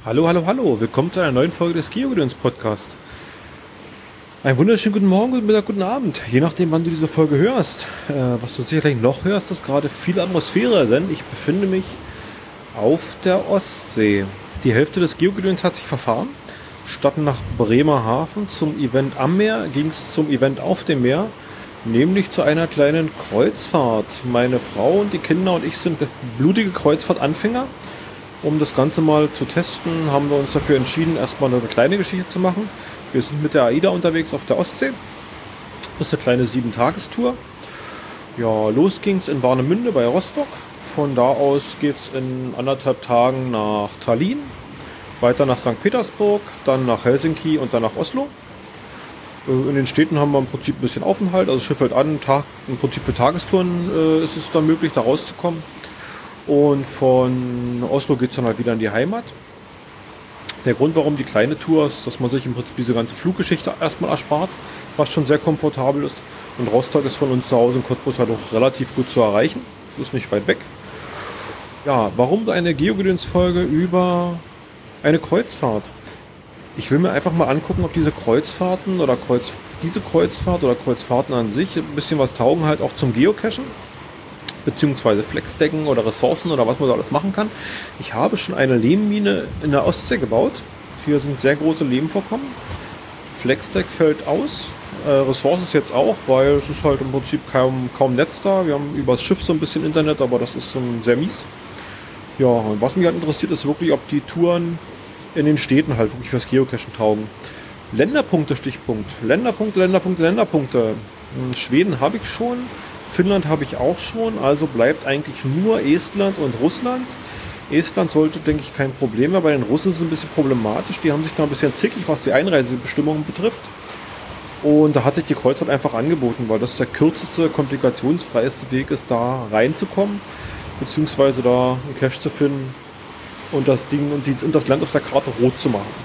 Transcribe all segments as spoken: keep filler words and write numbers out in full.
Hallo, hallo, hallo. Willkommen zu einer neuen Folge des GeoGedöns Podcast. Einen wunderschönen guten Morgen, guten Mittag, guten Abend. Je nachdem, wann du diese Folge hörst. Äh, was du sicherlich noch hörst, ist gerade viel Atmosphäre, denn ich befinde mich auf der Ostsee. Die Hälfte des GeoGedöns hat sich verfahren. Statt nach Bremerhaven zum Event am Meer ging es zum Event auf dem Meer, nämlich zu einer kleinen Kreuzfahrt. Meine Frau und die Kinder und ich sind blutige Kreuzfahrtanfänger. Um das Ganze mal zu testen, haben wir uns dafür entschieden, erstmal eine kleine Geschichte zu machen. Wir sind mit der AIDA unterwegs auf der Ostsee. Das ist eine kleine sieben-Tagestour. Ja, los ging's in Warnemünde bei Rostock. Von da aus geht's in anderthalb Tagen nach Tallinn, weiter nach Sankt Petersburg, dann nach Helsinki und dann nach Oslo. In den Städten haben wir im Prinzip ein bisschen Aufenthalt, also Schiff hält an, Tag, im Prinzip für Tagestouren äh, ist es dann möglich, da rauszukommen. Und von Oslo geht es dann halt wieder in die Heimat. Der Grund, warum die kleine Tour ist, dass man sich im Prinzip diese ganze Fluggeschichte erstmal erspart, was schon sehr komfortabel ist. Und Rostock ist von uns zu Hause in Cottbus halt auch relativ gut zu erreichen. Das ist nicht weit weg. Ja, warum eine GeoGedöns-Folge über eine Kreuzfahrt? Ich will mir einfach mal angucken, ob diese Kreuzfahrten oder Kreuz, diese Kreuzfahrt oder Kreuzfahrten an sich ein bisschen was taugen halt auch zum Geocachen. Beziehungsweise Flexdecken oder Ressourcen oder was man da alles machen kann. Ich habe schon eine Lehmmine in der Ostsee gebaut. Hier sind sehr große Lehmvorkommen. Flexdeck fällt aus. Äh, Ressources jetzt auch, weil es ist halt im Prinzip kaum, kaum Netz da. Wir haben übers Schiff so ein bisschen Internet, aber das ist um, sehr mies. Ja, und was mich halt interessiert, ist wirklich, ob die Touren in den Städten halt wirklich fürs Geocachen taugen. Länderpunkte, Stichpunkt. Länderpunkte, Länderpunkte, Länderpunkte. In Schweden habe ich schon. Finnland habe ich auch schon, also bleibt eigentlich nur Estland und Russland. Estland sollte, denke ich, kein Problem mehr. Bei den Russen ist es ein bisschen problematisch. Die haben sich da ein bisschen zickig, was die Einreisebestimmungen betrifft. Und da hat sich die Kreuzfahrt einfach angeboten, weil das der kürzeste, komplikationsfreieste Weg ist, da reinzukommen, beziehungsweise da einen Cache zu finden und das Ding und, die, und das Land auf der Karte rot zu machen.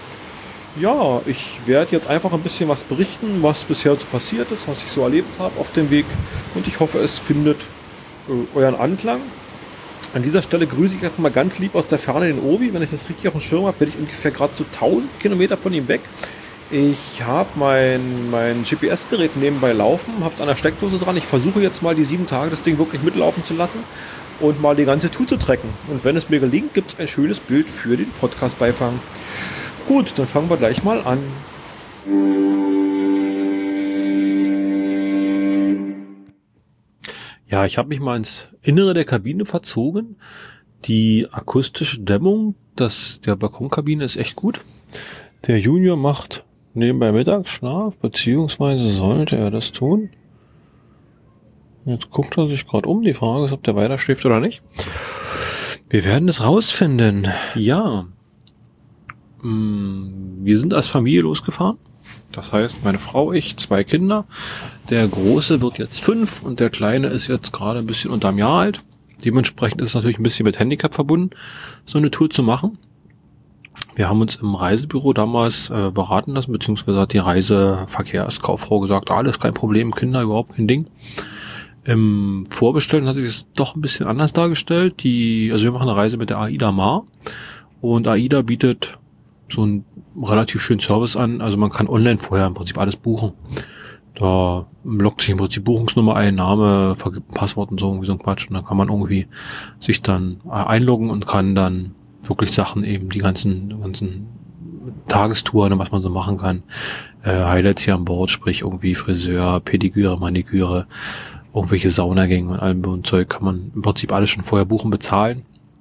Ja, ich werde jetzt einfach ein bisschen was berichten, was bisher so passiert ist, was ich so erlebt habe auf dem Weg. Und ich hoffe, es findet äh, euren Anklang. An dieser Stelle grüße ich erstmal ganz lieb aus der Ferne den Obi. Wenn ich das richtig auf dem Schirm habe, bin ich ungefähr gerade so tausend Kilometer von ihm weg. Ich habe mein, mein G P S-Gerät nebenbei laufen, habe es an der Steckdose dran. Ich versuche jetzt mal die sieben Tage das Ding wirklich mitlaufen zu lassen und mal die ganze Tour zu tracken. Und wenn es mir gelingt, gibt es ein schönes Bild für den Podcast-Beifang. Gut, dann fangen wir gleich mal an. Ja, ich habe mich mal ins Innere der Kabine verzogen. Die akustische Dämmung das, der Balkonkabine ist echt gut. Der Junior macht nebenbei Mittagsschlaf, beziehungsweise sollte er das tun. Jetzt guckt er sich gerade um. Die Frage ist, ob der weiter schläft oder nicht. Wir werden es rausfinden. Ja. Wir sind als Familie losgefahren. Das heißt, meine Frau, ich, zwei Kinder. Der Große wird jetzt fünf und der Kleine ist jetzt gerade ein bisschen unterm Jahr alt. Dementsprechend ist es natürlich ein bisschen mit Handicap verbunden, so eine Tour zu machen. Wir haben uns im Reisebüro damals äh, beraten lassen, beziehungsweise hat die Reiseverkehrskauffrau gesagt, alles kein Problem, Kinder überhaupt kein Ding. Im Vorbestellen hat sich das doch ein bisschen anders dargestellt. Die, also wir machen eine Reise mit der AIDA Mar und AIDA bietet so einen relativ schönen Service an. Also man kann online vorher im Prinzip alles buchen. Da loggt sich im Prinzip Buchungsnummer ein, Name, vergibt ein Passwort und so, irgendwie so ein Quatsch. Und dann kann man irgendwie sich dann einloggen und kann dann wirklich Sachen eben, die ganzen, die ganzen Tagestouren, was man so machen kann. Äh, Highlights hier an Bord, sprich irgendwie Friseur, Pediküre, Maniküre, irgendwelche Saunagänge und allem und Zeug kann man im Prinzip alles schon vorher buchen, bezahlen.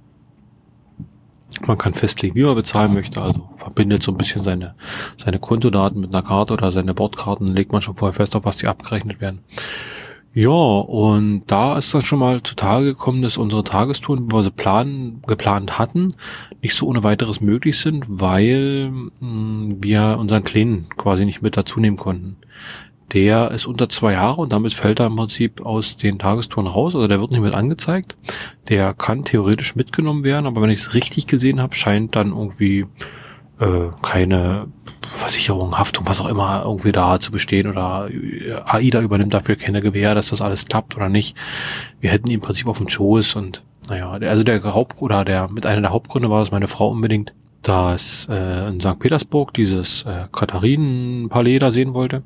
Man kann festlegen, wie man bezahlen möchte, also verbindet so ein bisschen seine seine Kontodaten mit einer Karte oder seine Bordkarten, legt man schon vorher fest, auf was die abgerechnet werden. Ja, und da ist dann schon mal zutage gekommen, dass unsere Tagestouren, wie wir sie planen, geplant hatten, nicht so ohne weiteres möglich sind, weil mh, wir unseren Kleinen quasi nicht mit dazu nehmen konnten. Der ist unter zwei Jahre und damit fällt er im Prinzip aus den Tagestouren raus, also der wird nicht mit angezeigt. Der kann theoretisch mitgenommen werden, aber wenn ich es richtig gesehen habe, scheint dann irgendwie äh, keine Versicherung, Haftung, was auch immer irgendwie da zu bestehen oder AIDA übernimmt dafür keine Gewähr, dass das alles klappt oder nicht. Wir hätten ihn im Prinzip auf dem Schoß und naja, also der Haupt oder der mit einer der Hauptgründe war, dass meine Frau unbedingt dass äh, in Sankt Petersburg dieses äh, Katharinenpalais da sehen wollte.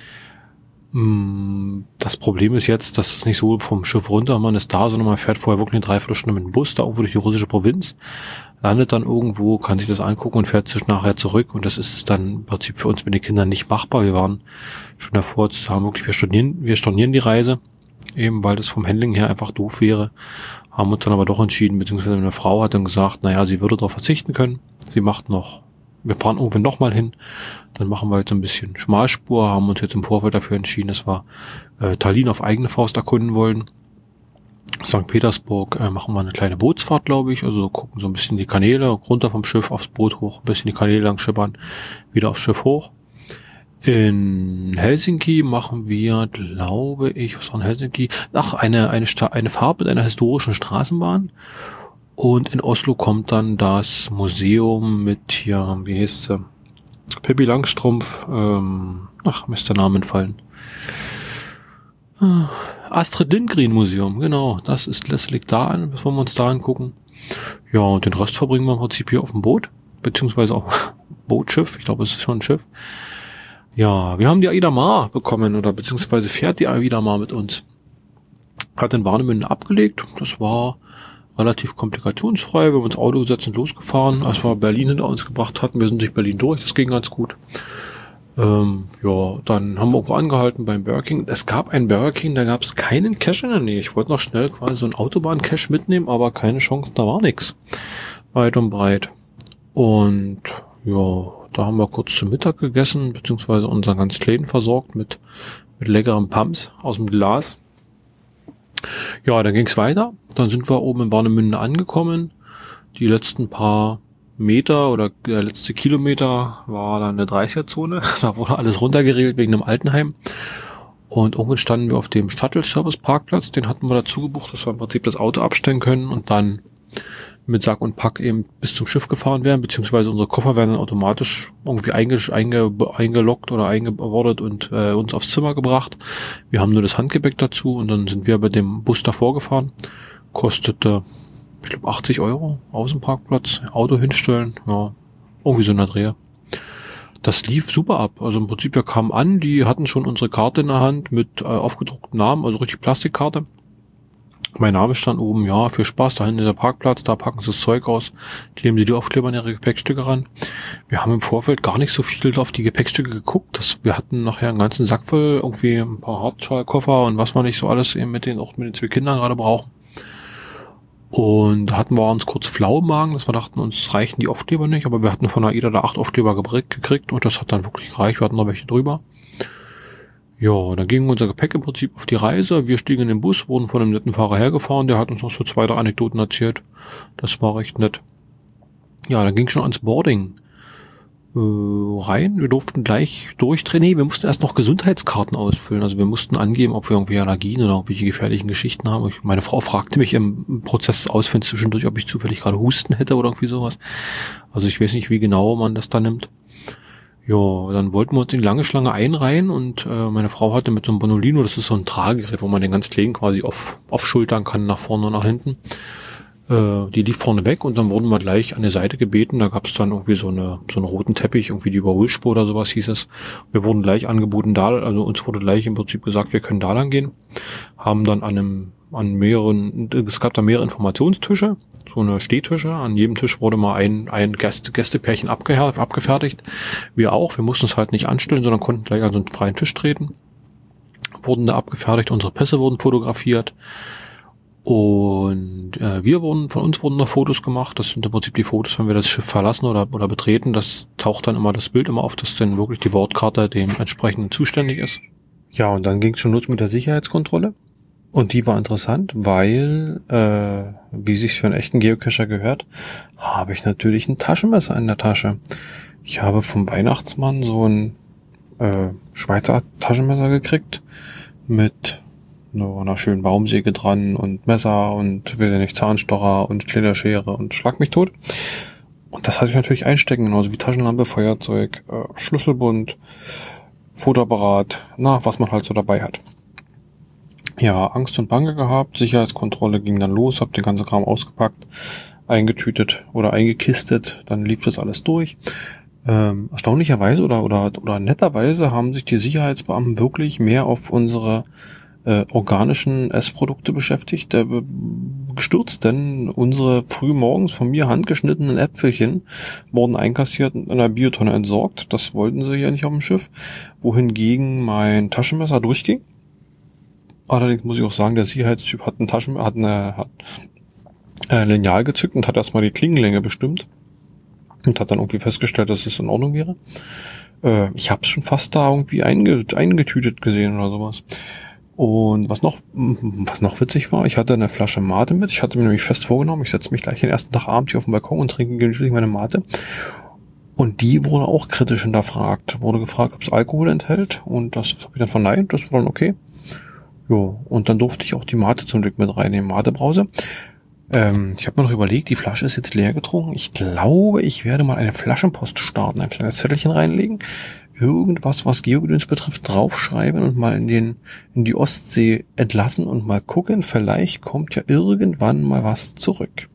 Das Problem ist jetzt, dass es nicht so vom Schiff runter, man ist da, sondern man fährt vorher wirklich eine Dreiviertelstunde mit dem Bus da irgendwo durch die russische Provinz, landet dann irgendwo, kann sich das angucken und fährt sich nachher zurück, und das ist dann im Prinzip für uns mit den Kindern nicht machbar. Wir waren schon davor zu sagen, wirklich, wir stornieren, wir stornieren die Reise, eben weil das vom Handling her einfach doof wäre, haben uns dann aber doch entschieden, beziehungsweise meine Frau hat dann gesagt, naja, sie würde darauf verzichten können, sie macht noch, wir fahren irgendwann nochmal hin, dann machen wir jetzt ein bisschen Schmalspur, haben uns jetzt im Vorfeld dafür entschieden, dass wir äh, Tallinn auf eigene Faust erkunden wollen. Sankt Petersburg äh, machen wir eine kleine Bootsfahrt, glaube ich, also gucken so ein bisschen die Kanäle, runter vom Schiff aufs Boot hoch, ein bisschen die Kanäle lang schippern, wieder aufs Schiff hoch. In Helsinki machen wir, glaube ich, was war in Helsinki? Ach, eine, eine, Sta- eine Fahrt mit einer historischen Straßenbahn. Und in Oslo kommt dann das Museum mit hier, wie heißt sie? Pippi Langstrumpf, ähm, ach, mir ist der Name entfallen. Astrid Lindgren Museum, genau, das ist, das liegt da an, bevor wir uns da angucken. Ja, und den Rest verbringen wir im Prinzip hier auf dem Boot, beziehungsweise auf Bootschiff, ich glaube, es ist schon ein Schiff. Ja, wir haben die Aida Mar bekommen, oder beziehungsweise fährt die Aida Mar mit uns. Hat in Warnemünde abgelegt, das war relativ komplikationsfrei, wir haben uns Auto gesetzt und losgefahren, als wir Berlin hinter uns gebracht hatten, wir sind durch Berlin durch, das ging ganz gut. Ähm, ja, dann haben wir irgendwo angehalten beim Burger King. Es gab einen Burger King, da gab es keinen Cash in der Nähe. Ich wollte noch schnell quasi so einen Autobahn-Cash mitnehmen, aber keine Chance, da war nichts. Weit und breit. Und ja, da haben wir kurz zu Mittag gegessen, beziehungsweise unseren ganzen Läden versorgt mit, mit leckeren Pumps aus dem Glas. Ja, dann ging's weiter. Dann sind wir oben in Warnemünde angekommen. Die letzten paar Meter oder der letzte Kilometer war dann eine dreißiger-Zone. Da wurde alles runtergeregelt wegen einem Altenheim. Und irgendwann standen wir auf dem Shuttle-Service-Parkplatz. Den hatten wir dazu gebucht, dass wir im Prinzip das Auto abstellen können und dann mit Sack und Pack eben bis zum Schiff gefahren werden, beziehungsweise unsere Koffer werden dann automatisch irgendwie einge, einge, eingeloggt oder eingebordet und äh, uns aufs Zimmer gebracht. Wir haben nur das Handgepäck dazu und dann sind wir bei dem Bus davor gefahren. Kostete, ich glaube, achtzig Euro, Außenparkplatz, Auto hinstellen, ja, irgendwie so eine Dreh. Das lief super ab. Also im Prinzip, wir kamen an, die hatten schon unsere Karte in der Hand mit äh, aufgedruckten Namen, also richtig Plastikkarte. Mein Name stand oben, ja, viel Spaß, da hinten ist der Parkplatz, da packen sie das Zeug aus, kleben sie die Aufkleber an ihre Gepäckstücke ran. Wir haben im Vorfeld gar nicht so viel auf die Gepäckstücke geguckt. Das, wir hatten nachher einen ganzen Sack voll, irgendwie ein paar Hartschalkoffer und was man nicht so alles eben mit den, auch mit den zwei Kindern gerade brauchen. Und da hatten wir uns kurz flau im Magen, dass wir dachten, uns reichen die Aufkleber nicht, aber wir hatten von AIDA da acht Aufkleber gekriegt und das hat dann wirklich gereicht, wir hatten noch welche drüber. Ja, dann ging unser Gepäck im Prinzip auf die Reise. Wir stiegen in den Bus, wurden von einem netten Fahrer hergefahren, der hat uns noch so zwei, drei Anekdoten erzählt. Das war recht nett. Ja, dann ging schon ans Boarding äh, rein. Wir durften gleich durchdrehen. Nee, wir mussten erst noch Gesundheitskarten ausfüllen. Also wir mussten angeben, ob wir irgendwie Allergien oder irgendwelche gefährlichen Geschichten haben. Ich, meine Frau fragte mich im Prozess des Ausfüllens zwischendurch, ob ich zufällig gerade Husten hätte oder irgendwie sowas. Also ich weiß nicht, wie genau man das da nimmt. Ja, dann wollten wir uns in die lange Schlange einreihen und äh, meine Frau hatte mit so einem Bonolino, das ist so ein Tragegerät, wo man den ganzen Legen quasi auf, aufschultern kann, nach vorne und nach hinten. Äh, die lief vorne weg und dann wurden wir gleich an die Seite gebeten. Da gab es dann irgendwie so eine so einen roten Teppich, irgendwie die Überholspur oder sowas hieß es. Wir wurden gleich angeboten, da, also uns wurde gleich im Prinzip gesagt, wir können da lang gehen. Haben dann an einem an mehreren, es gab da mehrere Informationstische, so eine Stehtische. An jedem Tisch wurde mal ein, ein Gäste, Gästepärchen abgeher, abgefertigt. Wir auch. Wir mussten es halt nicht anstellen, sondern konnten gleich an so einen freien Tisch treten. Wurden da abgefertigt. Unsere Pässe wurden fotografiert. Und äh, wir wurden, von uns wurden noch Fotos gemacht. Das sind im Prinzip die Fotos, wenn wir das Schiff verlassen oder, oder betreten. Das taucht dann immer das Bild immer auf, dass dann wirklich die Bordkarte dem entsprechenden zuständig ist. Ja, und dann ging es schon los mit der Sicherheitskontrolle. Und die war interessant, weil, äh, wie sich's für einen echten Geocacher gehört, habe ich natürlich ein Taschenmesser in der Tasche. Ich habe vom Weihnachtsmann so ein äh, Schweizer Taschenmesser gekriegt mit nur einer schönen Baumsäge dran und Messer und will ja nicht Zahnstocher und Lederschere und schlag mich tot. Und das hatte ich natürlich einstecken, genauso wie Taschenlampe, Feuerzeug, äh, Schlüsselbund, Fotoapparat, na, was man halt so dabei hat. Ja, Angst und Bange gehabt, Sicherheitskontrolle ging dann los, hab den ganzen Kram ausgepackt, eingetütet oder eingekistet, dann lief das alles durch. Ähm, erstaunlicherweise oder, oder, oder netterweise haben sich die Sicherheitsbeamten wirklich mehr auf unsere äh, organischen Essprodukte beschäftigt, äh, gestürzt, denn unsere früh morgens von mir handgeschnittenen Äpfelchen wurden einkassiert und in einer Biotonne entsorgt. Das wollten sie ja nicht auf dem Schiff, wohingegen mein Taschenmesser durchging. Allerdings muss ich auch sagen, der Sicherheitstyp hat ein Taschen, hat eine, hat ein Lineal gezückt und hat erstmal die Klingenlänge bestimmt und hat dann irgendwie festgestellt, dass es in Ordnung wäre. Äh, ich habe es schon fast da irgendwie einge, eingetütet gesehen oder sowas. Und was noch, was noch witzig war, ich hatte eine Flasche Mate mit. Ich hatte mir nämlich fest vorgenommen, ich setze mich gleich den ersten Tag abends hier auf den Balkon und trinke gemütlich meine Mate. Und die wurde auch kritisch hinterfragt. Wurde gefragt, ob es Alkohol enthält. Und das habe ich dann verneint. Das war dann okay. Jo, und dann durfte ich auch die Mate zum Glück mit reinnehmen, Matebrause. Ähm, ich habe mir noch überlegt, die Flasche ist jetzt leer getrunken. Ich glaube, ich werde mal eine Flaschenpost starten, ein kleines Zettelchen reinlegen, irgendwas, was Geogedöns betrifft, draufschreiben und mal in den in die Ostsee entlassen und mal gucken. Vielleicht kommt ja irgendwann mal was zurück.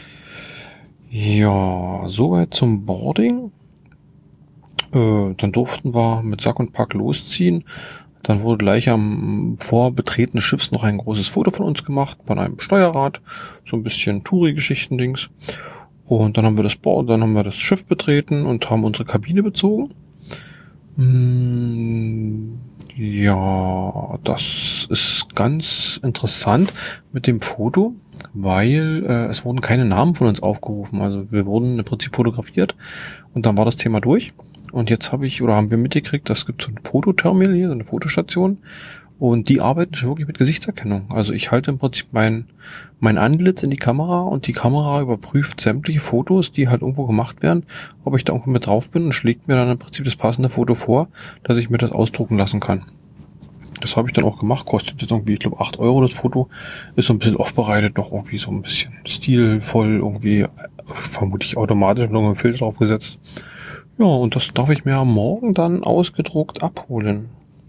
Ja, soweit zum Boarding. Äh, dann durften wir mit Sack und Pack losziehen. Dann wurde gleich am Vorbetreten des Schiffs noch ein großes Foto von uns gemacht, von einem Steuerrad, so ein bisschen Touri-Geschichten-Dings. Und dann haben wir das Board, dann haben wir das Schiff betreten und haben unsere Kabine bezogen. Hm, ja, das ist ganz interessant mit dem Foto, weil äh, es wurden keine Namen von uns aufgerufen. Also wir wurden im Prinzip fotografiert und dann war das Thema durch. Und jetzt habe ich, oder haben wir mitgekriegt, es gibt so ein Fototerminal hier, so eine Fotostation. Und die arbeiten schon wirklich mit Gesichtserkennung. Also ich halte im Prinzip mein, mein Antlitz in die Kamera und die Kamera überprüft sämtliche Fotos, die halt irgendwo gemacht werden, ob ich da irgendwo mit drauf bin und schlägt mir dann im Prinzip das passende Foto vor, dass ich mir das ausdrucken lassen kann. Das habe ich dann auch gemacht, kostet jetzt irgendwie, ich glaube, acht Euro das Foto, ist so ein bisschen aufbereitet, noch irgendwie so ein bisschen stilvoll, irgendwie vermutlich automatisch noch einen Filter draufgesetzt. Ja, und das darf ich mir morgen dann ausgedruckt abholen.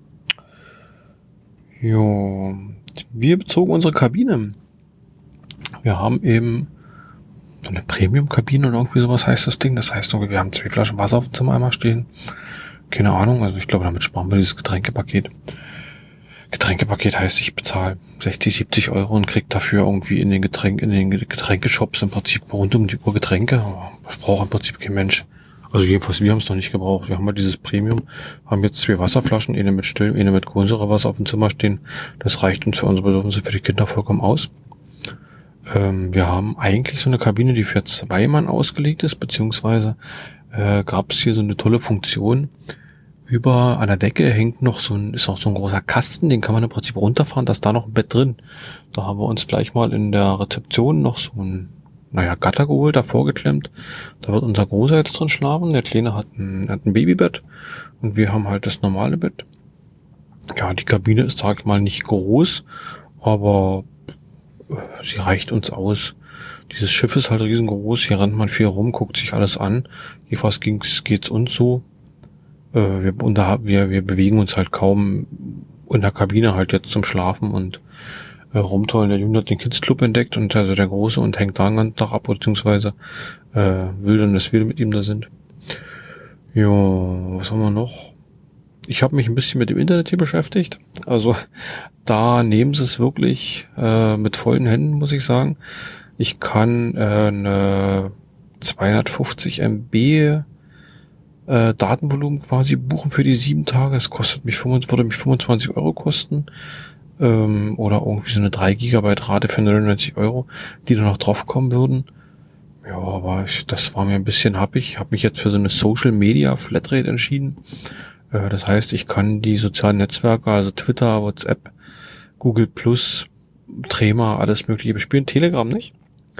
Jo, wir bezogen unsere Kabine. Wir haben eben so eine Premium-Kabine oder irgendwie sowas heißt das Ding. Das heißt, wir haben zwei Flaschen Wasser auf dem Zimmer einmal stehen. Keine Ahnung, also ich glaube, damit sparen wir dieses Getränkepaket. Getränkepaket heißt, ich bezahle sechzig, siebzig Euro und krieg dafür irgendwie in den Getränk, in den Getränkeshops im Prinzip rund um die Uhr Getränke. Das braucht im Prinzip kein Mensch. Also jedenfalls, wir haben es noch nicht gebraucht. Wir haben halt dieses Premium, haben jetzt zwei Wasserflaschen, eine mit Still, eine mit Kohlensäurewasser auf dem Zimmer stehen. Das reicht uns für unsere Bedürfnisse für die Kinder vollkommen aus. Ähm, wir haben eigentlich so eine Kabine, die für zwei Mann ausgelegt ist, beziehungsweise äh, gab es hier so eine tolle Funktion. Über an der Decke hängt noch so ein, ist auch so ein großer Kasten, den kann man im Prinzip runterfahren, da ist da noch ein Bett drin. Da haben wir uns gleich mal in der Rezeption noch so ein naja, Gatter geholt, davor geklemmt. Da wird unser Großer jetzt drin schlafen. Der Kleine hat ein, hat ein Babybett und wir haben halt das normale Bett. Ja, die Kabine ist, sag ich mal, nicht groß, aber sie reicht uns aus. Dieses Schiff ist halt riesengroß, hier rennt man viel rum, guckt sich alles an. Jedenfalls ging's, geht's uns so. Äh, wir, unter, wir, wir bewegen uns halt kaum in der Kabine halt jetzt zum Schlafen und rumtollen. Der Junge hat den Kids Club entdeckt und also der Große und hängt da einen ganzen Tag ab, beziehungsweise äh, will dann, dass wir mit ihm da sind. Jo, was haben wir noch? Ich habe mich ein bisschen mit dem Internet hier beschäftigt. Also da nehmen sie es wirklich äh, mit vollen Händen, muss ich sagen. Ich kann äh, eine zweihundertfünfzig Megabyte äh, Datenvolumen quasi buchen für die sieben Tage. Es kostet mich fünfundzwanzig, würde mich fünfundzwanzig Euro kosten. Ähm, oder irgendwie so eine drei Gigabyte Rate für neunundneunzig Euro, die da noch draufkommen würden. Ja, aber ich, das war mir ein bisschen happig. Ich habe mich jetzt für so eine Social Media Flatrate entschieden. Äh, das heißt, ich kann die sozialen Netzwerke, also Twitter, WhatsApp, Google Plus, Trema, alles mögliche bespielen. Telegram nicht.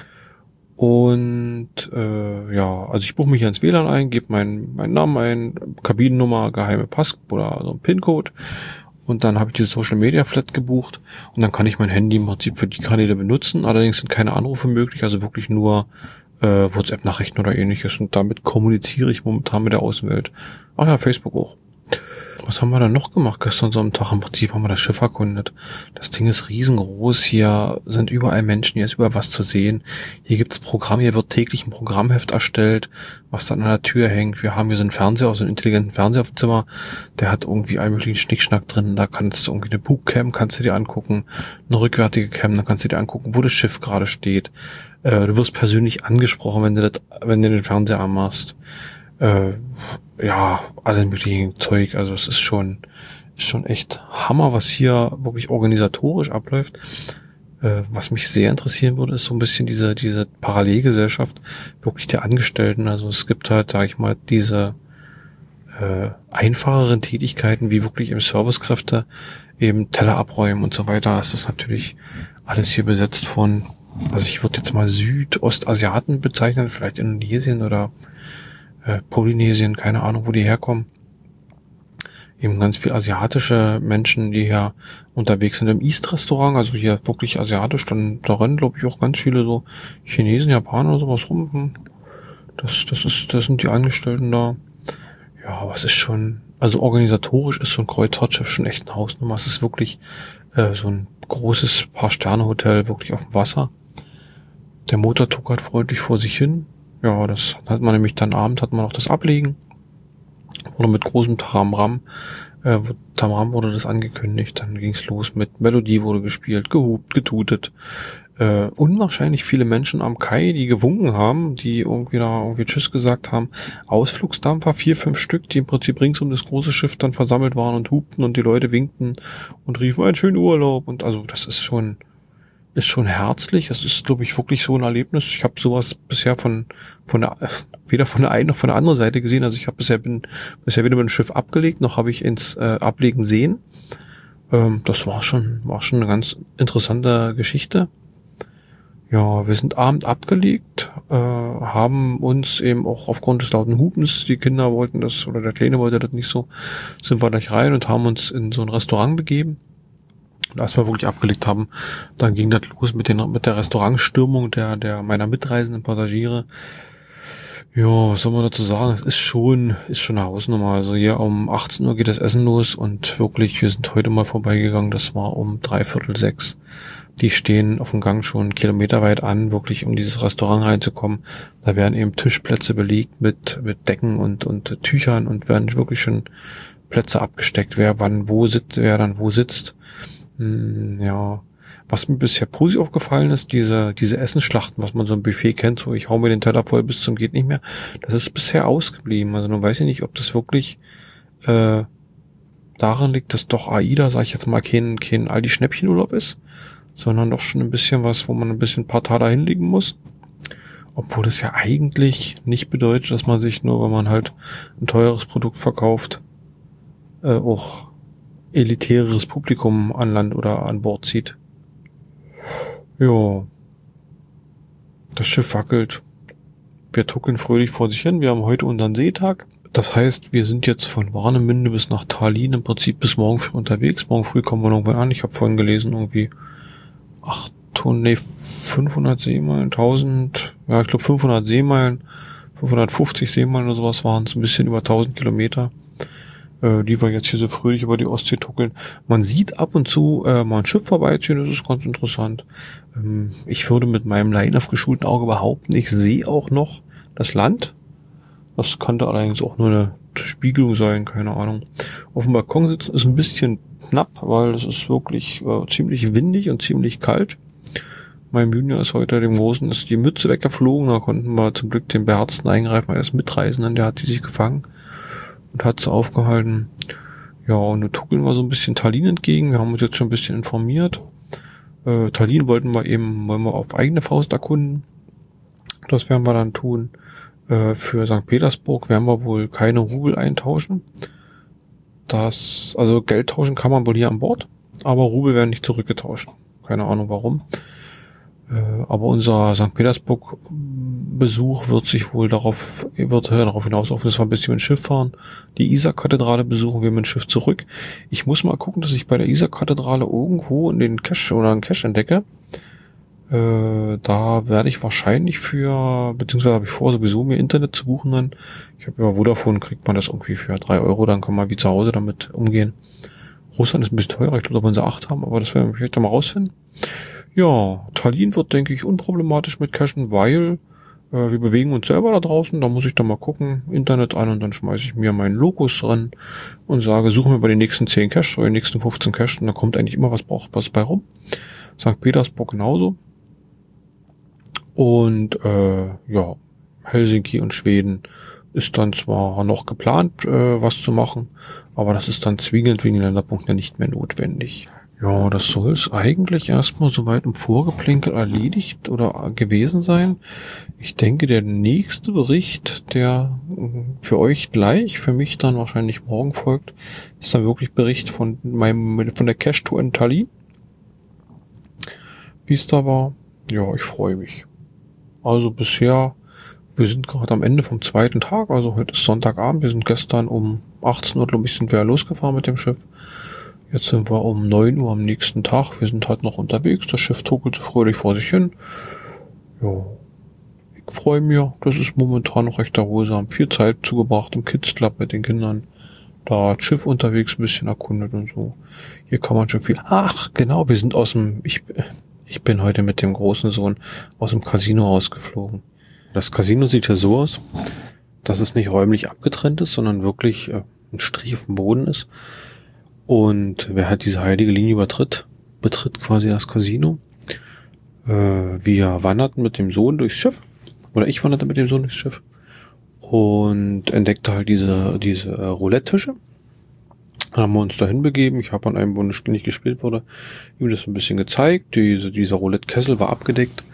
Und äh, ja, also ich buche mich ins W L A N ein, gebe meinen meinen Namen ein, Kabinennummer, geheime Pass oder so ein PIN-Code. Und dann habe ich diese Social Media Flat gebucht und dann kann ich mein Handy im Prinzip für die Kanäle benutzen. Allerdings sind keine Anrufe möglich, also wirklich nur äh, WhatsApp-Nachrichten oder ähnliches. Und damit kommuniziere ich momentan mit der Außenwelt. Ach ja, Facebook auch. Was haben wir da noch gemacht gestern so am Tag? Im Prinzip haben wir das Schiff erkundet. Das Ding ist riesengroß. Hier sind überall Menschen, hier ist überall was zu sehen. Hier gibt's Programm, hier wird täglich ein Programmheft erstellt, was dann an der Tür hängt. Wir haben hier so einen Fernseher, so einen intelligenten Fernseher auf dem Zimmer. Der hat irgendwie einen möglichen Schnickschnack drin. Da kannst du irgendwie eine Bugcam, kannst du dir angucken. Eine rückwärtige Cam, dann kannst du dir angucken, wo das Schiff gerade steht. Äh, du wirst persönlich angesprochen, wenn du das, wenn du den Fernseher anmachst. Äh, ja, alle möglichen Zeug, also es ist schon, ist schon echt Hammer, was hier wirklich organisatorisch abläuft. Äh, was mich sehr interessieren würde, ist so ein bisschen diese, diese Parallelgesellschaft wirklich der Angestellten. Also es gibt halt, sag ich mal, diese äh, einfacheren Tätigkeiten, wie wirklich im Servicekräfte eben Teller abräumen und so weiter. Es ist natürlich alles hier besetzt von, also ich würde jetzt mal Südostasiaten bezeichnen, vielleicht Indonesien oder Äh, Polynesien, keine Ahnung, wo die herkommen. Eben ganz viel asiatische Menschen, die hier unterwegs sind im East-Restaurant, also hier wirklich asiatisch, dann da rennen, glaube ich, auch ganz viele so Chinesen, Japaner oder sowas rum. Das, das ist, das sind die Angestellten da. Ja, aber es ist schon, also organisatorisch ist so ein Kreuzfahrtschiff schon echt eine Hausnummer. Es ist wirklich äh, so ein großes Paar-Sterne-Hotel, wirklich auf dem Wasser. Der Motor tuckert freundlich vor sich hin. Ja, das hat man nämlich dann abend, hat man auch das Ablegen. Oder mit großem Tamram, äh, Tamram wurde das angekündigt. Dann ging's los mit Melodie wurde gespielt, gehupt, getutet. Äh, unwahrscheinlich viele Menschen am Kai, die gewunken haben, die irgendwie da irgendwie Tschüss gesagt haben. Ausflugsdampfer, vier, fünf Stück, die im Prinzip rings um das große Schiff dann versammelt waren und hupten und die Leute winkten und riefen, einen schönen Urlaub. Und also das ist schon... ist schon herzlich. Es ist, glaube ich, wirklich so ein Erlebnis. Ich habe sowas bisher von von der weder von der einen noch von der anderen Seite gesehen. Also ich habe bisher bin bisher weder mit dem Schiff abgelegt, noch habe ich ins äh, Ablegen sehen. Ähm, das war schon war schon eine ganz interessante Geschichte. Ja, wir sind abend abgelegt, äh, haben uns eben auch aufgrund des lauten Hupens, die Kinder wollten das oder der Kleine wollte das nicht so, sind wir gleich rein und haben uns in so ein Restaurant begeben. Und als wir wirklich abgelegt haben, dann ging das los mit den, mit der Restaurantstürmung der, der, meiner mitreisenden Passagiere. Ja, was soll man dazu sagen? Es ist schon, ist schon eine Hausnummer. Also hier um achtzehn Uhr geht das Essen los und wirklich, wir sind heute mal vorbeigegangen. Das war um dreiviertel sechs. Die stehen auf dem Gang schon kilometerweit an, wirklich um dieses Restaurant reinzukommen. Da werden eben Tischplätze belegt mit, mit Decken und, und Tüchern und werden wirklich schon Plätze abgesteckt, wer wann wo sitzt, wer dann wo sitzt. Ja, was mir bisher positiv aufgefallen ist, diese diese Essensschlachten, was man so im Buffet kennt, so ich hau mir den Teller voll bis zum geht nicht mehr, das ist bisher ausgeblieben. Also nun weiß ich nicht, ob das wirklich äh, daran liegt, dass doch AIDA, sag ich jetzt mal, kein, kein Aldi-Schnäppchenurlaub ist, sondern doch schon ein bisschen was, wo man ein bisschen ein paar Taler hinlegen muss. Obwohl das ja eigentlich nicht bedeutet, dass man sich nur, wenn man halt ein teures Produkt verkauft, äh, auch elitäres Publikum an Land oder an Bord zieht. Ja. Das Schiff wackelt. Wir tuckeln fröhlich vor sich hin. Wir haben heute unseren Seetag. Das heißt, wir sind jetzt von Warnemünde bis nach Tallinn im Prinzip bis morgen früh unterwegs. Morgen früh kommen wir irgendwann an. Ich habe vorhin gelesen, irgendwie achthundert, nee, fünfhundert Seemeilen, tausend, ja, ich glaube fünfhundert Seemeilen, fünfhundertfünfzig Seemeilen oder sowas waren es, ein bisschen über tausend Kilometer. Die wir jetzt hier so fröhlich über die Ostsee tuckeln. Man sieht ab und zu äh, mal ein Schiff vorbeiziehen, das ist ganz interessant. Ähm, ich würde mit meinem laienhaft geschulten Auge behaupten, ich sehe auch noch das Land. Das könnte allerdings auch nur eine Spiegelung sein, keine Ahnung. Auf dem Balkon sitzen ist ein bisschen knapp, weil es ist wirklich äh, ziemlich windig und ziemlich kalt. Meinem Junior ist heute, dem Großen, ist die Mütze weggeflogen. Da konnten wir zum Glück den beherzten eingreifen, weil er ist Mitreisenden, der hat die sich gefangen und hat sie aufgehalten. Ja, und wir tuckeln wir so ein bisschen Tallinn entgegen. Wir haben uns jetzt schon ein bisschen informiert. Äh, Tallinn wollten wir eben, wollen wir auf eigene Faust erkunden. Das werden wir dann tun. Äh, für Sankt Petersburg werden wir wohl keine Rubel eintauschen. Das, also Geld tauschen kann man wohl hier an Bord, aber Rubel werden nicht zurückgetauscht. Keine Ahnung warum. Aber unser Sankt Petersburg-Besuch wird sich wohl darauf, wird darauf hinauslaufen, dass wir ein bisschen mit dem Schiff fahren. Die Isar-Kathedrale besuchen wir mit dem Schiff zurück. Ich muss mal gucken, dass ich bei der Isar-Kathedrale irgendwo in den Cache oder einen Cache entdecke. Äh, da werde ich wahrscheinlich für, beziehungsweise habe ich vor, sowieso mir Internet zu buchen dann. Ich habe über Vodafone, kriegt man das irgendwie für drei Euro, dann kann man wie zu Hause damit umgehen. Russland ist ein bisschen teurer, ich glaube, da wollen sie acht haben, aber das werden wir vielleicht mal rausfinden. Ja, Tallinn wird, denke ich, unproblematisch mit Cashen, weil äh, wir bewegen uns selber da draußen, da muss ich dann mal gucken, Internet an und dann schmeiße ich mir meinen Logos ran und sage, suche mir bei den nächsten zehn Caches oder den nächsten fünfzehn Caches und da kommt eigentlich immer was Brauchbares bei rum. Sankt Petersburg genauso. Und äh, ja, Helsinki und Schweden ist dann zwar noch geplant, äh, was zu machen, aber das ist dann zwingend wegen den Länderpunkten ja nicht mehr notwendig. Ja, das soll es eigentlich erstmal soweit im Vorgeplänkel erledigt oder gewesen sein. Ich denke, der nächste Bericht, der für euch gleich, für mich dann wahrscheinlich morgen folgt, ist dann wirklich Bericht von meinem von der Cache-Tour in Tallinn. Wie es da war, ja, ich freue mich. Also bisher, wir sind gerade am Ende vom zweiten Tag, also heute ist Sonntagabend, wir sind gestern um achtzehn Uhr, glaube ich, sind wir losgefahren mit dem Schiff. Jetzt sind wir um neun Uhr am nächsten Tag, wir sind halt noch unterwegs, das Schiff tuckelt fröhlich vor sich hin. Ja, ich freue mich, das ist momentan noch recht erholsam, viel Zeit zugebracht im Kids Club mit den Kindern. Da das Schiff unterwegs ein bisschen erkundet und so. Hier kann man schon viel, ach genau, wir sind aus dem, ich Ich bin heute mit dem großen Sohn aus dem Casino rausgeflogen. Das Casino sieht ja so aus, dass es nicht räumlich abgetrennt ist, sondern wirklich äh, ein Strich auf dem Boden ist. Und wer halt diese heilige Linie übertritt, betritt quasi das Casino. Äh, wir wanderten mit dem Sohn durchs Schiff, oder ich wanderte mit dem Sohn durchs Schiff und entdeckte halt diese diese äh, Roulette-Tische. Haben wir uns dahin begeben. Ich habe an einem, wo nicht gespielt wurde, ihm das ein bisschen gezeigt. Diese, dieser Roulette-Kessel war abgedeckt.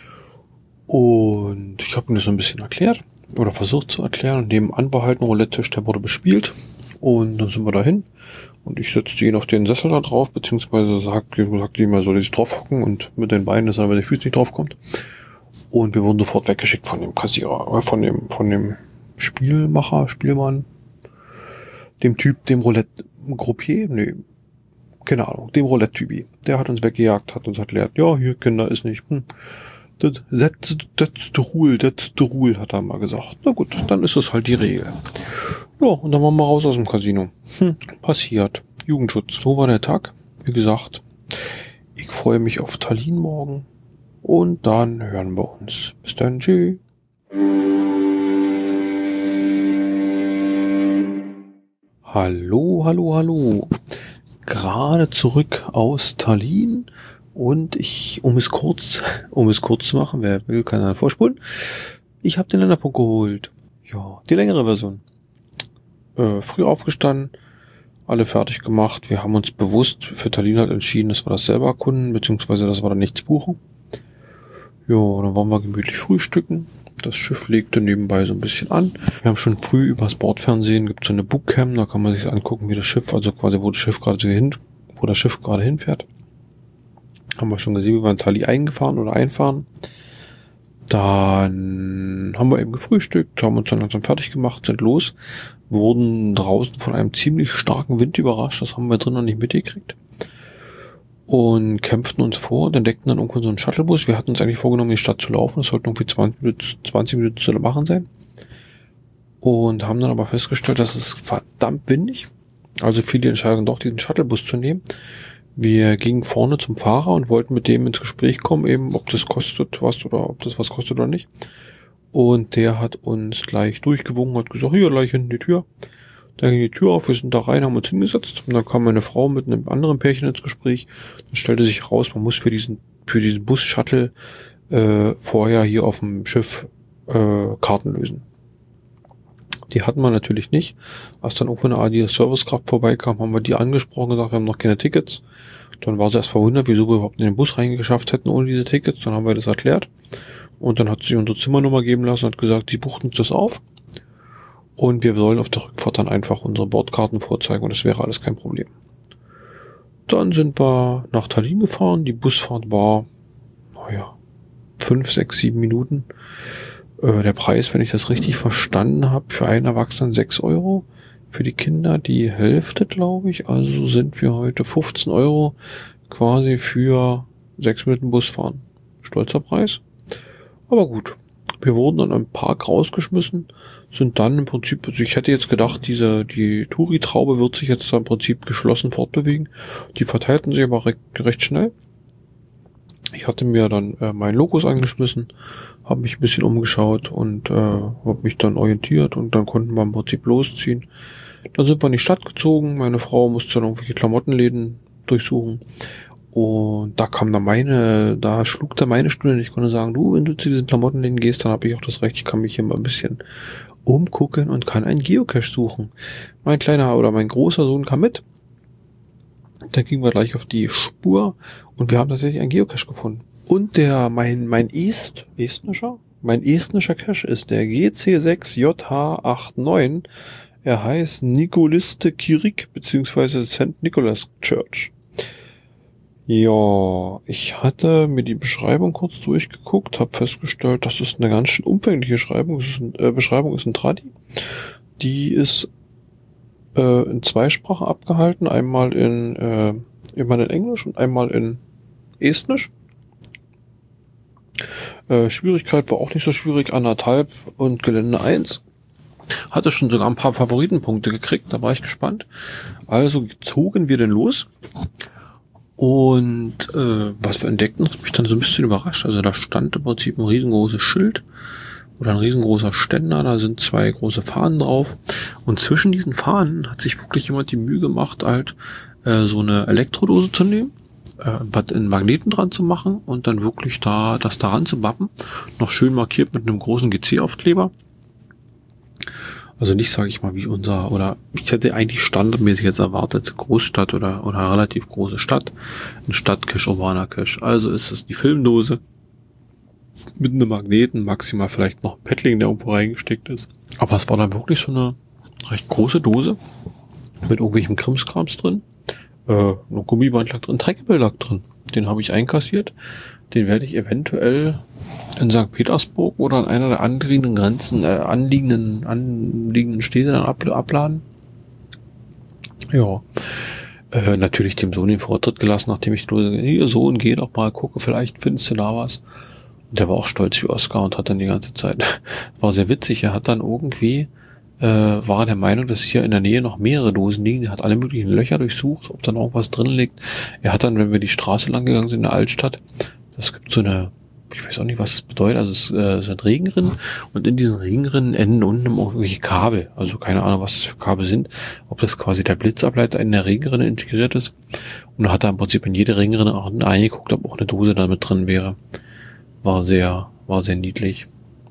Und ich habe ihm das so ein bisschen erklärt. Oder versucht zu erklären. Und nebenan war halt ein Roulette-Tisch, der wurde bespielt. Und dann sind wir dahin. Und ich setzte ihn auf den Sessel da drauf, beziehungsweise sagte sagt ihm, er soll sich drauf hocken und mit den Beinen, dass er mit den Füßen nicht drauf kommt. Und wir wurden sofort weggeschickt von dem Kassierer, äh, von dem, von dem Spielmacher, Spielmann. Dem Typ, dem Roulette-Gruppier, nee, keine Ahnung, dem Roulette-Typi. Der hat uns weggejagt, hat uns erklärt, ja, hier, Kinder, ist nicht, hm, das, that's, that's the rule, that's the rule, hat er mal gesagt. Na gut, dann ist das halt die Regel. Ja, und dann waren wir raus aus dem Casino. Hm, passiert. Jugendschutz. So war der Tag. Wie gesagt, ich freue mich auf Tallinn morgen und dann hören wir uns. Bis dann, tschüss. Hallo, hallo, hallo. Gerade zurück aus Tallinn und ich, um es kurz, um es kurz zu machen, wer will, kann dann vorspulen. Ich habe den Länderpunkt geholt. Ja, die längere Version. Äh, früh aufgestanden, alle fertig gemacht. Wir haben uns bewusst für Tallinn halt entschieden, dass wir das selber erkunden, beziehungsweise dass wir da nichts buchen. Ja, dann waren wir gemütlich frühstücken. Das Schiff legte nebenbei so ein bisschen an. Wir haben schon früh übers Bordfernsehen, gibt so eine Bookcam, da kann man sich angucken, wie das Schiff, also quasi wo das Schiff gerade so hin, wo das Schiff gerade hinfährt. Haben wir schon gesehen, wie wir in Tallinn eingefahren oder einfahren. Dann haben wir eben gefrühstückt, haben uns dann langsam fertig gemacht, sind los, wurden draußen von einem ziemlich starken Wind überrascht, das haben wir drin noch nicht mitgekriegt. Und kämpften uns vor und entdeckten dann irgendwo so einen Shuttlebus. Wir hatten uns eigentlich vorgenommen, in die Stadt zu laufen. Das sollten irgendwie zwanzig Minuten, zwanzig Minuten zu machen sein. Und haben dann aber festgestellt, dass es verdammt windig. Also fiel die Entscheidung doch, diesen Shuttlebus zu nehmen. Wir gingen vorne zum Fahrer und wollten mit dem ins Gespräch kommen, eben ob das kostet was oder ob das was kostet oder nicht. Und der hat uns gleich durchgewunken, hat gesagt, hier gleich hinten die Tür. Dann ging die Tür auf, wir sind da rein, haben uns hingesetzt und dann kam meine Frau mit einem anderen Pärchen ins Gespräch. Dann stellte sich raus, man muss für diesen für diesen Bus-Shuttle äh, vorher hier auf dem Schiff äh, Karten lösen. Die hatten wir natürlich nicht. Als dann irgendwo eine A D S-Servicekraft vorbeikam, haben wir die angesprochen, gesagt, wir haben noch keine Tickets. Dann war sie erst verwundert, wieso wir überhaupt in den Bus reingeschafft hätten ohne diese Tickets. Dann haben wir das erklärt. Und dann hat sie unsere Zimmernummer geben lassen und hat gesagt, sie bucht uns das auf. Und wir sollen auf der Rückfahrt dann einfach unsere Bordkarten vorzeigen und das wäre alles kein Problem. Dann sind wir nach Tallinn gefahren. Die Busfahrt war, naja, fünf, sechs, sieben Minuten. Äh, der Preis, wenn ich das richtig verstanden habe, für einen Erwachsenen sechs Euro. Für die Kinder die Hälfte, glaube ich. Also sind wir heute fünfzehn Euro quasi für sechs Minuten Busfahren. Stolzer Preis. Aber gut, wir wurden dann im Park rausgeschmissen, sind dann im Prinzip, also ich hätte jetzt gedacht, diese, die Touri-Traube wird sich jetzt im Prinzip geschlossen fortbewegen. Die verteilten sich aber recht, recht schnell. Ich hatte mir dann äh, meinen Logos angeschmissen, habe mich ein bisschen umgeschaut und äh, habe mich dann orientiert und dann konnten wir im Prinzip losziehen. Dann sind wir in die Stadt gezogen, meine Frau musste dann irgendwelche Klamottenläden durchsuchen und da kam dann meine, da schlug da meine Stunde. Ich konnte sagen, du, wenn du zu diesen Klamottenläden gehst, dann habe ich auch das Recht, ich kann mich hier mal ein bisschen umgucken und kann einen Geocache suchen. Mein kleiner oder mein großer Sohn kam mit. Dann gingen wir gleich auf die Spur und wir haben tatsächlich einen Geocache gefunden. Und der, mein, mein Est, estnischer, mein estnischer Cache ist der G C sechs J H neunundachtzig. Er heißt Nikoliste Kirik, beziehungsweise Sankt Nicholas Church. Ja, ich hatte mir die Beschreibung kurz durchgeguckt, habe festgestellt, das ist eine ganz schön umfängliche Schreibung. Es ist ein, äh, Beschreibung ist ein Tradi. Die ist äh, in zwei Sprachen abgehalten, einmal in, äh, einmal in Englisch und einmal in Estnisch. Äh, Schwierigkeit war auch nicht so schwierig, anderthalb und Gelände eins. Hatte schon sogar ein paar Favoritenpunkte gekriegt, da war ich gespannt. Also zogen wir denn los. Und äh, was wir entdeckten, hat mich dann so ein bisschen überrascht. Also da stand im Prinzip ein riesengroßes Schild oder ein riesengroßer Ständer, da sind zwei große Fahnen drauf. Und zwischen diesen Fahnen hat sich wirklich jemand die Mühe gemacht, halt äh, so eine Elektrodose zu nehmen, äh, einen Magneten dran zu machen und dann wirklich da das daran zu bappen. Noch schön markiert mit einem großen G C-Aufkleber. Also nicht, sage ich mal, wie unser, oder ich hätte eigentlich standardmäßig jetzt erwartet, Großstadt oder oder relativ große Stadt, ein Stadtcache, urbaner Cache. Also ist es die Filmdose mit einem Magneten, maximal vielleicht noch ein Paddling, der irgendwo reingesteckt ist. Aber es war dann wirklich so eine recht große Dose mit irgendwelchem Krimskrams drin. Äh, ein Gummiband lag drin, Trackable lag drin. Den habe ich einkassiert. Den werde ich eventuell in Sankt Petersburg oder an einer der anliegenden Grenzen, äh, anliegenden, anliegenden Städte dann ab, abladen. Ja. Äh, natürlich dem Sohn den Vortritt gelassen, nachdem ich die hier Sohn, geh doch mal, gucke, vielleicht findest du da was. Und der war auch stolz wie Oscar und hat dann die ganze Zeit, war sehr witzig, er hat dann irgendwie, äh, war der Meinung, dass hier in der Nähe noch mehrere Dosen liegen, er hat alle möglichen Löcher durchsucht, ob da noch irgendwas drin liegt. Er hat dann, wenn wir die Straße lang gegangen sind in der Altstadt, das gibt so eine, ich weiß auch nicht, was das bedeutet, also es äh, sind Regenrinnen und in diesen Regenrinnen enden unten irgendwelche Kabel, also keine Ahnung, was das für Kabel sind, ob das quasi der Blitzableiter in der Regenrinne integriert ist und da hat er im Prinzip in jede Regenrinne auch eingeguckt, ob auch eine Dose da mit drin wäre. War sehr, war sehr niedlich.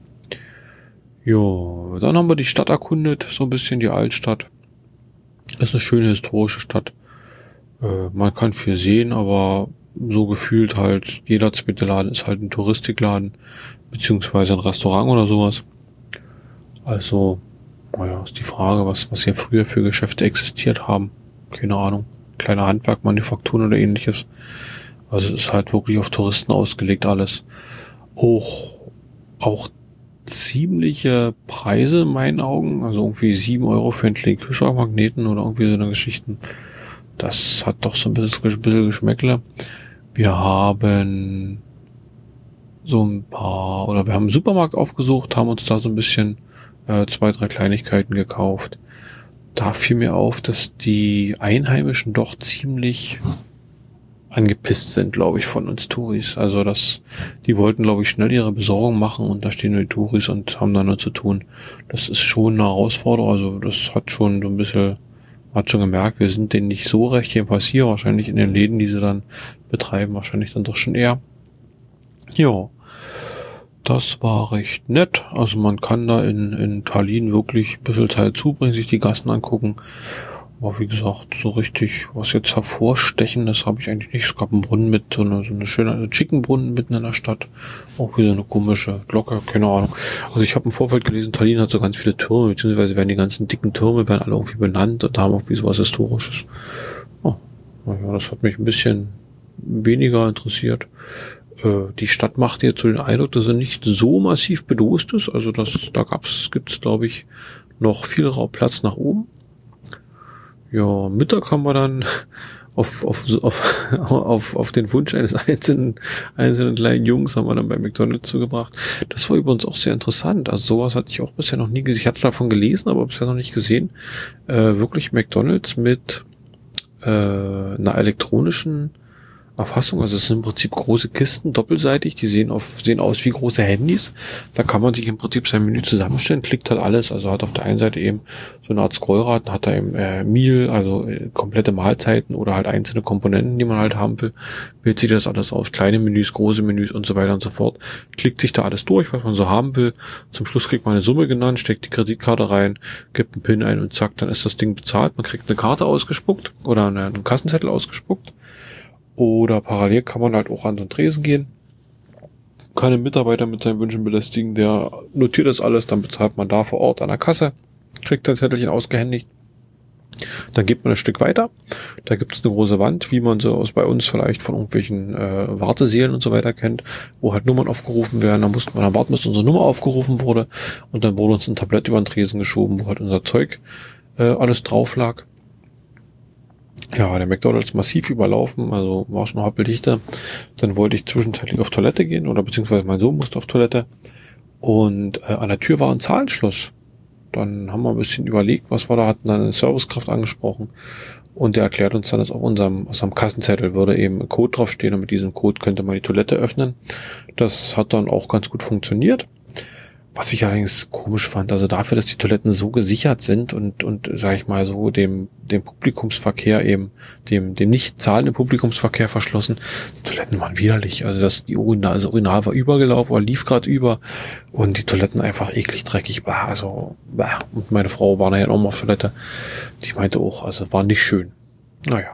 Jo, dann haben wir die Stadt erkundet, so ein bisschen die Altstadt. Das ist eine schöne historische Stadt. Äh, man kann viel sehen, aber so gefühlt halt, jeder zweite Laden ist halt ein Touristikladen, beziehungsweise ein Restaurant oder sowas. Also, naja, ist die Frage, was, was hier früher für Geschäfte existiert haben. Keine Ahnung. Kleine Handwerk, Manufakturen oder ähnliches. Also es ist halt wirklich auf Touristen ausgelegt alles. Auch, auch ziemliche Preise in meinen Augen. Also irgendwie sieben Euro für einen kleinen Kühlschrankmagneten oder irgendwie so eine Geschichten. Das hat doch so ein bisschen, ein bisschen Geschmäckle. Wir haben so ein paar, oder wir haben einen Supermarkt aufgesucht, haben uns da so ein bisschen äh, zwei, drei Kleinigkeiten gekauft. Da fiel mir auf, dass die Einheimischen doch ziemlich angepisst sind, glaube ich, von uns Touris. Also das, die wollten, glaube ich, schnell ihre Besorgung machen und da stehen nur die Touris und haben da nur zu tun. Das ist schon eine Herausforderung. Also das hat schon so ein bisschen, man hat schon gemerkt, wir sind denen nicht so recht, jedenfalls hier wahrscheinlich in den Läden, die sie dann betreiben, wahrscheinlich dann doch schon eher. Ja, das war recht nett. Also man kann da in, in Tallinn wirklich ein bisschen Zeit zubringen, sich die Gassen angucken. Aber wie gesagt, so richtig was jetzt hervorstechendes habe ich eigentlich nicht. Es gab einen Brunnen mit, so eine, so eine schöne Chickenbrunnen mitten in der Stadt. Auch wie so eine komische Glocke, keine Ahnung. Also ich habe im Vorfeld gelesen, Tallinn hat so ganz viele Türme, beziehungsweise werden die ganzen dicken Türme, werden alle irgendwie benannt und haben auch wie sowas Historisches. Oh, naja, das hat mich ein bisschen weniger interessiert. Äh, die Stadt macht jetzt so den Eindruck, dass sie nicht so massiv bedost ist. Also das, da gab's, gibt's glaube ich noch viel Raum Platz nach oben. Ja, Mittag haben wir dann auf, auf, auf, auf, auf den Wunsch eines einzelnen, einzelnen kleinen Jungs haben wir dann bei McDonald's zugebracht. Das war übrigens auch sehr interessant. Also sowas hatte ich auch bisher noch nie gesehen. Ich hatte davon gelesen, aber bisher noch nicht gesehen. Äh, wirklich McDonald's mit äh, einer elektronischen Erfassung. Also es sind im Prinzip große Kisten, doppelseitig, die sehen auf, sehen aus wie große Handys. Da kann man sich im Prinzip sein Menü zusammenstellen, klickt halt alles. Also hat auf der einen Seite eben so eine Art Scrollrad, hat da eben äh, Meal, also äh, komplette Mahlzeiten oder halt einzelne Komponenten, die man halt haben will. Wählt sich das alles aus, kleine Menüs, große Menüs und so weiter und so fort. Klickt sich da alles durch, was man so haben will. Zum Schluss kriegt man eine Summe genannt, steckt die Kreditkarte rein, gibt einen PIN ein und zack, dann ist das Ding bezahlt. Man kriegt eine Karte ausgespuckt oder eine, einen Kassenzettel ausgespuckt. Oder parallel kann man halt auch an den Tresen gehen, kann einen Mitarbeiter mit seinen Wünschen belästigen, der notiert das alles, dann bezahlt man da vor Ort an der Kasse, kriegt sein Zettelchen ausgehändigt, dann geht man ein Stück weiter, da gibt es eine große Wand, wie man so aus bei uns vielleicht von irgendwelchen äh, Wartesälen und so weiter kennt, wo halt Nummern aufgerufen werden, da mussten wir dann warten, bis unsere Nummer aufgerufen wurde und dann wurde uns ein Tablett über den Tresen geschoben, wo halt unser Zeug äh, alles drauf lag. Ja, der McDonald's massiv überlaufen, also war schon hoppeldichte. Dann wollte ich zwischenzeitlich auf Toilette gehen oder beziehungsweise mein Sohn musste auf Toilette und äh, an der Tür war ein Zahlenschluss. Dann haben wir ein bisschen überlegt, was wir da hatten, dann eine Servicekraft angesprochen und der erklärt uns dann, dass auf unserem, aus unserem Kassenzettel würde eben ein Code draufstehen und mit diesem Code könnte man die Toilette öffnen. Das hat dann auch ganz gut funktioniert. Was ich allerdings komisch fand, also dafür, dass die Toiletten so gesichert sind und, und, sag ich mal so, dem, dem Publikumsverkehr eben, dem, dem nicht zahlenden Publikumsverkehr verschlossen, die Toiletten waren widerlich, also das, die Urinal, also Urinal war übergelaufen oder lief gerade über und die Toiletten einfach eklig dreckig, bah, also, bah. Und meine Frau war nachher auch mal auf Toilette, die meinte auch, also war nicht schön. Naja.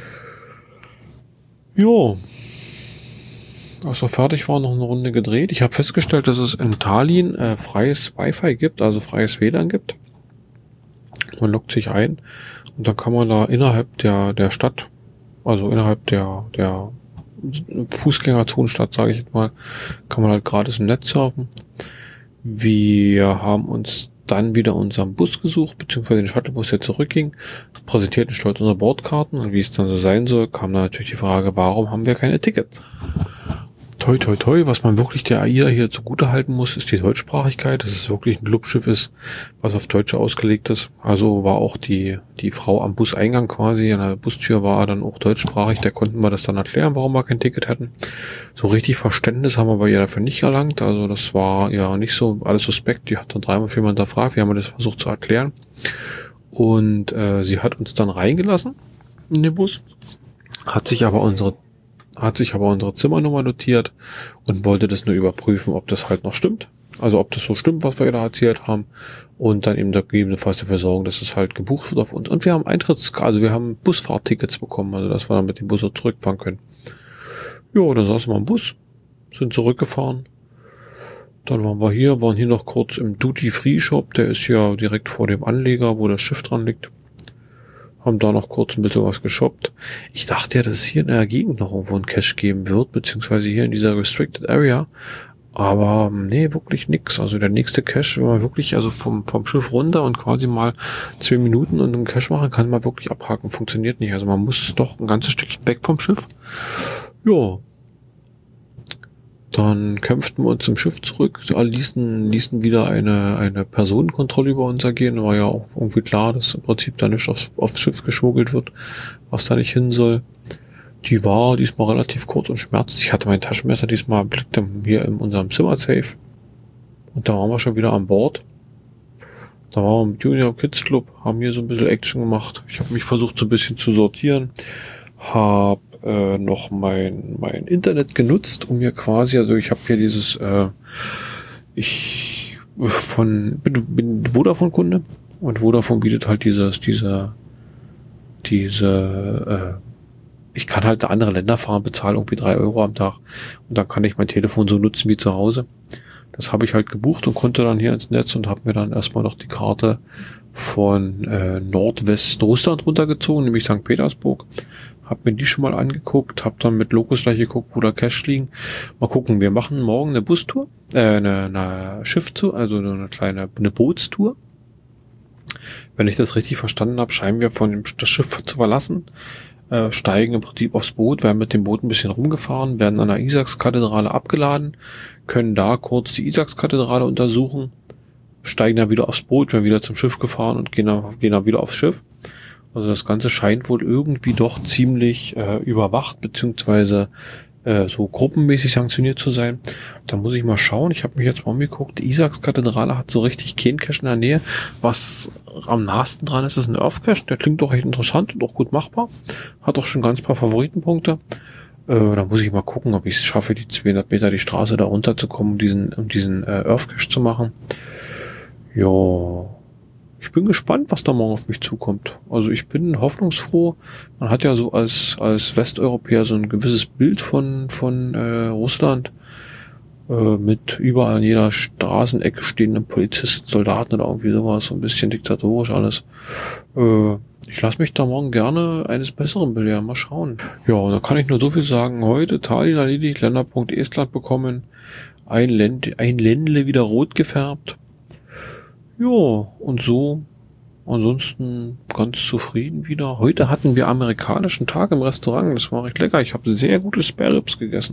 Jo. Als wir fertig waren, noch eine Runde gedreht. Ich habe festgestellt, dass es in Tallinn äh, freies Wi-Fi gibt, also freies W L A N gibt. Man loggt sich ein und dann kann man da innerhalb der der Stadt, also innerhalb der der Fußgängerzonenstadt, sage ich jetzt mal, kann man halt gratis im Netz surfen. Wir haben uns dann wieder unseren Bus gesucht, beziehungsweise den Shuttlebus, der zurückging, präsentierten stolz unsere Bordkarten und wie es dann so sein soll, kam dann natürlich die Frage, warum haben wir keine Tickets? Toi, toi, toi, was man wirklich der A I A hier zugute halten muss, ist die Deutschsprachigkeit, dass es wirklich ein Clubschiff ist, was auf Deutsch ausgelegt ist. Also war auch die die Frau am Buseingang quasi, an der Bustür war dann auch deutschsprachig, da konnten wir das dann erklären, warum wir kein Ticket hatten. So richtig Verständnis haben wir bei ihr dafür nicht erlangt, also das war ja nicht so alles suspekt, die hat dann dreimal, viermal hinterfragt, wir haben das versucht zu erklären. Und äh, sie hat uns dann reingelassen in den Bus, hat sich aber unsere hat sich aber unsere Zimmernummer notiert und wollte das nur überprüfen, ob das halt noch stimmt. Also ob das so stimmt, was wir ihr da erzählt haben. Und dann eben gegebenenfalls dafür sorgen, dass es halt gebucht wird auf uns. Und wir haben Eintritts, also wir haben Busfahrttickets bekommen, also dass wir dann mit dem Bus auch zurückfahren können. Jo, dann saßen wir im Bus, sind zurückgefahren. Dann waren wir hier, waren hier noch kurz im Duty-Free-Shop, der ist ja direkt vor dem Anleger, wo das Schiff dran liegt. Haben da noch kurz ein bisschen was geshoppt. Ich dachte ja, dass es hier in der Gegend noch irgendwo einen Cache geben wird, beziehungsweise hier in dieser Restricted Area. Aber nee, wirklich nix. Also der nächste Cache, wenn man wirklich also vom vom Schiff runter und quasi mal zwei Minuten und einen Cache machen, kann man wirklich abhaken. Funktioniert nicht. Also man muss doch ein ganzes Stückchen weg vom Schiff. Ja. Dann kämpften wir uns zum Schiff zurück, alle ließen, ließen wieder eine, eine Personenkontrolle über uns ergehen. War ja auch irgendwie klar, dass im Prinzip da nicht aufs, aufs Schiff geschmuggelt wird, was da nicht hin soll. Die war diesmal relativ kurz und schmerzlich. Ich hatte mein Taschenmesser diesmal blickte hier in unserem Zimmer-Safe. Und da waren wir schon wieder an Bord. Da waren wir im Junior Kids Club, haben hier so ein bisschen Action gemacht. Ich habe mich versucht so ein bisschen zu sortieren. Hab äh, noch mein mein Internet genutzt, um mir quasi, also ich habe hier dieses, äh, ich von bin, bin Vodafone-Kunde und Vodafone bietet halt dieses, diese, diese, äh, ich kann halt in andere Länder fahren, bezahle irgendwie drei Euro am Tag und dann kann ich mein Telefon so nutzen wie zu Hause. Das habe ich halt gebucht und konnte dann hier ins Netz und habe mir dann erstmal noch die Karte von äh, Nordwestrussland runtergezogen, nämlich Sankt Petersburg. Hab mir die schon mal angeguckt, hab dann mit Locus gleich geguckt, wo da Cache liegen. Mal gucken, wir machen morgen eine Bustour, äh, eine, eine Schifftour, also eine kleine eine Bootstour. Wenn ich das richtig verstanden habe, scheinen wir von dem das Schiff zu verlassen, äh, steigen im Prinzip aufs Boot, werden mit dem Boot ein bisschen rumgefahren, werden an der Isaakskathedrale abgeladen, können da kurz die Isaakskathedrale untersuchen, steigen dann wieder aufs Boot, werden wieder zum Schiff gefahren und gehen dann, gehen dann wieder aufs Schiff. Also das Ganze scheint wohl irgendwie doch ziemlich äh, überwacht, beziehungsweise äh, so gruppenmäßig sanktioniert zu sein. Da muss ich mal schauen. Ich habe mich jetzt mal umgeguckt. Die Isaakskathedrale hat so richtig keinen Cache in der Nähe. Was am nahesten dran ist, ist ein Earth-Cache. Der klingt doch echt interessant und auch gut machbar. Hat auch schon ganz paar Favoritenpunkte. Äh, da muss ich mal gucken, ob ich es schaffe, die zweihundert Meter die Straße da runterzukommen, um diesen, um diesen äh, Earth-Cache zu machen. Ja... Ich bin gespannt, was da morgen auf mich zukommt. Also ich bin hoffnungsfroh. Man hat ja so als als Westeuropäer so ein gewisses Bild von von äh, Russland äh, mit überall an jeder Straßenecke stehenden Polizisten, Soldaten oder irgendwie sowas, so ein bisschen diktatorisch alles. Äh, ich lasse mich da morgen gerne eines Besseren belehren. Mal schauen. Ja, da kann ich nur so viel sagen. Heute Tallinn erledigt, Länderpunkt Estland bekommen, ein Länd ein Ländle wieder rot gefärbt. Ja, und so, ansonsten ganz zufrieden wieder. Heute hatten wir amerikanischen Tag im Restaurant, das war recht lecker. Ich habe sehr gute Spare Ribs gegessen.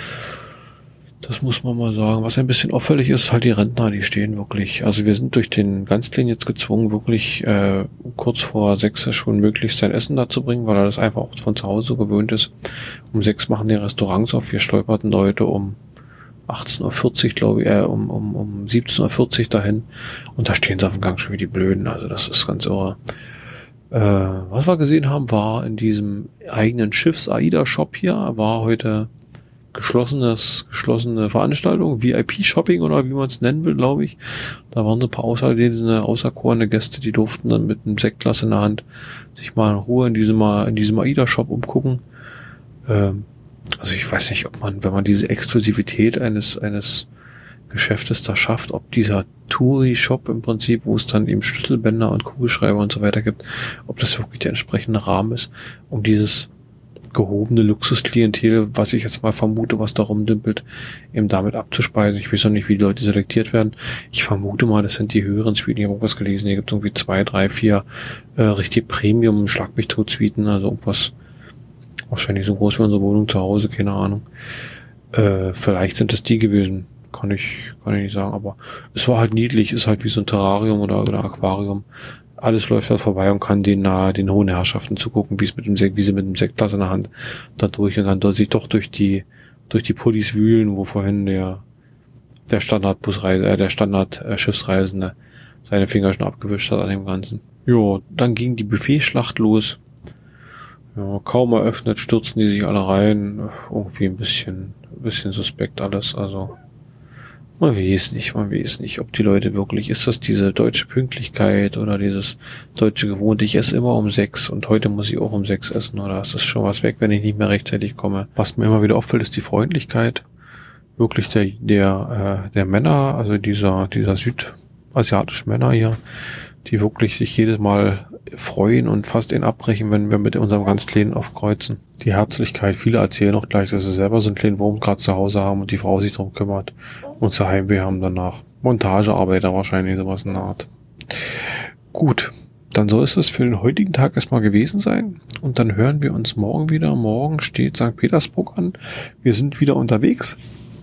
Das muss man mal sagen. Was ein bisschen auffällig ist, halt die Rentner, die stehen wirklich. Also wir sind durch den Ganzlin jetzt gezwungen, wirklich äh, kurz vor sechs schon möglichst sein Essen da zu bringen, weil er das einfach auch von zu Hause so gewöhnt ist. Um sechs machen die Restaurants auf. Wir stolperten heute um achtzehn Uhr vierzig, glaube ich, äh, um, um, um siebzehn Uhr vierzig dahin. Und da stehen sie auf dem Gang schon wie die Blöden. Also das ist ganz irre. Äh, was wir gesehen haben, war in diesem eigenen Schiffs-AIDA-Shop hier, war heute geschlossenes, geschlossene Veranstaltung, V I P-Shopping oder wie man es nennen will, glaube ich. Da waren so ein paar außerlesene, außerkorene Gäste, die durften dann mit einem Sektglas in der Hand sich mal in Ruhe in diesem, in diesem AIDA-Shop umgucken. Ähm, Also ich weiß nicht, ob man, wenn man diese Exklusivität eines eines Geschäftes da schafft, ob dieser Touri-Shop im Prinzip, wo es dann eben Schlüsselbänder und Kugelschreiber und so weiter gibt, ob das wirklich der entsprechende Rahmen ist, um dieses gehobene Luxusklientel, was ich jetzt mal vermute, was da rumdümpelt, eben damit abzuspeisen. Ich weiß noch nicht, wie die Leute selektiert werden. Ich vermute mal, das sind die höheren Suiten. Ich habe irgendwas gelesen, hier gibt es irgendwie zwei, drei, vier äh, richtig Premium Schlag mich tot Suiten, also irgendwas wahrscheinlich so groß wie unsere Wohnung zu Hause, keine Ahnung. Äh, vielleicht sind es die gewesen. Kann ich, kann ich nicht sagen, aber es war halt niedlich, ist halt wie so ein Terrarium oder, oder Aquarium. Alles läuft da vorbei und kann den nahe, den hohen Herrschaften zugucken, wie es mit dem Sekt, wie sie mit dem Sektglas in der Hand da durch und dann dort sich doch durch die, durch die Pullis wühlen, wo vorhin der, der Standardbusreise, äh, der Standard-Schiffsreisende seine Finger schon abgewischt hat an dem Ganzen. Jo, dann ging die Buffetschlacht los. Ja, kaum eröffnet, stürzen die sich alle rein. Irgendwie ein bisschen, ein bisschen suspekt alles. Also, man weiß nicht, man weiß nicht, ob die Leute wirklich, ist das diese deutsche Pünktlichkeit oder dieses deutsche Gewohnte, ich esse immer um sechs und heute muss ich auch um sechs essen oder ist das schon was weg, wenn ich nicht mehr rechtzeitig komme? Was mir immer wieder auffällt, ist die Freundlichkeit. Wirklich der, der, äh, der Männer, also dieser, dieser südasiatischen Männer hier, die wirklich sich jedes Mal freuen und fast ihn abbrechen, wenn wir mit unserem ganz Kleinen aufkreuzen. Die Herzlichkeit, viele erzählen auch gleich, dass sie selber so einen kleinen Wurm gerade zu Hause haben und die Frau sich darum kümmert und zu Heimweh haben danach. Montagearbeiter wahrscheinlich, sowas in der Art. Gut, dann soll es das für den heutigen Tag erstmal gewesen sein und dann hören wir uns morgen wieder. Morgen steht Sankt Petersburg an. Wir sind wieder unterwegs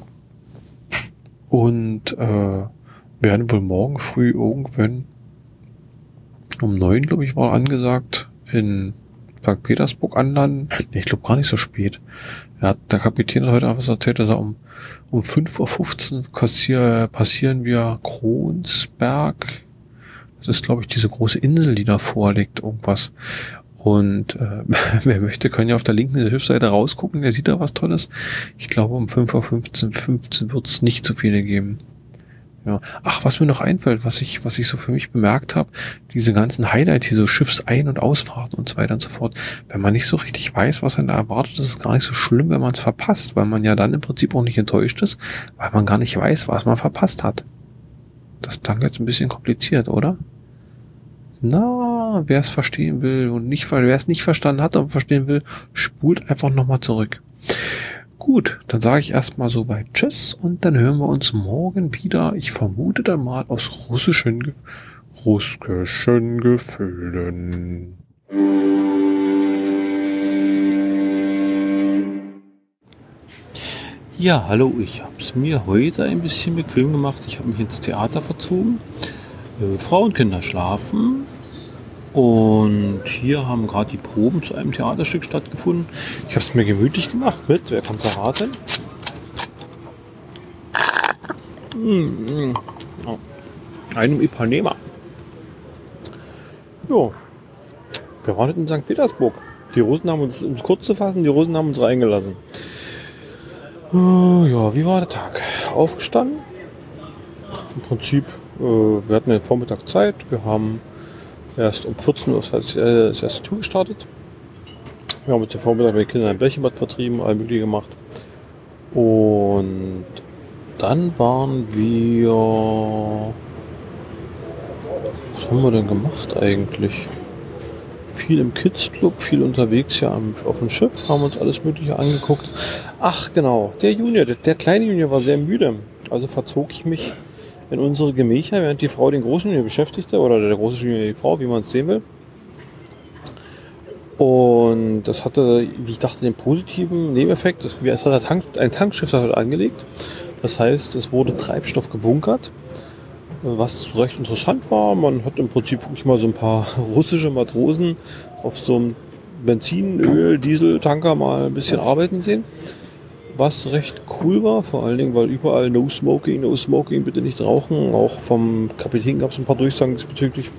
und äh, werden wohl morgen früh irgendwann um neun, glaube ich, war angesagt, in Sankt Petersburg anlanden. Nee, ich glaube gar nicht so spät. Ja, der Kapitän hat heute einfach erzählt, dass er um, um fünf Uhr fünfzehn kassier, passieren wir Kronsberg. Das ist, glaube ich, diese große Insel, die da vorliegt, irgendwas. Und äh, wer möchte, kann ja auf der linken Schiffsseite rausgucken, der sieht da was Tolles. Ich glaube, um fünf Uhr fünfzehn, fünfzehn wird es nicht so viele geben. Ja. Ach, was mir noch einfällt, was ich, was ich so für mich bemerkt habe, diese ganzen Highlights, hier so Schiffsein- und Ausfahrten und so weiter und so fort. Wenn man nicht so richtig weiß, was einen da erwartet, ist es gar nicht so schlimm, wenn man es verpasst, weil man ja dann im Prinzip auch nicht enttäuscht ist, weil man gar nicht weiß, was man verpasst hat. Das klang jetzt ein bisschen kompliziert, oder? Na, wer es verstehen will und nicht, wer es nicht verstanden hat und verstehen will, spult einfach nochmal zurück. Gut, dann sage ich erstmal so bei Tschüss und dann hören wir uns morgen wieder. Ich vermute dann mal aus russischen, Ge- russischen Gefühlen. Ja, hallo, ich habe es mir heute ein bisschen bequem gemacht. Ich habe mich ins Theater verzogen. Äh, Frau und Kinder schlafen. Und hier haben gerade die Proben zu einem Theaterstück stattgefunden. Ich habe es mir gemütlich gemacht mit, wer kann es erraten? Mm, mm, oh, einem Ipanema. Jo, wir waren in Sankt Petersburg. Die Russen haben uns, um es kurz zu fassen, die Russen haben uns reingelassen. Uh, ja, wie war der Tag? Aufgestanden. Im Prinzip, äh, wir hatten den Vormittag Zeit. Wir haben erst um vierzehn Uhr das, äh, das erste Tour gestartet. Wir haben mit dem Vormittag mit den Kindern ein Bällchenbad vertrieben, all mögliche gemacht. Und dann waren wir... Was haben wir denn gemacht eigentlich? Viel im Kids Club, viel unterwegs ja auf dem Schiff, haben uns alles Mögliche angeguckt. Ach genau, der Junior, der, der kleine Junior war sehr müde. Also verzog ich mich in unsere Gemächer, während die Frau den großen Junior beschäftigte, oder der große Junior die Frau, wie man es sehen will. Und das hatte, wie ich dachte, den positiven Nebeneffekt. Es hat ein, Tank, ein Tankschiff das hat angelegt. Das heißt, es wurde Treibstoff gebunkert, was recht interessant war. Man hat im Prinzip wirklich mal so ein paar russische Matrosen auf so einem Benzin-, Öl-, Dieseltanker mal ein bisschen arbeiten sehen. Was recht cool war, vor allen Dingen, weil überall No Smoking, No Smoking, bitte nicht rauchen. Auch vom Kapitän gab es ein paar Durchsagen diesbezüglich.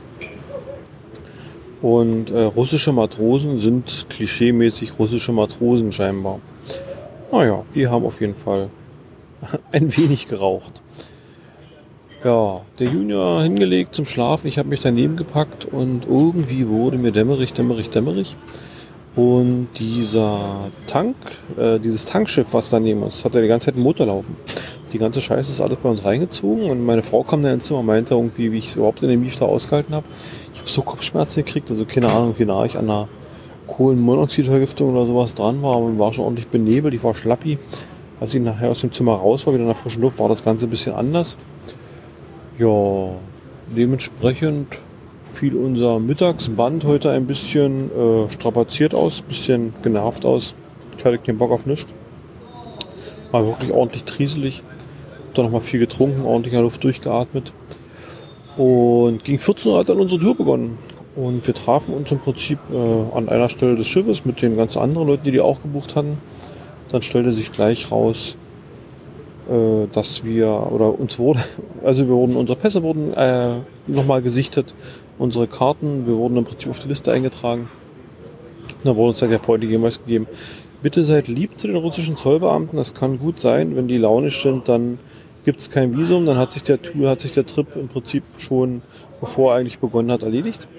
Und äh, russische Matrosen sind klischeemäßig russische Matrosen scheinbar. Naja, die haben auf jeden Fall ein wenig geraucht. Ja, der Junior hingelegt zum Schlafen. Ich habe mich daneben gepackt und irgendwie wurde mir dämmerig, dämmerig, dämmerig. Und dieser Tank, äh, dieses Tankschiff, was daneben ist, hat ja die ganze Zeit einen Motor laufen. Die ganze Scheiße ist alles bei uns reingezogen und meine Frau kam dann ins Zimmer und meinte irgendwie, wie ich es überhaupt in dem Mief da ausgehalten habe. Ich habe so Kopfschmerzen gekriegt, also keine Ahnung, wie nah ich an einer Kohlenmonoxidvergiftung oder sowas dran war, und war schon ordentlich benebelt, ich war schlappi. Als ich nachher aus dem Zimmer raus war, wieder in der frischen Luft, war das Ganze ein bisschen anders. Ja, dementsprechend fiel unser Mittagsband heute ein bisschen äh, strapaziert aus, ein bisschen genervt aus. Ich hatte keinen Bock auf nichts. War wirklich ordentlich trieselig. Hab dann nochmal viel getrunken, ordentlich in der Luft durchgeatmet. Und gegen vierzehn Uhr hat dann unsere Tour begonnen. Und wir trafen uns im Prinzip äh, an einer Stelle des Schiffes mit den ganzen anderen Leuten, die die auch gebucht hatten. Dann stellte sich gleich raus, äh, dass wir, oder uns wurde, also wir wurden, unsere Pässe wurden äh, nochmal gesichtet, unsere Karten, wir wurden im Prinzip auf die Liste eingetragen. Und dann wurde uns dann der freundliche Hinweis gegeben, bitte seid lieb zu den russischen Zollbeamten, das kann gut sein, wenn die launisch sind, dann gibt es kein Visum, dann hat sich der Tour, hat sich der Trip im Prinzip schon, bevor er eigentlich begonnen hat, erledigt.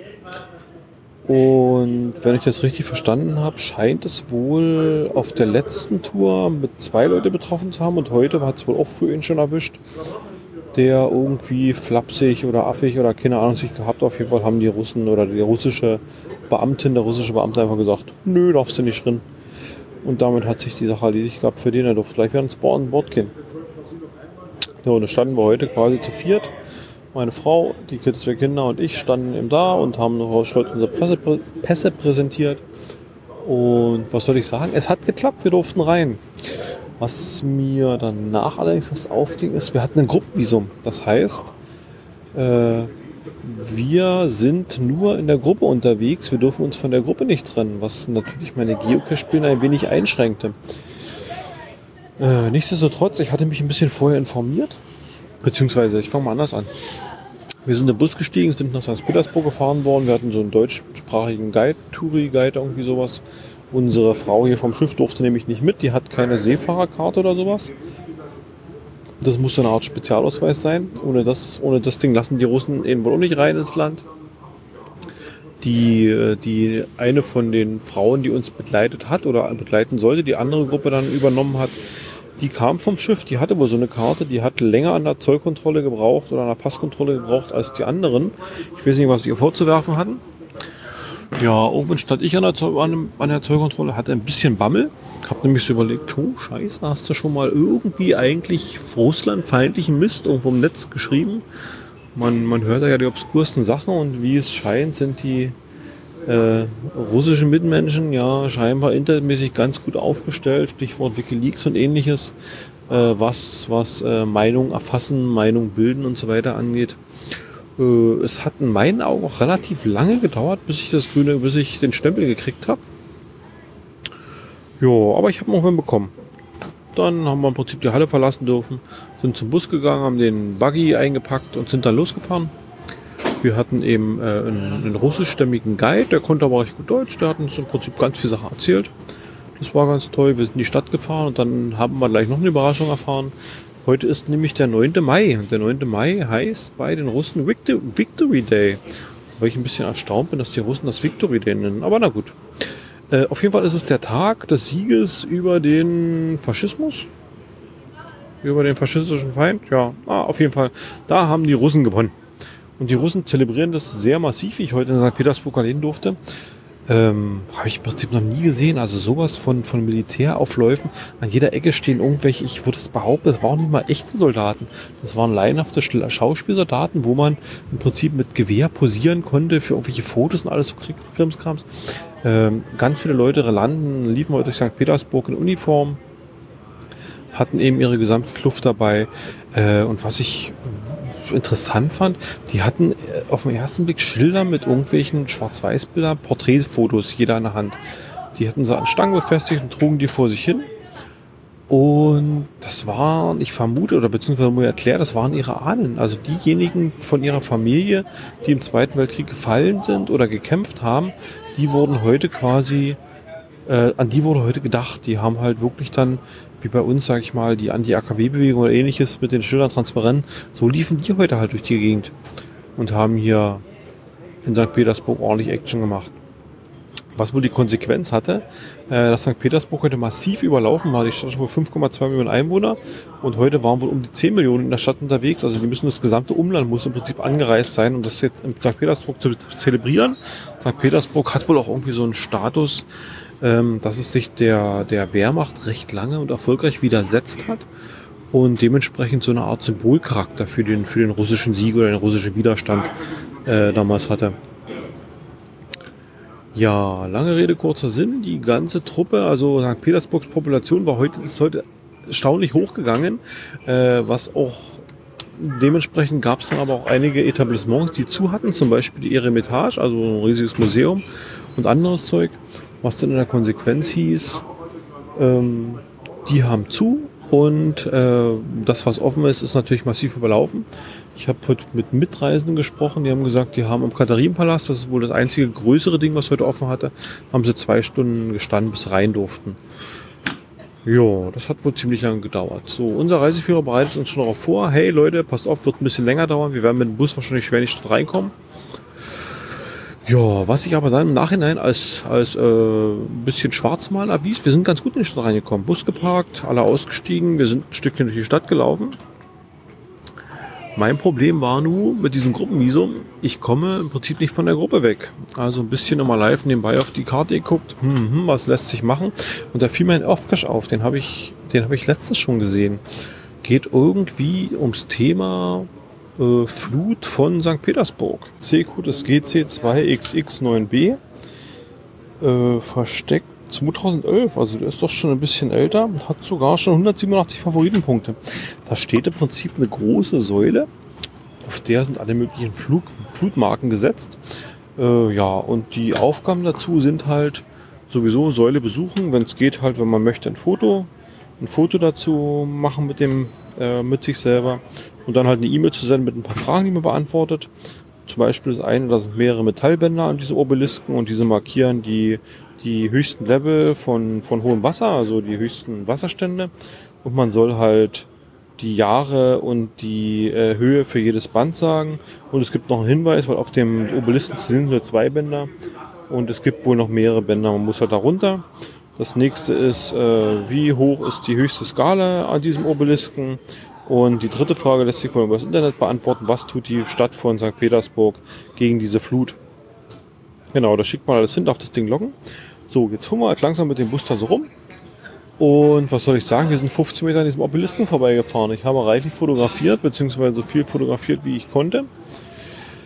Und wenn ich das richtig verstanden habe, scheint es wohl auf der letzten Tour mit zwei Leute betroffen zu haben und heute hat es wohl auch für ihn schon erwischt, der irgendwie flapsig oder affig oder keine Ahnung sich gehabt. Auf jeden Fall haben die Russen oder die russische Beamtin, der russische Beamte einfach gesagt, nö, darfst du nicht drin. Und damit hat sich die Sache erledigt gehabt für den, er durfte gleich wieder ins Board an Bord gehen. Ja, und da standen wir heute quasi zu viert. Meine Frau, die zwei Kinder und ich standen eben da und haben noch stolz unsere Presse, Pässe präsentiert. Und was soll ich sagen? Es hat geklappt, wir durften rein. Was mir danach allerdings erst aufging, ist, wir hatten ein Gruppenvisum. Das heißt, äh, wir sind nur in der Gruppe unterwegs. Wir dürfen uns von der Gruppe nicht trennen, was natürlich meine Geocache-Spiele ein wenig einschränkte. Äh, nichtsdestotrotz, ich hatte mich ein bisschen vorher informiert. Beziehungsweise, ich fange mal anders an. Wir sind in den Bus gestiegen, sind nach Sankt Petersburg gefahren worden. Wir hatten so einen deutschsprachigen Guide, Touri-Guide, irgendwie sowas. Unsere Frau hier vom Schiff durfte nämlich nicht mit. Die hat keine Seefahrerkarte oder sowas. Das muss so eine Art Spezialausweis sein. Ohne das, ohne das Ding lassen die Russen eben wohl auch nicht rein ins Land. Die, die eine von den Frauen, die uns begleitet hat oder begleiten sollte, die andere Gruppe dann übernommen hat, die kam vom Schiff, die hatte wohl so eine Karte, die hat länger an der Zollkontrolle gebraucht oder an der Passkontrolle gebraucht als die anderen. Ich weiß nicht, was sie ihr vorzuwerfen hatten. Ja, irgendwann stand ich an der, Zoll, an, an der Zollkontrolle, hatte ein bisschen Bammel. Hab nämlich so überlegt, oh Scheiße, hast du schon mal irgendwie eigentlich russlandfeindlichen Mist irgendwo im Netz geschrieben? Man, man hört ja die obskursten Sachen und wie es scheint, sind die Äh, russische Mitmenschen, ja, scheinbar internetmäßig ganz gut aufgestellt, Stichwort WikiLeaks und ähnliches, äh, was, was äh, Meinung erfassen, Meinung bilden und so weiter angeht. Äh, es hat in meinen Augen auch relativ lange gedauert, bis ich das grüne, bis ich den Stempel gekriegt habe. Jo, aber ich habe noch einen bekommen. Dann haben wir im Prinzip die Halle verlassen dürfen, sind zum Bus gegangen, haben den Buggy eingepackt und sind dann losgefahren. Wir hatten eben äh, einen, einen russischstämmigen Guide, der konnte aber recht gut Deutsch, der hat uns im Prinzip ganz viele Sachen erzählt. Das war ganz toll, wir sind in die Stadt gefahren und dann haben wir gleich noch eine Überraschung erfahren. Heute ist nämlich der neunte Mai und der neunte Mai heißt bei den Russen Victor- Victory Day. Weil ich ein bisschen erstaunt bin, dass die Russen das Victory Day nennen, aber na gut. Äh, auf jeden Fall ist es der Tag des Sieges über den Faschismus. Über den faschistischen Feind, ja, ah, auf jeden Fall. Da haben die Russen gewonnen. Und die Russen zelebrieren das sehr massiv, wie ich heute in Sankt Petersburg erleben durfte. Ähm, habe ich im Prinzip noch nie gesehen. Also sowas von, von Militäraufläufen. An jeder Ecke stehen irgendwelche, ich würde es behaupten, das waren nicht mal echte Soldaten. Das waren laienhafte Schauspielsoldaten, wo man im Prinzip mit Gewehr posieren konnte für irgendwelche Fotos und alles so Krimskrams. Ähm, ganz viele Leute landen, liefen heute durch Sankt Petersburg in Uniform, hatten eben ihre gesamte Kluft dabei. Äh, und was ich interessant fand, die hatten auf den ersten Blick Schilder mit irgendwelchen Schwarz-Weiß-Bildern, Porträtfotos, jeder in der Hand. Die hatten sie an Stangen befestigt und trugen die vor sich hin. Und das waren, ich vermute, oder beziehungsweise mir erklärt, das waren ihre Ahnen. Also diejenigen von ihrer Familie, die im Zweiten Weltkrieg gefallen sind oder gekämpft haben, die wurden heute quasi, äh, an die wurde heute gedacht. Die haben halt wirklich dann, wie bei uns, sag ich mal, die Anti-A K W-Bewegung oder ähnliches mit den Schildern transparent, so liefen die heute halt durch die Gegend und haben hier in Sankt Petersburg ordentlich Action gemacht. Was wohl die Konsequenz hatte, äh, dass Sankt Petersburg heute massiv überlaufen war. Die Stadt hat wohl fünf Komma zwei Millionen Einwohner und heute waren wohl um die zehn Millionen in der Stadt unterwegs. Also die müssen, das gesamte Umland muss im Prinzip angereist sein, um das jetzt in Sankt Petersburg zu zelebrieren. Sankt Petersburg hat wohl auch irgendwie so einen Status, ähm, dass es sich der, der Wehrmacht recht lange und erfolgreich widersetzt hat und dementsprechend so eine Art Symbolcharakter für den, für den russischen Sieg oder den russischen Widerstand äh, damals hatte. Ja, lange Rede, kurzer Sinn. Die ganze Truppe, also Sankt Petersburgs Population war heute, ist heute erstaunlich hochgegangen, äh, was auch dementsprechend gab es dann aber auch einige Etablissements, die zu hatten, zum Beispiel die Eremitage, also ein riesiges Museum und anderes Zeug, was dann in der Konsequenz hieß, ähm, die haben zu und äh, das, was offen ist, ist natürlich massiv überlaufen. Ich habe heute mit Mitreisenden gesprochen, die haben gesagt, die haben im Katharinenpalast, das ist wohl das einzige größere Ding, was heute offen hatte, haben sie zwei Stunden gestanden, bis rein durften. Jo, das hat wohl ziemlich lange gedauert. So, unser Reiseführer bereitet uns schon darauf vor, hey Leute, passt auf, wird ein bisschen länger dauern, wir werden mit dem Bus wahrscheinlich schwer in die Stadt reinkommen. Ja, was ich aber dann im Nachhinein als, als äh, ein bisschen Schwarzmal erwies, wir sind ganz gut in die Stadt reingekommen. Bus geparkt, alle ausgestiegen, wir sind ein Stückchen durch die Stadt gelaufen. Mein Problem war nun mit diesem Gruppenvisum, ich komme im Prinzip nicht von der Gruppe weg. Also ein bisschen immer live nebenbei auf die Karte geguckt, hm, hm, was lässt sich machen. Und da fiel mir ein Off-Cache auf, den habe ich, den habe ich letztens schon gesehen. Geht irgendwie ums Thema äh, Flut von Sankt Petersburg. C-Code ist G C zwei X X neun B. Äh, versteckt zweitausendelf, also der ist doch schon ein bisschen älter, hat sogar schon hundertsiebenundachtzig Favoritenpunkte. Da steht im Prinzip eine große Säule, auf der sind alle möglichen Flug, Flutmarken gesetzt. Äh, ja, und die Aufgaben dazu sind halt sowieso Säule besuchen, wenn es geht halt, wenn man möchte, ein Foto, ein Foto dazu machen mit dem, äh, mit sich selber und dann halt eine E-Mail zu senden mit ein paar Fragen, die man beantwortet. Zum Beispiel ist eine, da sind mehrere Metallbänder an diesen Obelisken und diese markieren die die höchsten Level von, von hohem Wasser, also die höchsten Wasserstände. Und man soll halt die Jahre und die äh, Höhe für jedes Band sagen. Und es gibt noch einen Hinweis, weil auf dem Obelisken sind nur zwei Bänder. Und es gibt wohl noch mehrere Bänder. Man muss halt da runter. Das nächste ist, äh, wie hoch ist die höchste Skala an diesem Obelisken? Und die dritte Frage lässt sich wohl über das Internet beantworten. Was tut die Stadt von Sankt Petersburg gegen diese Flut? Genau, da schickt man alles hin, darf das Ding loggen. So, jetzt fuhren wir halt langsam mit dem Bus da so rum. Und was soll ich sagen, wir sind fünfzehn Meter an diesem Obelisken vorbeigefahren. Ich habe reichlich fotografiert, beziehungsweise so viel fotografiert, wie ich konnte.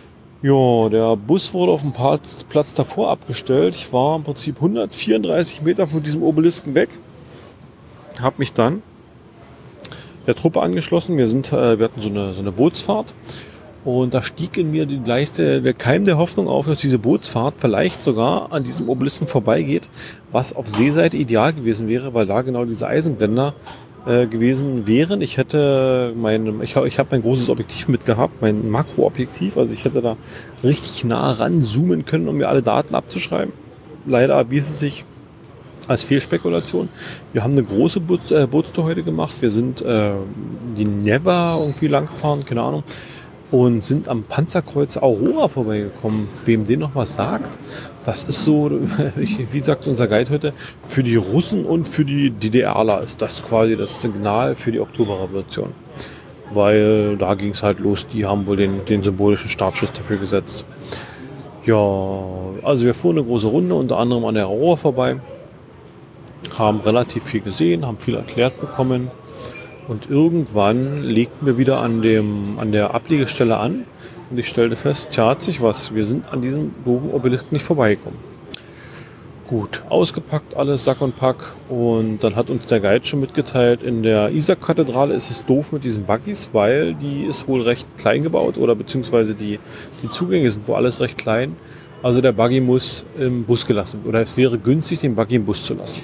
Ja, der Bus wurde auf dem Platz, Platz davor abgestellt. Ich war im Prinzip hundertvierunddreißig Meter von diesem Obelisken weg. Habe mich dann der Truppe angeschlossen. Wir, sind, äh, wir hatten so eine, so eine Bootsfahrt. Und da stieg in mir die leichte, der Keim der Hoffnung auf, dass diese Bootsfahrt vielleicht sogar an diesem Obelisken vorbeigeht, was auf Seeseite ideal gewesen wäre, weil da genau diese Eisenblender äh, gewesen wären. Ich hätte mein, ich, ich habe mein großes Objektiv mitgehabt, mein Makroobjektiv, also ich hätte da richtig nah ran zoomen können, um mir alle Daten abzuschreiben. Leider erwies es sich als Fehlspekulation. Wir haben eine große Boots, äh, Bootstour heute gemacht. Wir sind äh, die Never irgendwie lang gefahren, keine Ahnung. Und sind am Panzerkreuz Aurora vorbeigekommen. Wem den noch was sagt, das ist so, wie sagt unser Guide heute, für die Russen und für die DDRler ist das quasi das Signal für die Oktoberrevolution. Weil da ging es halt los, die haben wohl den, den symbolischen Startschuss dafür gesetzt. Ja, also wir fuhren eine große Runde, unter anderem an der Aurora vorbei, haben relativ viel gesehen, haben viel erklärt bekommen. Und irgendwann legten wir wieder an, dem, an der Ablegestelle an und ich stellte fest, tja, hat sich was. Wir sind an diesem doofen Obelisk nicht vorbeigekommen. Gut, ausgepackt alles, Sack und Pack. Und dann hat uns der Guide schon mitgeteilt, in der Isar-Kathedrale ist es doof mit diesen Buggies, weil die ist wohl recht klein gebaut oder beziehungsweise die, die Zugänge sind wohl alles recht klein. Also der Buggy muss im Bus gelassen oder es wäre günstig, den Buggy im Bus zu lassen.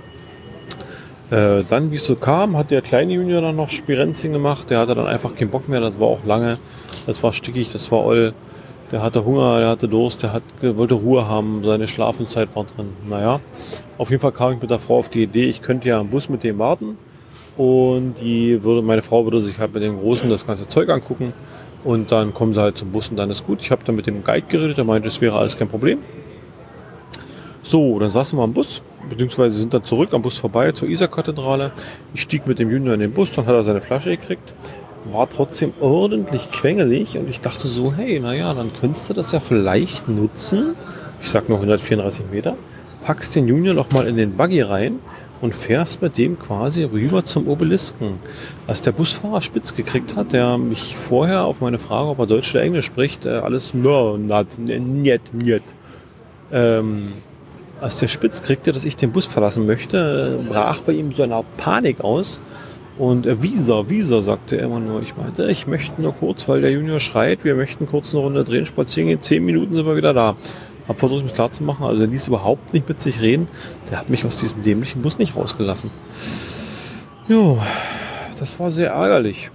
Äh, dann, wie es so kam, hat der kleine Junior dann noch Spirenzchen gemacht. Der hatte dann einfach keinen Bock mehr. Das war auch lange. Das war stickig, das war oll. Der hatte Hunger, der hatte Durst, der hat, wollte Ruhe haben. Seine Schlafenszeit war drin. Naja, auf jeden Fall kam ich mit der Frau auf die Idee, ich könnte ja im Bus mit dem warten. Und die würde, meine Frau würde sich halt mit dem Großen das ganze Zeug angucken. Und dann kommen sie halt zum Bus und dann ist gut. Ich habe dann mit dem Guide geredet, der meinte, es wäre alles kein Problem. So, dann saßen wir am Bus, beziehungsweise sind dann zurück am Bus vorbei zur Isar-Kathedrale. Ich stieg mit dem Junior in den Bus, dann hat er seine Flasche gekriegt. War trotzdem ordentlich quengelig und ich dachte so, hey, naja, dann könntest du das ja vielleicht nutzen. Ich sag nur hundertvierunddreißig Meter. Packst den Junior noch mal in den Buggy rein und fährst mit dem quasi rüber zum Obelisken. Als der Busfahrer spitz gekriegt hat, der mich vorher auf meine Frage, ob er Deutsch oder Englisch spricht, alles no, not, niet, niet. Ähm, Als der spitz kriegte, dass ich den Bus verlassen möchte, brach bei ihm so eine Art Panik aus. Und äh, Visa, Visa, sagte er immer nur. Ich meinte, ich möchte nur kurz, weil der Junior schreit, wir möchten kurz eine Runde drehen, spazieren gehen, zehn Minuten sind wir wieder da. Hab versucht, mich klar zu machen, also er ließ überhaupt nicht mit sich reden. Der hat mich aus diesem dämlichen Bus nicht rausgelassen. Jo, das war sehr ärgerlich.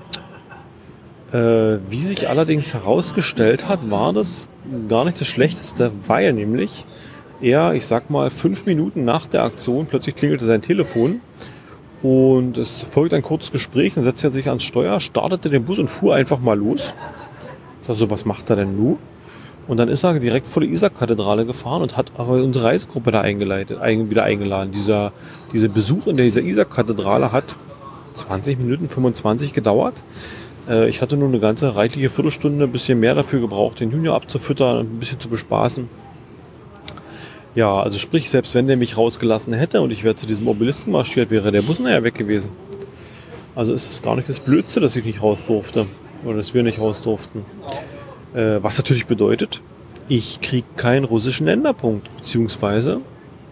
Äh, wie sich allerdings herausgestellt hat, war das gar nicht das Schlechteste, weil nämlich er, ich sag mal, fünf Minuten nach der Aktion plötzlich klingelte sein Telefon und es folgte ein kurzes Gespräch, dann setzte er sich ans Steuer, startete den Bus und fuhr einfach mal los. Also was macht er denn nun? Und dann ist er direkt vor die Isar-Kathedrale gefahren und hat aber unsere Reisegruppe da eingeleitet, wieder eingeladen. Dieser, dieser Besuch in dieser Isar-Kathedrale hat zwanzig Minuten, fünfundzwanzig gedauert. Äh, ich hatte nur eine ganze reichliche Viertelstunde, ein bisschen mehr dafür gebraucht, den Junior abzufüttern und ein bisschen zu bespaßen. Ja, also sprich, selbst wenn der mich rausgelassen hätte und ich wäre zu diesem Obelisken marschiert, wäre der Bus nachher weg gewesen. Also ist es gar nicht das Blödste, dass ich nicht raus durfte. Oder dass wir nicht raus durften. Äh, was natürlich bedeutet, ich kriege keinen russischen Länderpunkt. Beziehungsweise,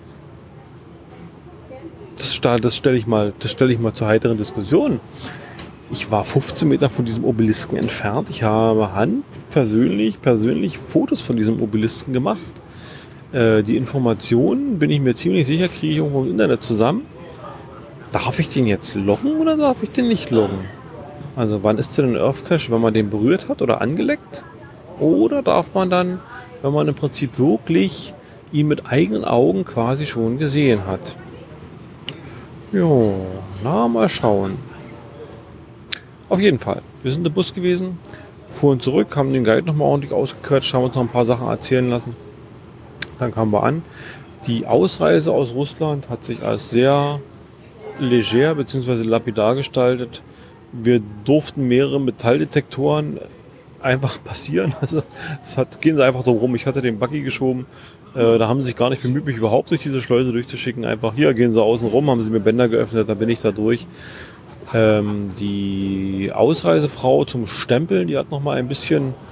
das, das stelle ich mal, das stelle ich mal zur heiteren Diskussion. Ich war fünfzehn Meter von diesem Obelisken entfernt. Ich habe Hand persönlich, persönlich Fotos von diesem Obelisken gemacht. Die Informationen, bin ich mir ziemlich sicher, kriege ich irgendwo im Internet zusammen. Darf ich den jetzt loggen oder darf ich den nicht loggen? Also wann ist denn ein Earthcache, wenn man den berührt hat oder angeleckt? Oder darf man dann, wenn man im Prinzip wirklich ihn mit eigenen Augen quasi schon gesehen hat? Jo, na mal schauen. Auf jeden Fall, wir sind im Bus gewesen, fuhren zurück, haben den Guide nochmal ordentlich ausgequetscht, haben uns noch ein paar Sachen erzählen lassen. Dann kamen wir an. Die Ausreise aus Russland hat sich als sehr leger bzw. lapidar gestaltet. Wir durften mehrere Metalldetektoren einfach passieren. Also es hat, gehen sie einfach so rum. Ich hatte den Buggy geschoben. Äh, da haben sie sich gar nicht bemüht, mich überhaupt durch diese Schleuse durchzuschicken. Einfach hier gehen sie außen rum, haben sie mir Bänder geöffnet, da bin ich da durch. Ähm, die Ausreisefrau zum Stempeln, die hat noch mal ein bisschen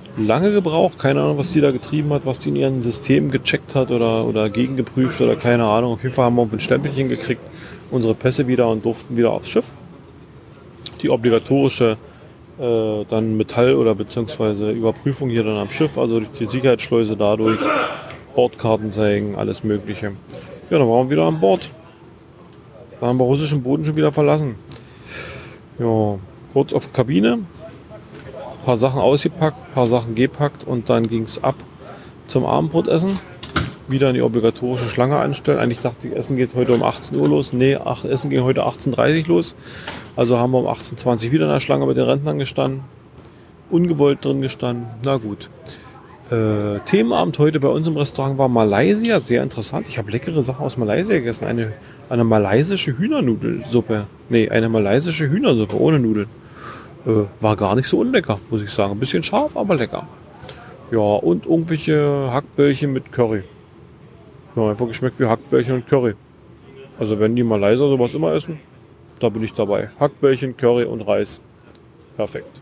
lange gebraucht. Keine Ahnung, was die da getrieben hat, was die in ihrem System gecheckt hat oder, oder gegengeprüft oder keine Ahnung. Auf jeden Fall haben wir ein Stempelchen gekriegt, unsere Pässe wieder und durften wieder aufs Schiff. Die obligatorische äh, dann Metall- oder beziehungsweise Überprüfung hier dann am Schiff, also durch die Sicherheitsschleuse dadurch, Bordkarten zeigen, alles Mögliche. Ja, dann waren wir wieder an Bord. Dann haben wir russischen Boden schon wieder verlassen. Ja, kurz auf die Kabine, ein paar Sachen ausgepackt, ein paar Sachen gepackt und dann ging es ab zum Abendbrotessen. Wieder in die obligatorische Schlange anstellen. Eigentlich dachte ich, Essen geht heute um achtzehn Uhr los. Nee, ach, Essen ging heute achtzehn Uhr dreißig los. Also haben wir um achtzehn Uhr zwanzig wieder in der Schlange mit den Rentnern gestanden. Ungewollt drin gestanden. Na gut. Äh, Themenabend heute bei uns im Restaurant war Malaysia. Sehr interessant. Ich habe leckere Sachen aus Malaysia gegessen. Eine, eine malaysische Hühnernudelsuppe. Nee, eine malaysische Hühnersuppe ohne Nudeln. Äh, war gar nicht so unlecker, muss ich sagen. Ein bisschen scharf, aber lecker. Ja, und irgendwelche Hackbällchen mit Curry. Ja, einfach geschmeckt wie Hackbällchen und Curry. Also wenn die Malayser sowas immer essen, da bin ich dabei. Hackbällchen, Curry und Reis. Perfekt.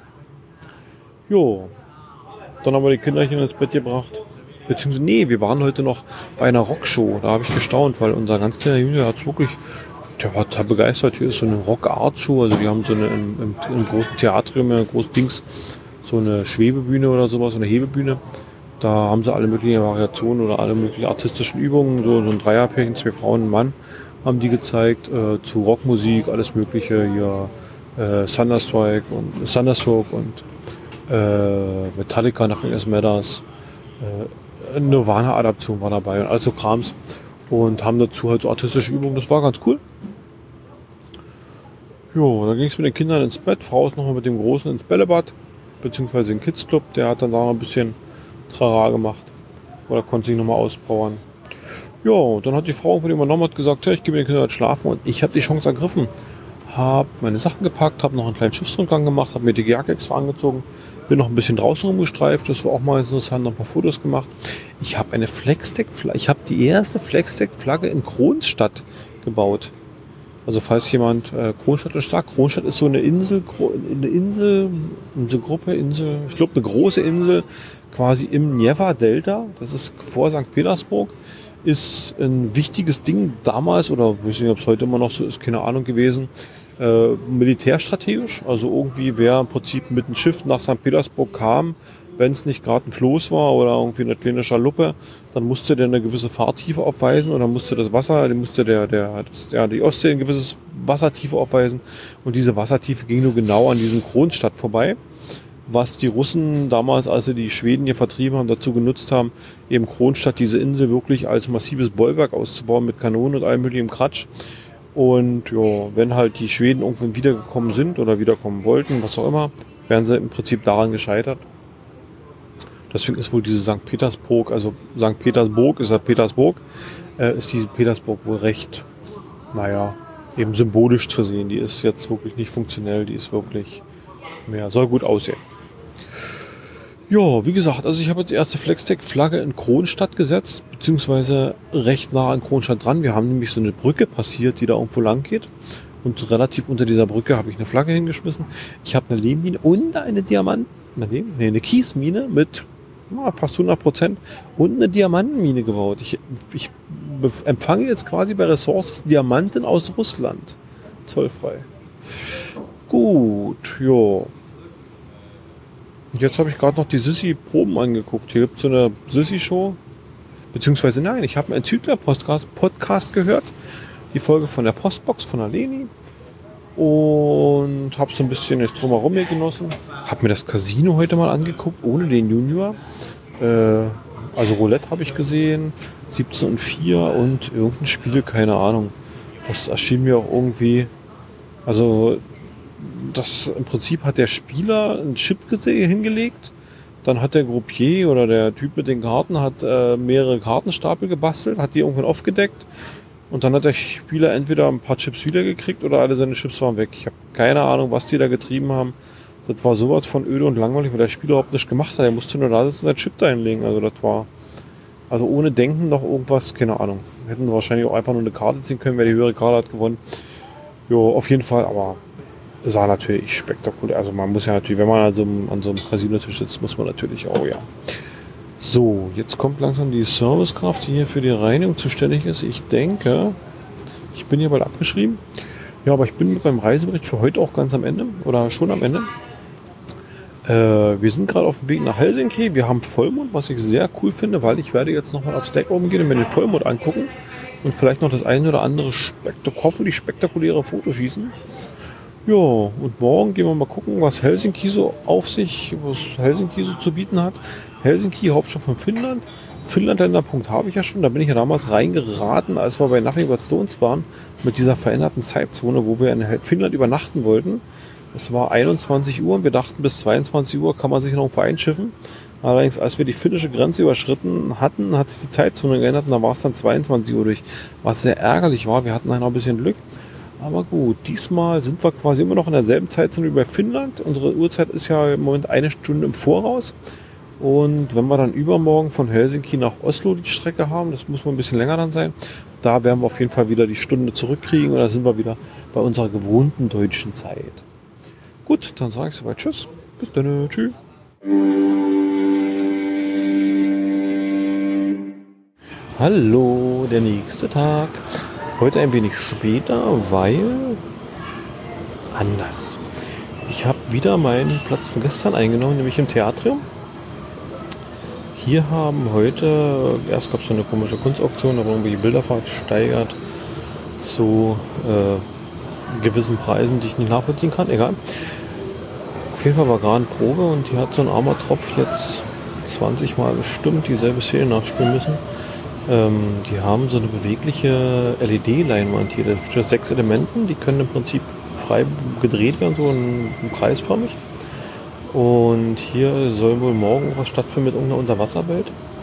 Jo, dann haben wir die Kinderchen ins Bett gebracht. Beziehungsweise, nee, wir waren heute noch bei einer Rockshow. Da habe ich gestaunt, weil unser ganz kleiner Junior hat es wirklich, der war total begeistert. Hier ist so eine Rock-Art-Show. Also die haben so eine im, im, im großen Theatrium, ein großes Dings, so eine Schwebebühne oder sowas, so eine Hebebühne. Da haben sie alle möglichen Variationen oder alle möglichen artistischen Übungen, so, so ein Dreierpärchen, zwei Frauen und ein Mann, haben die gezeigt, äh, zu Rockmusik, alles mögliche, hier äh, Thunderstrike und Thunderstroke und äh, Metallica, Nothing Else Matters, äh, Nirvana-Adaption war dabei und alles so Krams und haben dazu halt so artistische Übungen, das war ganz cool. Jo, dann ging es mit den Kindern ins Bett, Frau ist nochmal mit dem Großen ins Bällebad, beziehungsweise in den Kids Club, der hat dann da noch ein bisschen Trara gemacht. Oder konnte sich nochmal auspowern. Ja, dann hat die Frau von dem übernommen und gesagt, ja, ich gebe den Kindern jetzt schlafen und ich habe die Chance ergriffen. Habe meine Sachen gepackt, habe noch einen kleinen Schiffsrundgang gemacht, habe mir die Jacke extra angezogen, bin noch ein bisschen draußen rumgestreift, das war auch mal interessant, noch ein paar Fotos gemacht. Ich habe eine Flexdeck-Flagge, ich habe die erste Flexdeck-Flagge in Kronstadt gebaut. Also falls jemand äh, Kronstadt ist stark. Kronstadt ist so eine Insel, eine Insel, eine Gruppe, Insel, ich glaube eine große Insel, quasi im Dnepr-Delta. Das ist vor Sankt Petersburg. Ist ein wichtiges Ding damals, oder ich weiß nicht, ob es heute immer noch so ist, keine Ahnung gewesen, äh, militärstrategisch. Also irgendwie, wer im Prinzip mit dem Schiff nach Sankt Petersburg kam, wenn es nicht gerade ein Floß war oder irgendwie eine kleine Schaluppe, dann musste der eine gewisse Fahrtiefe aufweisen oder musste das Wasser, dann musste der, der, das, ja, die Ostsee ein gewisses Wassertiefe aufweisen und diese Wassertiefe ging nur genau an diesem Kronstadt vorbei, was die Russen damals, als sie die Schweden hier vertrieben haben, dazu genutzt haben, eben Kronstadt, diese Insel wirklich als massives Bollwerk auszubauen mit Kanonen und allem möglichen Kratsch. Und ja, wenn halt die Schweden irgendwann wiedergekommen sind oder wiederkommen wollten, was auch immer, wären sie im Prinzip daran gescheitert. Deswegen ist wohl diese Sankt Petersburg, also Sankt Petersburg ist ja Petersburg, äh, ist diese Petersburg wohl recht, naja, eben symbolisch zu sehen. Die ist jetzt wirklich nicht funktionell, die ist wirklich mehr, soll gut aussehen. Ja, wie gesagt, also ich habe jetzt die erste Flexdeck-Flagge in Kronstadt gesetzt, beziehungsweise recht nah an Kronstadt dran. Wir haben nämlich so eine Brücke passiert, die da irgendwo lang geht. Und relativ unter dieser Brücke habe ich eine Flagge hingeschmissen. Ich habe eine Lehmmine und eine Diamant, nee, eine Kiesmine mit ja, fast hundert Prozent und eine Diamantenmine gebaut. Ich, ich empfange jetzt quasi bei Ressources Diamanten aus Russland. Zollfrei. Gut, ja. Jetzt habe ich gerade noch die Sissi-Proben angeguckt. Hier gibt es so eine Sissi-Show. Beziehungsweise nein, ich habe einen Zügler-Podcast gehört. Die Folge von der Postbox von der Leni. Und habe so ein bisschen jetzt drumherum hier genossen. Habe mir das Casino heute mal angeguckt, ohne den Junior. Äh, also Roulette habe ich gesehen. siebzehn und vier und irgendein Spiel, keine Ahnung. Das erschien mir auch irgendwie... Also... Das im Prinzip hat der Spieler einen Chip hingelegt, dann hat der Groupier oder der Typ mit den Karten hat äh, mehrere Kartenstapel gebastelt, hat die irgendwann aufgedeckt und dann hat der Spieler entweder ein paar Chips wiedergekriegt oder alle seine Chips waren weg. Ich habe keine Ahnung, was die da getrieben haben. Das war sowas von öde und langweilig, weil der Spieler überhaupt nichts gemacht hat. Er musste nur da sitzen und seinen Chip da hinlegen. Also das war also ohne Denken noch irgendwas, keine Ahnung. Hätten wahrscheinlich auch einfach nur eine Karte ziehen können, wer die höhere Karte hat gewonnen. Jo, auf jeden Fall, aber sah natürlich spektakulär. Also man muss ja natürlich, wenn man an so einem, an so einem Casino-Tisch sitzt, muss man natürlich auch, ja. So, jetzt kommt langsam die Servicekraft, die hier für die Reinigung zuständig ist. Ich denke, ich bin hier bald abgeschrieben. Ja, aber ich bin mit meinem Reisebericht für heute auch ganz am Ende oder schon am Ende. Äh, wir sind gerade auf dem Weg nach Helsinki. Wir haben Vollmond, was ich sehr cool finde, weil ich werde jetzt nochmal auf Stack oben gehen und mir den Vollmond angucken und vielleicht noch das eine oder andere spektak- hoffentlich spektakuläre Foto schießen. Ja, und morgen gehen wir mal gucken, was Helsinki so auf sich, was Helsinki so zu bieten hat. Helsinki, Hauptstadt von Finnland. Finnland-Länderpunkt habe ich ja schon. Da bin ich ja damals reingeraten, als wir bei Nothing But Stones waren, mit dieser veränderten Zeitzone, wo wir in Finnland übernachten wollten. Es war einundzwanzig Uhr und wir dachten, bis zweiundzwanzig Uhr kann man sich noch irgendwo einschiffen. Allerdings, als wir die finnische Grenze überschritten hatten, hat sich die Zeitzone geändert und da war es dann zweiundzwanzig Uhr durch, was sehr ärgerlich war. Wir hatten dann noch ein bisschen Glück. Aber gut, diesmal sind wir quasi immer noch in derselben Zeitzone wie bei Finnland. Unsere Uhrzeit ist ja im Moment eine Stunde im Voraus. Und wenn wir dann übermorgen von Helsinki nach Oslo die Strecke haben, das muss mal ein bisschen länger dann sein, da werden wir auf jeden Fall wieder die Stunde zurückkriegen und da sind wir wieder bei unserer gewohnten deutschen Zeit. Gut, dann sage ich soweit Tschüss. Bis dann. Tschüss. Hallo, der nächste Tag. Heute ein wenig später, weil anders. Ich habe wieder meinen Platz von gestern eingenommen, nämlich im Theatrium. Hier haben heute, erst gab es so eine komische Kunstauktion, da wurden irgendwelche Bilder versteigert zu äh, gewissen Preisen, die ich nicht nachvollziehen kann. Egal. Auf jeden Fall war gerade eine Probe und die hat so ein armer Tropf jetzt zwanzig Mal bestimmt dieselbe Szene nachspielen müssen. Ähm, die haben so eine bewegliche L E D-Leinwand hier. Das besteht aus sechs Elementen, die können im Prinzip frei gedreht werden, so in, in kreisförmig. Und hier soll wohl morgen was stattfinden mit irgendeiner Unterwasserwelt.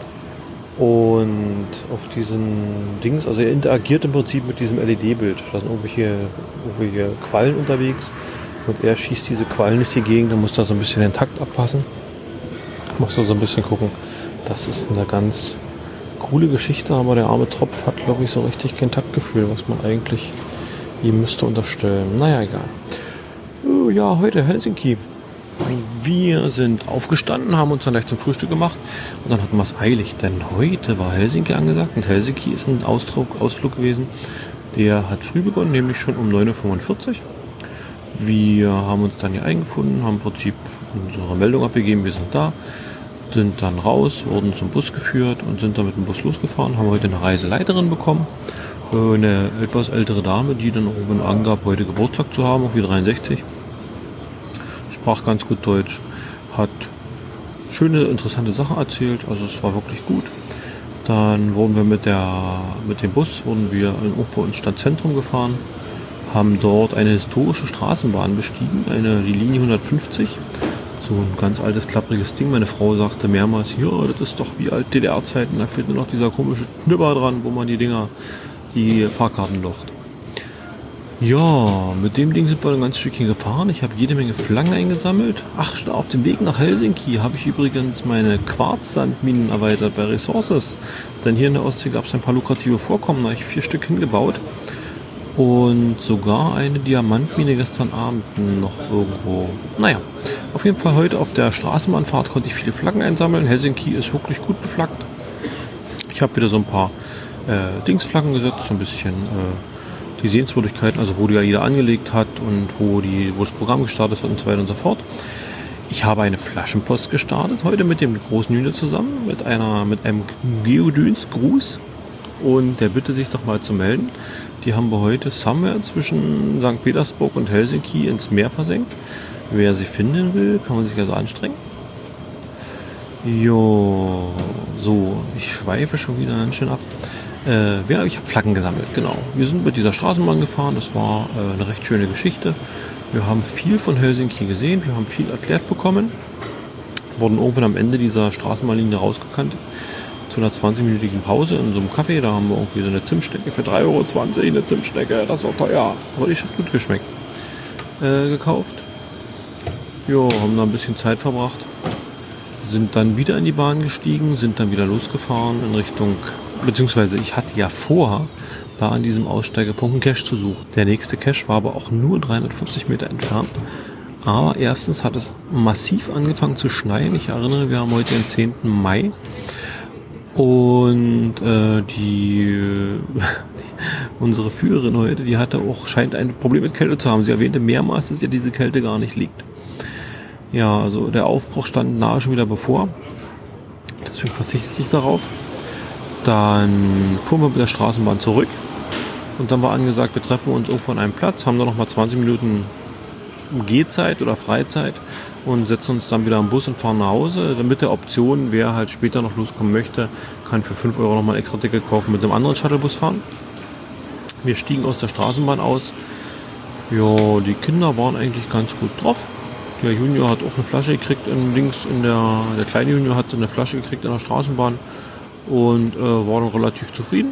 Und auf diesen Dings, also er interagiert im Prinzip mit diesem L E D-Bild. Da sind irgendwelche, irgendwelche Quallen unterwegs und er schießt diese Quallen durch die Gegend und muss da so ein bisschen den Takt abpassen. Muss da so ein bisschen gucken. Das ist eine ganz coole Geschichte, aber der arme Tropf hat, glaube ich, so richtig kein Taktgefühl, was man eigentlich ihm müsste unterstellen. Naja, egal. Oh, ja, heute Helsinki. Wir sind aufgestanden, haben uns dann gleich zum Frühstück gemacht und dann hatten wir es eilig, denn heute war Helsinki angesagt und Helsinki ist ein Ausdruck, Ausflug gewesen, der hat früh begonnen, nämlich schon um neun Uhr fünfundvierzig. Wir haben uns dann hier eingefunden, haben im Prinzip unsere Meldung abgegeben, wir sind da. Sind dann raus, wurden zum Bus geführt und sind dann mit dem Bus losgefahren. Haben heute eine Reiseleiterin bekommen, eine etwas ältere Dame, die dann oben angab, heute Geburtstag zu haben, auf wie dreiundsechzig. Sprach ganz gut Deutsch, hat schöne, interessante Sachen erzählt, also es war wirklich gut. Dann wurden wir mit, der, mit dem Bus wurden wir irgendwo ins Stadtzentrum gefahren, haben dort eine historische Straßenbahn bestiegen, eine, die Linie hundertfünfzig. So ein ganz altes, klappriges Ding. Meine Frau sagte mehrmals, ja, das ist doch wie alte D D R-Zeiten. Da fehlt nur noch dieser komische Knüpper dran, wo man die Dinger, die Fahrkarten locht. Ja, mit dem Ding sind wir ein ganz Stückchen gefahren. Ich habe jede Menge Flaggen eingesammelt. Ach, auf dem Weg nach Helsinki habe ich übrigens meine Quarzsandminen erweitert bei Resources. Denn hier in der Ostsee gab es ein paar lukrative Vorkommen. Da habe ich vier Stück hingebaut. Und sogar eine Diamantmine gestern Abend noch irgendwo. Naja, auf jeden Fall heute auf der Straßenbahnfahrt konnte ich viele Flaggen einsammeln. Helsinki ist wirklich gut beflaggt. Ich habe wieder so ein paar äh, Dingsflaggen gesetzt, so ein bisschen äh, die Sehenswürdigkeiten, also wo die AIDA angelegt hat und wo, die, wo das Programm gestartet hat und so weiter und so fort. Ich habe eine Flaschenpost gestartet, heute mit dem großen Jünger zusammen, mit, einer, mit einem Geodüns-Gruß und der Bitte, sich doch mal zu melden. Die haben wir heute somewhere zwischen Sankt Petersburg und Helsinki ins Meer versenkt. Wer sie finden will, kann man sich also anstrengen. Jo, so, ich schweife schon wieder ganz schön ab. Äh, ja, ich habe Flaggen gesammelt, genau. Wir sind mit dieser Straßenbahn gefahren, das war äh, eine recht schöne Geschichte. Wir haben viel von Helsinki gesehen, wir haben viel erklärt bekommen. Wurden irgendwann am Ende dieser Straßenbahnlinie rausgekannt. Zu einer zwanzigminütigen Pause in so einem Café, da haben wir irgendwie so eine Zimtschnecke für drei Euro zwanzig, eine Zimtschnecke, das ist auch teuer, aber die hat gut geschmeckt, äh, gekauft. Jo, haben da ein bisschen Zeit verbracht, sind dann wieder in die Bahn gestiegen, sind dann wieder losgefahren in Richtung, beziehungsweise ich hatte ja vor, da an diesem Aussteigepunkt einen Cache zu suchen. Der nächste Cache war aber auch nur dreihundertfünfzig Meter entfernt. Aber erstens hat es massiv angefangen zu schneien. Ich erinnere, wir haben heute den zehnten Mai. Und äh, die, die unsere Führerin heute, die hatte auch, scheint ein Problem mit Kälte zu haben. Sie erwähnte mehrmals, dass ihr diese Kälte gar nicht liegt. Ja, also der Aufbruch stand nahe schon wieder bevor. Deswegen verzichtete ich darauf. Dann fuhren wir mit der Straßenbahn zurück. Und dann war angesagt, wir treffen uns irgendwo an einem Platz, haben dann noch mal zwanzig Minuten Gehzeit oder Freizeit und setzen uns dann wieder am Bus und fahren nach Hause. Mit der Option, wer halt später noch loskommen möchte, kann für fünf Euro nochmal ein extra Ticket kaufen, mit einem anderen Shuttlebus fahren. Wir stiegen aus der Straßenbahn aus. Ja, die Kinder waren eigentlich ganz gut drauf. Der Junior hat auch eine Flasche gekriegt, in, links in der, der kleine Junior hat eine Flasche gekriegt in der Straßenbahn und äh, war dann relativ zufrieden.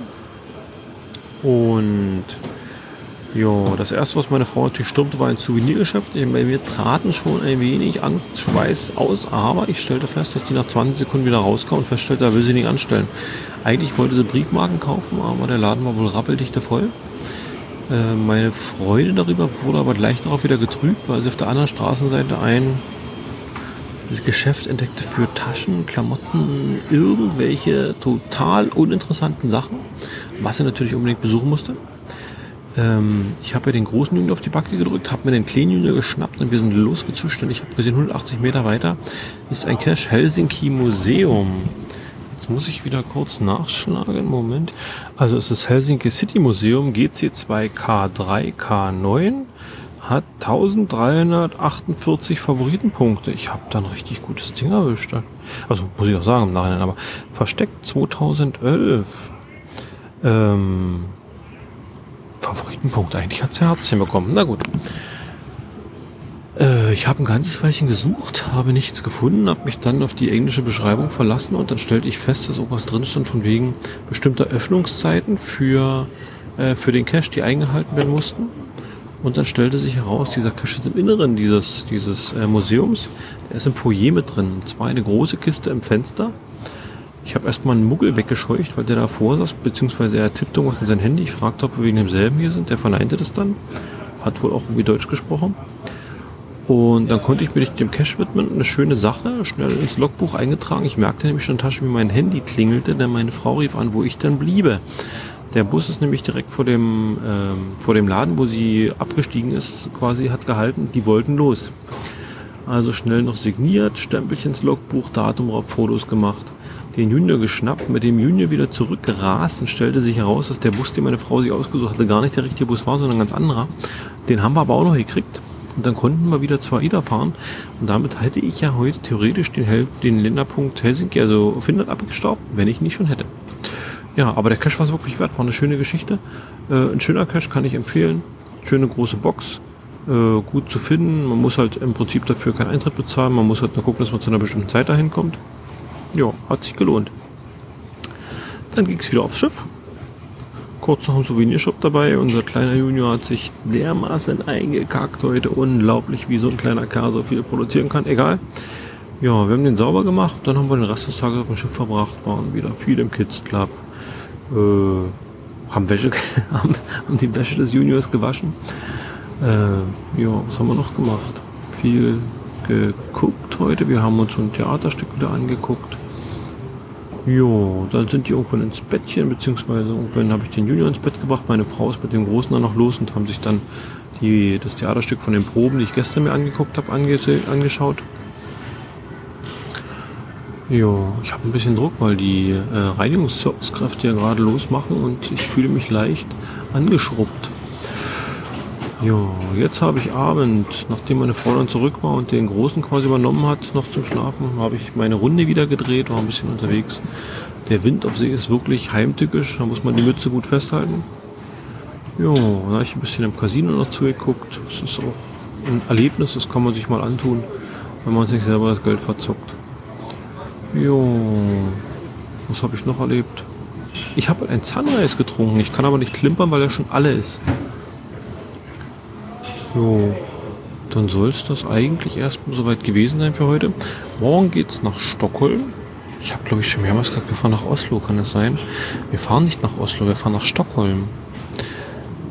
Und ja, das erste, was meine Frau natürlich stürmte, war ein Souvenirgeschäft. Bei mir traten schon ein wenig Angst, Schweiß aus, aber ich stellte fest, dass die nach zwanzig Sekunden wieder rauskam und feststellte, da will sie nicht anstellen. Eigentlich wollte sie Briefmarken kaufen, aber der Laden war wohl rappeldichte voll. Äh, meine Freude darüber wurde aber gleich darauf wieder getrübt, weil sie auf der anderen Straßenseite ein Geschäft entdeckte für Taschen, Klamotten, irgendwelche total uninteressanten Sachen, was sie natürlich unbedingt besuchen musste. Ähm, ich habe ja den großen Junior auf die Backe gedrückt, habe mir den kleinen Junior geschnappt und wir sind losgezuscht. Ich habe gesehen, hundertachtzig Meter weiter ist ein Cache, Helsinki Museum. Jetzt muss ich wieder kurz nachschlagen, Moment. Also es ist Helsinki City Museum, G C zwei K drei K neun, hat dreizehnhundertachtundvierzig Favoritenpunkte. Ich habe da ein richtig gutes Ding erwischt. Also muss ich auch sagen im Nachhinein, aber versteckt zweitausendelf. Ähm... Favoritenpunkt. Eigentlich hat es ja Herzchen bekommen. Na gut. Äh, ich habe ein ganzes Weilchen gesucht, habe nichts gefunden, habe mich dann auf die englische Beschreibung verlassen und dann stellte ich fest, dass irgendwas drin stand von wegen bestimmter Öffnungszeiten für, äh, für den Cache, die eingehalten werden mussten. Und dann stellte sich heraus, dieser Cache ist im Inneren dieses, dieses äh, Museums. Der ist im Foyer mit drin. Und zwar eine große Kiste im Fenster. Ich habe erstmal einen Muggel weggescheucht, weil der davor saß, beziehungsweise er tippte irgendwas in sein Handy. Ich fragte, ob wir wegen demselben hier sind. Der verneinte das dann. Hat wohl auch irgendwie Deutsch gesprochen. Und dann konnte ich mich dem Cache widmen. Eine schöne Sache, schnell ins Logbuch eingetragen. Ich merkte nämlich schon in der Tasche, wie mein Handy klingelte, denn meine Frau rief an, wo ich denn bliebe. Der Bus ist nämlich direkt vor dem, ähm, vor dem Laden, wo sie abgestiegen ist, quasi hat gehalten. Die wollten los. Also schnell noch signiert, Stempelchen ins Logbuch, Datum drauf, Fotos gemacht. Den Junior geschnappt, mit dem Junior wieder zurückgerast und stellte sich heraus, dass der Bus, den meine Frau sich ausgesucht hatte, gar nicht der richtige Bus war, sondern ein ganz anderer. Den haben wir aber auch noch gekriegt und dann konnten wir wieder zur AIDA fahren und damit hätte ich ja heute theoretisch den, Hel- den Länderpunkt Helsinki, also auf hundert abgestaubt, wenn ich nicht schon hätte. Ja, aber der Cache war es wirklich wert, war eine schöne Geschichte. Äh, ein schöner Cache, kann ich empfehlen. Schöne große Box, äh, gut zu finden. Man muss halt im Prinzip dafür keinen Eintritt bezahlen, man muss halt nur gucken, dass man zu einer bestimmten Zeit dahin kommt. Ja, hat sich gelohnt. Dann ging es wieder aufs Schiff. Kurz noch ein Souvenirshop dabei. Unser kleiner Junior hat sich dermaßen eingekackt heute. Unglaublich, wie so ein kleiner Kerl so viel produzieren kann. Egal. Ja, wir haben den sauber gemacht. Dann haben wir den Rest des Tages auf dem Schiff verbracht. Waren wieder viel im Kids Club. Äh, haben Wäsche, haben die Wäsche des Juniors gewaschen. Äh, ja, was haben wir noch gemacht? Viel geguckt heute. Wir haben uns so ein Theaterstück wieder angeguckt. Jo, dann sind die irgendwann ins Bettchen, beziehungsweise irgendwann habe ich den Junior ins Bett gebracht. Meine Frau ist mit dem Großen dann noch los und haben sich dann die, das Theaterstück von den Proben, die ich gestern mir angeguckt habe, ange- angeschaut. Jo, ich habe ein bisschen Druck, weil die äh, Reinigungskräfte ja gerade losmachen und ich fühle mich leicht angeschrubbt. Jo, jetzt habe ich Abend, nachdem meine Frau dann zurück war und den Großen quasi übernommen hat, noch zum Schlafen, habe ich meine Runde wieder gedreht, war ein bisschen unterwegs. Der Wind auf See ist wirklich heimtückisch, da muss man die Mütze gut festhalten. Jo, dann habe ich ein bisschen im Casino noch zugeguckt. Das ist auch ein Erlebnis, das kann man sich mal antun, wenn man sich selber das Geld verzockt. Jo, was habe ich noch erlebt? Ich habe ein Sunrise getrunken, ich kann aber nicht klimpern, weil er schon alle ist. Jo, dann soll es das eigentlich erstmal soweit gewesen sein für heute. Morgen geht's nach Stockholm. Ich habe, glaube ich, schon mehrmals gesagt, wir fahren nach Oslo, kann das sein? Wir fahren nicht nach Oslo, wir fahren nach Stockholm.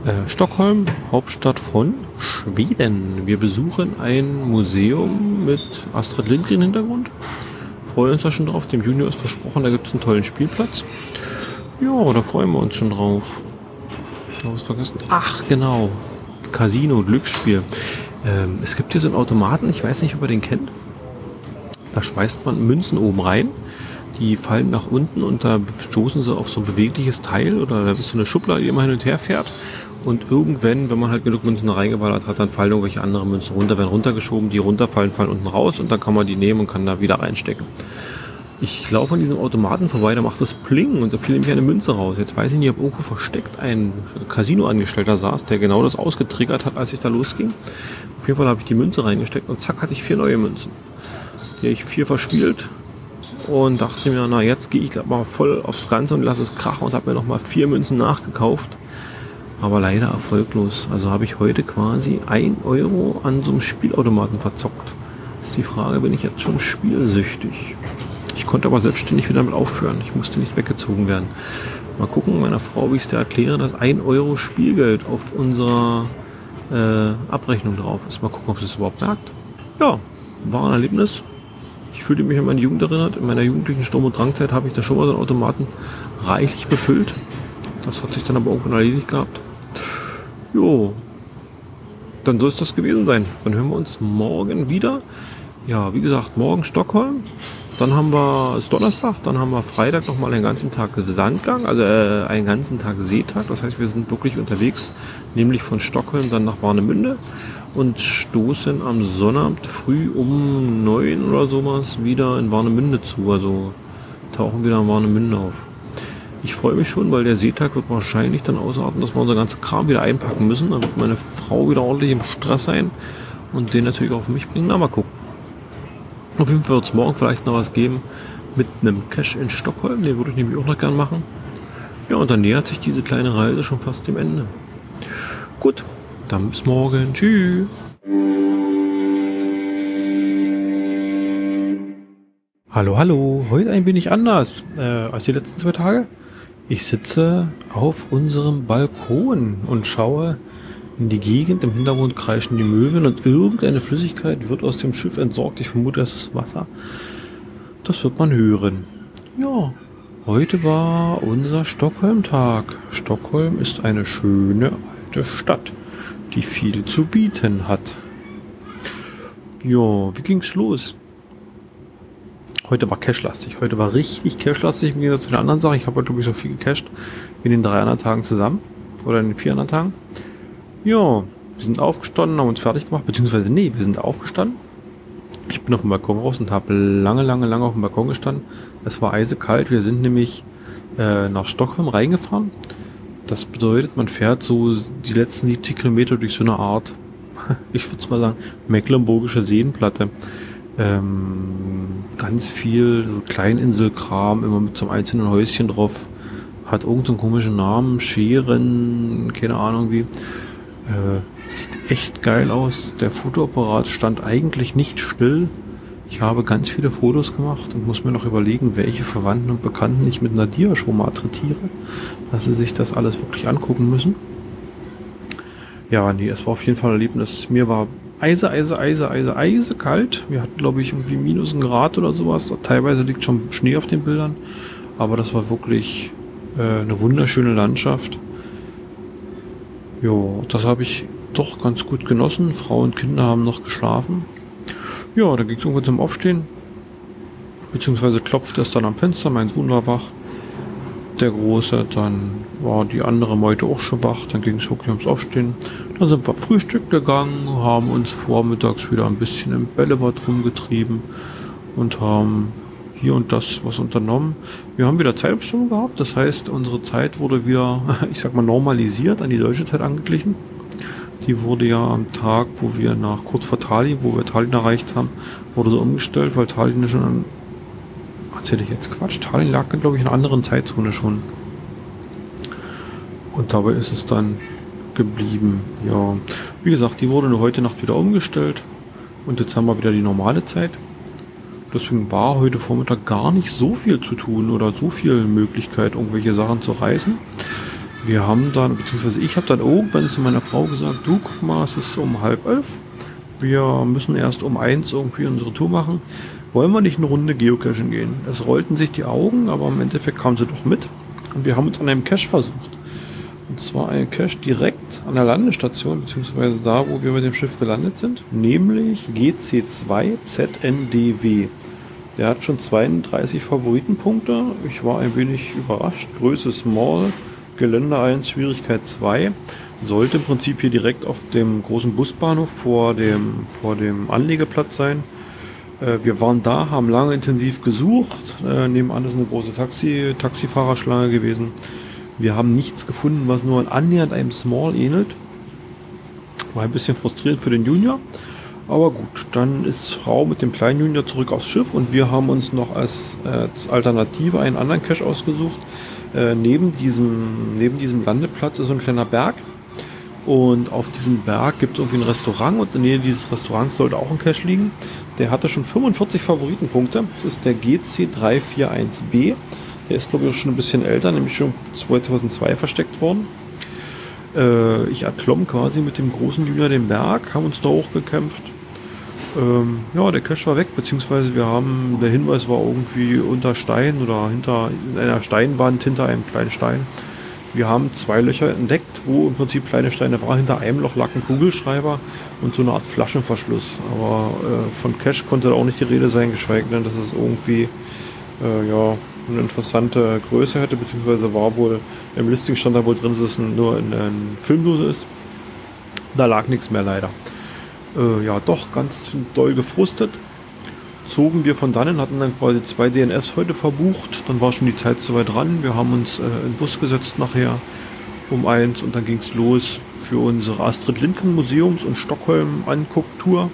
Äh, Stockholm, Hauptstadt von Schweden. Wir besuchen ein Museum mit Astrid Lindgren-Hintergrund. Freuen uns da schon drauf. Dem Junior ist versprochen, da gibt es einen tollen Spielplatz. Ja, da freuen wir uns schon drauf. Noch was vergessen? Ach, genau. Casino, Glücksspiel. Ähm, es gibt hier so einen Automaten, ich weiß nicht, ob ihr den kennt. Da schmeißt man Münzen oben rein. Die fallen nach unten und da stoßen sie auf so ein bewegliches Teil oder da ist so eine Schublade, die immer hin und her fährt. Und irgendwann, wenn man halt genug Münzen da reingeballert hat, dann fallen irgendwelche andere Münzen runter, werden runtergeschoben, die runterfallen, fallen unten raus und dann kann man die nehmen und kann da wieder reinstecken. Ich laufe an diesem Automaten vorbei, da macht das Pling und da fiel nämlich eine Münze raus. Jetzt weiß ich nicht, ob irgendwo versteckt ein Casino-Angestellter saß, der genau das ausgetriggert hat, als ich da losging. Auf jeden Fall habe ich die Münze reingesteckt und zack, hatte ich vier neue Münzen. Die habe ich vier verspielt und dachte mir, na jetzt gehe ich mal voll aufs Ganze und lasse es krachen und habe mir nochmal vier Münzen nachgekauft. Aber leider erfolglos. Also habe ich heute quasi ein Euro an so einem Spielautomaten verzockt. Das ist die Frage, bin ich jetzt schon spielsüchtig? Ich konnte aber selbstständig wieder damit aufhören. Ich musste nicht weggezogen werden. Mal gucken, meiner Frau, wie ich es dir erkläre, dass ein Euro Spielgeld auf unserer äh, Abrechnung drauf ist. Mal gucken, ob sie es überhaupt merkt. Ja, war ein Erlebnis. Ich fühlte mich an meine Jugend erinnert. In meiner jugendlichen Sturm- und Drangzeit habe ich da schon mal so einen Automaten reichlich befüllt. Das hat sich dann aber irgendwann erledigt gehabt. Jo, dann soll es das gewesen sein. Dann hören wir uns morgen wieder. Ja, wie gesagt, morgen Stockholm. Dann haben wir es Donnerstag, dann haben wir Freitag nochmal einen ganzen Tag Sandgang, also äh, einen ganzen Tag Seetag. Das heißt, wir sind wirklich unterwegs, nämlich von Stockholm dann nach Warnemünde und stoßen am Sonnabend früh um neun oder sowas wieder in Warnemünde zu. Also tauchen wieder in Warnemünde auf. Ich freue mich schon, weil der Seetag wird wahrscheinlich dann ausarten, dass wir unser ganzen Kram wieder einpacken müssen. Dann wird meine Frau wieder ordentlich im Stress sein und den natürlich auch auf mich bringen. Na, mal gucken. Auf jeden Fall wird es morgen vielleicht noch was geben mit einem Cache in Stockholm. Den würde ich nämlich auch noch gern machen. Ja, und dann nähert sich diese kleine Reise schon fast dem Ende. Gut, dann bis morgen. Tschüss. Hallo, hallo. Heute ein wenig anders äh, als die letzten zwei Tage. Ich sitze auf unserem Balkon und schaue in die Gegend. Im Hintergrund kreischen die Möwen und irgendeine Flüssigkeit wird aus dem Schiff entsorgt. Ich vermute, das ist Wasser. Das wird man hören. Ja, heute war unser Stockholm-Tag. Stockholm ist eine schöne alte Stadt, die viel zu bieten hat. Ja, wie ging's los? Heute war cashlastig. Heute war richtig cashlastig im Gegensatz zu den anderen Sachen. Ich habe heute, glaube ich, so viel gecached wie in den drei anderen Tagen zusammen. Oder in den vier anderen Tagen. Ja, wir sind aufgestanden, haben uns fertig gemacht. Beziehungsweise, nee, wir sind aufgestanden. Ich bin auf dem Balkon raus und habe lange, lange, lange auf dem Balkon gestanden. Es war eisekalt. Wir sind nämlich äh, nach Stockholm reingefahren. Das bedeutet, man fährt so die letzten siebzig Kilometer durch so eine Art, ich würde es mal sagen, mecklenburgische Seenplatte. Ähm, ganz viel so Kleininselkram, immer mit so einem einzelnen Häuschen drauf. Hat irgendeinen komischen Namen, Scheren, keine Ahnung wie. Äh, sieht echt geil aus. Der Fotoapparat stand eigentlich nicht still. Ich habe ganz viele Fotos gemacht und muss mir noch überlegen, welche Verwandten und Bekannten ich mit Nadia schon mal trittiere, dass sie sich das alles wirklich angucken müssen. Ja, nee, es war auf jeden Fall ein Erlebnis. Mir war eise, eise, eise, eise, eise kalt. Wir hatten, glaube ich, irgendwie minus ein Grad oder sowas. Teilweise liegt schon Schnee auf den Bildern. Aber das war wirklich äh, eine wunderschöne Landschaft. Jo, das habe ich doch ganz gut genossen. Frau und Kinder haben noch geschlafen. Ja, da ging es irgendwann zum Aufstehen. Beziehungsweise klopfte es dann am Fenster. Mein Sohn war wach. Der Große, dann war die andere Meute auch schon wach. Dann ging es wirklich ums Aufstehen. Dann sind wir Frühstück gegangen, haben uns vormittags wieder ein bisschen im Bällebad rumgetrieben und haben hier und das was unternommen. Wir haben wieder Zeitumstellung gehabt. Das heißt, unsere Zeit wurde wieder, ich sag mal, normalisiert, an die deutsche Zeit angeglichen. Die wurde ja am Tag, wo wir nach kurz vor Tallinn, wo wir Tallinn erreicht haben, wurde so umgestellt, weil Tallinn schon an, erzähle ich jetzt Quatsch, Tallinn lag, glaube ich, in einer anderen Zeitzone schon. Und dabei ist es dann geblieben. Ja, wie gesagt, die wurde nur heute Nacht wieder umgestellt und jetzt haben wir wieder die normale Zeit. Deswegen war heute Vormittag gar nicht so viel zu tun oder so viel Möglichkeit, irgendwelche Sachen zu reißen. Wir haben dann, beziehungsweise ich habe dann irgendwann zu meiner Frau gesagt, du, guck mal, es ist um halb elf. Wir müssen erst um eins irgendwie unsere Tour machen. Wollen wir nicht eine Runde geocachen gehen? Es rollten sich die Augen, aber im Endeffekt kam sie doch mit. Und wir haben uns an einem Cache versucht. Und zwar ein Cache direkt an der Landestation, beziehungsweise da, wo wir mit dem Schiff gelandet sind. Nämlich G C zwei Z N D W. Der hat schon zweiunddreißig Favoritenpunkte. Ich war ein wenig überrascht. Größe Small, Gelände eins, Schwierigkeit zwei. Sollte im Prinzip hier direkt auf dem großen Busbahnhof vor dem, vor dem Anlegeplatz sein. Äh, wir waren da, haben lange intensiv gesucht. Äh, nebenan ist eine große Taxi, Taxifahrerschlange gewesen. Wir haben nichts gefunden, was nur annähernd einem Small ähnelt. War ein bisschen frustrierend für den Junior. Aber gut, dann ist Frau mit dem kleinen Junior zurück aufs Schiff und wir haben uns noch als, äh, als Alternative einen anderen Cache ausgesucht. Äh, neben diesem, neben diesem Landeplatz ist so ein kleiner Berg. Und auf diesem Berg gibt es irgendwie ein Restaurant und in der Nähe dieses Restaurants sollte auch ein Cache liegen. Der hatte schon fünfundvierzig Favoritenpunkte. Das ist der G C drei vier eins B. Der ist, glaube ich, auch schon ein bisschen älter, nämlich schon zweitausendzwei versteckt worden. Äh, ich erklomm quasi mit dem großen Junior den Berg, haben uns da hochgekämpft. Ähm, ja, der Cache war weg, beziehungsweise wir haben, der Hinweis war irgendwie unter Stein oder hinter in einer Steinwand, hinter einem kleinen Stein. Wir haben zwei Löcher entdeckt, wo im Prinzip kleine Steine waren. Hinter einem Loch lag ein Kugelschreiber und so eine Art Flaschenverschluss. Aber äh, von Cache konnte da auch nicht die Rede sein, geschweige denn, dass es irgendwie äh, ja, eine interessante Größe hätte, beziehungsweise war wohl, im Listing stand da wohl drin, dass es nur eine, eine Filmdose ist. Da lag nichts mehr leider. Äh, ja, doch ganz doll gefrustet. Zogen wir von dannen, hatten dann quasi zwei D N S heute verbucht. Dann war schon die Zeit zu weit dran. Wir haben uns äh, in den Bus gesetzt nachher um eins und dann ging es los für unsere Astrid Lindgren Museums- und Stockholm-Anguck-Tour.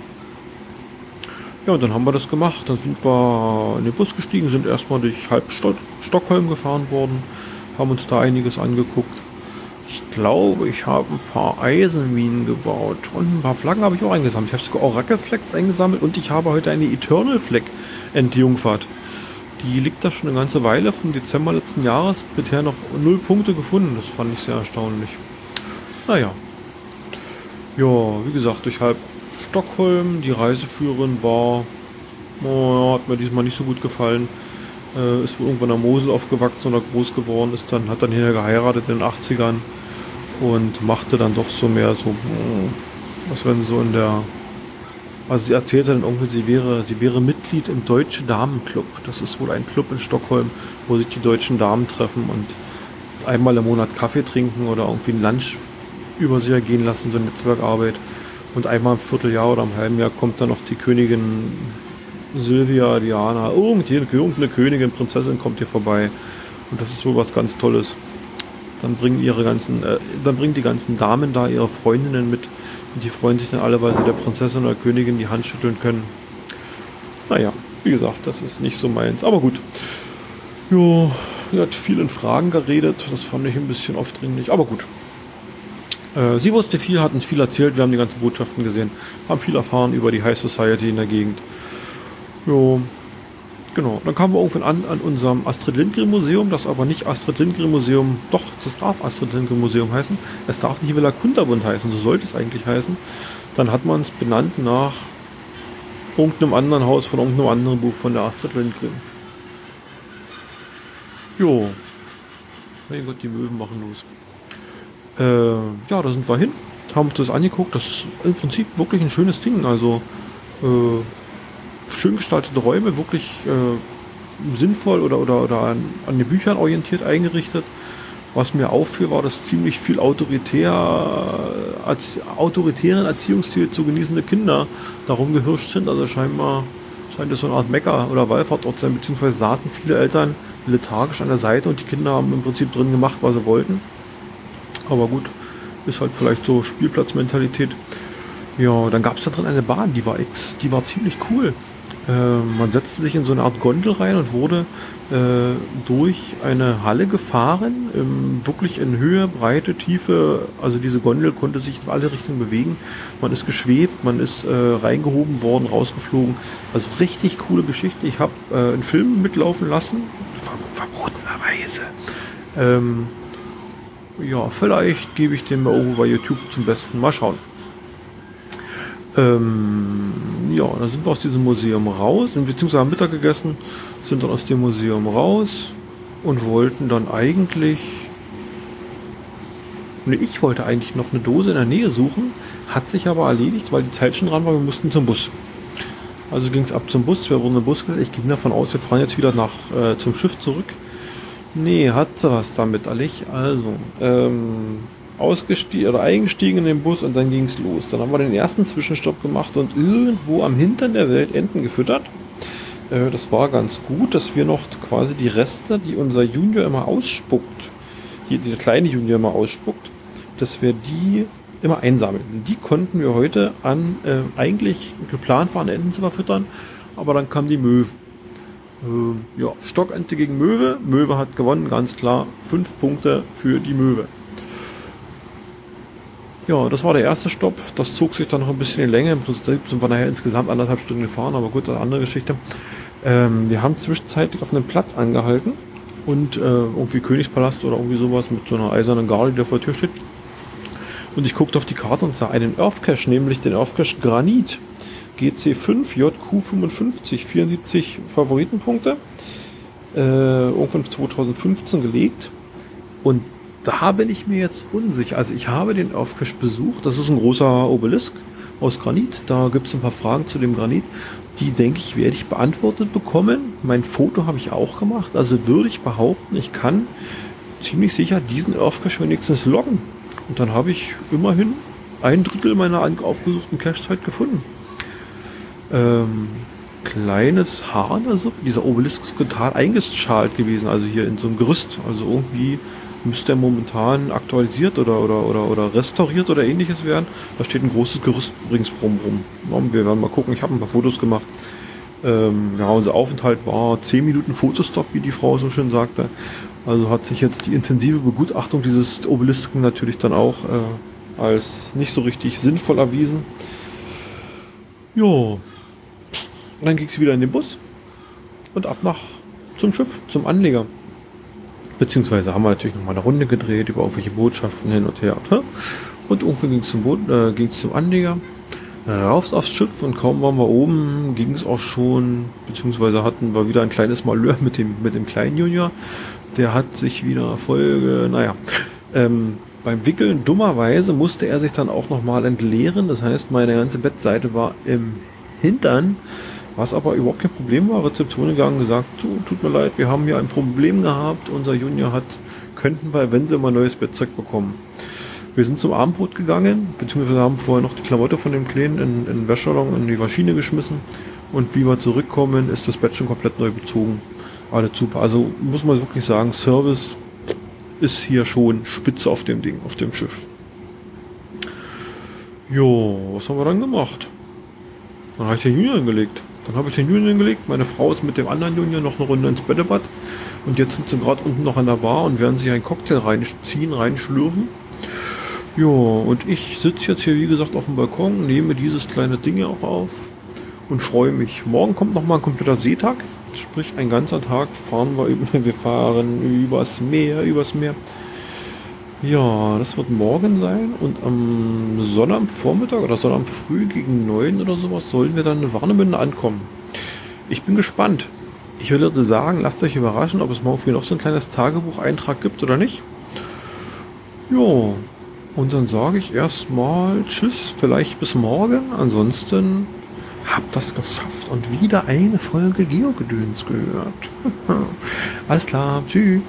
Ja, und dann haben wir das gemacht. Dann sind wir in den Bus gestiegen, sind erstmal durch halb Sto- Stockholm gefahren worden, haben uns da einiges angeguckt. Ich glaube, ich habe ein paar Eisenminen gebaut und ein paar Flaggen habe ich auch eingesammelt. Ich habe sogar Oracle Flags eingesammelt und ich habe heute eine Eternal Flag entjungfert. Die liegt da schon eine ganze Weile, vom Dezember letzten Jahres, bisher noch null Punkte gefunden. Das fand ich sehr erstaunlich. Naja. Ja, wie gesagt, durch halb Stockholm. Die Reiseführerin war, oh, hat mir diesmal nicht so gut gefallen. Äh, ist wohl irgendwann in der Mosel aufgewachsen oder groß geworden, ist dann, hat dann hier geheiratet in den achtzigern und machte dann doch so mehr so, was wenn so in der, also sie erzählte dann irgendwie, sie wäre, sie wäre Mitglied im Deutsche Damenclub. Das ist wohl ein Club in Stockholm, wo sich die deutschen Damen treffen und einmal im Monat Kaffee trinken oder irgendwie ein Lunch über sie ergehen lassen, so eine Netzwerkarbeit. Und einmal im Vierteljahr oder im halben Jahr kommt dann noch die Königin Silvia, Diana, irgendeine Königin, Prinzessin kommt hier vorbei. Und das ist wohl was ganz Tolles. Dann bringen ihre ganzen, äh, dann bringen die ganzen Damen da ihre Freundinnen mit. Und die freuen sich dann alle, weil sie der Prinzessin oder Königin die Hand schütteln können. Naja, wie gesagt, das ist nicht so meins. Aber gut. Jo, sie hat viel in Fragen geredet. Das fand ich ein bisschen aufdringlich. Aber gut. Äh, sie wusste viel, hat uns viel erzählt. Wir haben die ganzen Botschaften gesehen. Haben viel erfahren über die High Society in der Gegend. Jo, genau. Dann kamen wir irgendwann an an unserem Astrid Lindgren Museum, das aber nicht Astrid Lindgren Museum, doch, das darf Astrid Lindgren Museum heißen. Es darf nicht Villa Kunterbund heißen, so sollte es eigentlich heißen. Dann hat man es benannt nach irgendeinem anderen Haus von irgendeinem anderen Buch von der Astrid Lindgren. Jo. Mein Gott, die Möwen machen los. Äh, ja, da sind wir hin, haben uns das angeguckt. Das ist im Prinzip wirklich ein schönes Ding. Also, äh, schön gestaltete Räume, wirklich äh, sinnvoll oder, oder, oder an, an den Büchern orientiert eingerichtet. Was mir auffiel, war, dass ziemlich viel autoritär, als autoritären Erziehungsstil zu genießende Kinder darum gehirscht sind. Also scheinbar scheint es so eine Art Mekka oder Wallfahrtort sein, beziehungsweise saßen viele Eltern lethargisch an der Seite und die Kinder haben im Prinzip drin gemacht, was sie wollten. Aber gut, ist halt vielleicht so Spielplatzmentalität. Ja, dann gab es da drin eine Bahn, die war ex, die war ziemlich cool. Äh, man setzte sich in so eine Art Gondel rein und wurde äh, durch eine Halle gefahren, ähm, wirklich in Höhe, Breite, Tiefe. Also diese Gondel konnte sich in alle Richtungen bewegen. Man ist geschwebt, man ist äh, reingehoben worden, rausgeflogen. Also richtig coole Geschichte. Ich habe äh, einen Film mitlaufen lassen, ver verbotenerweise. Ähm, Ja, vielleicht gebe ich den mal irgendwo bei YouTube zum Besten. Mal schauen. Ähm, ja, dann sind wir aus diesem Museum raus, beziehungsweise haben Mittag gegessen, sind dann aus dem Museum raus und wollten dann eigentlich, ne, ich wollte eigentlich noch eine Dose in der Nähe suchen, hat sich aber erledigt, weil die Zeit schon dran war, wir mussten zum Bus. Also ging es ab zum Bus, wir wurden im Bus gesetzt. Ich ging davon aus, wir fahren jetzt wieder nach äh, zum Schiff zurück. Nee, hat sie was damit, ehrlich. Also, ähm, ausgestiegen oder eingestiegen in den Bus und dann ging es los. Dann haben wir den ersten Zwischenstopp gemacht und irgendwo am Hintern der Welt Enten gefüttert. Äh, das war ganz gut, dass wir noch quasi die Reste, die unser Junior immer ausspuckt, die, die der kleine Junior immer ausspuckt, dass wir die immer einsammeln. Die konnten wir heute an äh, eigentlich geplant waren, Enten zu verfüttern, aber dann kam die Möwe. Ähm, ja, Stockente gegen Möwe. Möwe hat gewonnen, ganz klar. Fünf Punkte für die Möwe. Ja, das war der erste Stopp. Das zog sich dann noch ein bisschen in Länge. Im Prinzip sind wir nachher insgesamt anderthalb Stunden gefahren, aber gut, das ist eine andere Geschichte. Ähm, wir haben zwischenzeitlich auf einem Platz angehalten und äh, irgendwie Königspalast oder irgendwie sowas mit so einer eisernen Gardel, die da vor der Tür steht. Und ich guckte auf die Karte und sah einen Earthcache, nämlich den Earthcache Granit. G C fünf, J Q fünfundfünfzig, vierundsiebzig Favoritenpunkte. Äh, irgendwann zweitausendfünfzehn gelegt. Und da bin ich mir jetzt unsicher. Also ich habe den Earthcache besucht. Das ist ein großer Obelisk aus Granit. Da gibt es ein paar Fragen zu dem Granit. Die, denke ich, werde ich beantwortet bekommen. Mein Foto habe ich auch gemacht. Also würde ich behaupten, ich kann ziemlich sicher diesen Earthcache wenigstens loggen. Und dann habe ich immerhin ein Drittel meiner aufgesuchten Cache-Zeit gefunden. Ähm, kleines Haar, also dieser Obelisk ist total eingeschalt gewesen, also hier in so einem Gerüst. Also irgendwie müsste er momentan aktualisiert oder, oder, oder, oder restauriert oder ähnliches werden. Da steht ein großes Gerüst ringsrum rum. Ja, wir werden mal gucken, ich habe ein paar Fotos gemacht. Ähm, ja, unser Aufenthalt war zehn Minuten Fotostop, wie die Frau so schön sagte. Also hat sich jetzt die intensive Begutachtung dieses Obelisken natürlich dann auch äh, als nicht so richtig sinnvoll erwiesen. Jo. Und dann ging es wieder in den Bus und ab nach zum Schiff, zum Anleger. Beziehungsweise haben wir natürlich noch mal eine Runde gedreht über irgendwelche Botschaften hin und her. Und irgendwie ging es zum, Boot, äh, ging's zum Anleger. Rauf aufs Schiff und kaum waren wir oben, ging es auch schon, beziehungsweise hatten wir wieder ein kleines Malheur mit dem, mit dem kleinen Junior. Der hat sich wieder voll, naja, ähm, beim Wickeln dummerweise musste er sich dann auch nochmal entleeren. Das heißt, meine ganze Bettseite war im Hintern, was aber überhaupt kein Problem war. Rezeption gegangen, gesagt, so, tut mir leid, wir haben hier ein Problem gehabt. Unser Junior hat, könnten wir eventuell mal neues Bettzeug bekommen. Wir sind zum Abendbrot gegangen, beziehungsweise haben vorher noch die Klamotte von dem Kleinen in, in den Wäschsalon in die Maschine geschmissen. Und wie wir zurückkommen, ist das Bett schon komplett neu bezogen. Alles super. Also muss man wirklich sagen, Service ist hier schon spitze auf dem Ding, auf dem Schiff. Jo, was haben wir dann gemacht? Dann habe ich den Junior hingelegt. Dann habe ich den Junior hingelegt. Meine Frau ist mit dem anderen Junior noch eine Runde ins Bällebad. Und jetzt sind sie gerade unten noch an der Bar und werden sich einen Cocktail reinziehen, reinschlürfen. Jo, und ich sitze jetzt hier, wie gesagt, auf dem Balkon, nehme dieses kleine Ding hier auch auf und freue mich. Morgen kommt noch mal ein kompletter Seetag. Sprich, ein ganzer Tag fahren wir, über, wir fahren übers Meer, übers Meer. Ja, das wird morgen sein und am Sonnabendvormittag oder Sonnabendfrüh gegen neun oder sowas sollen wir dann in Warnemünde ankommen. Ich bin gespannt. Ich würde sagen, lasst euch überraschen, ob es morgen früh noch so ein kleines Tagebucheintrag gibt oder nicht. Ja, und dann sage ich erstmal Tschüss, vielleicht bis morgen. Ansonsten habt das geschafft und wieder eine Folge Geogedöns gehört. Alles klar, tschüss.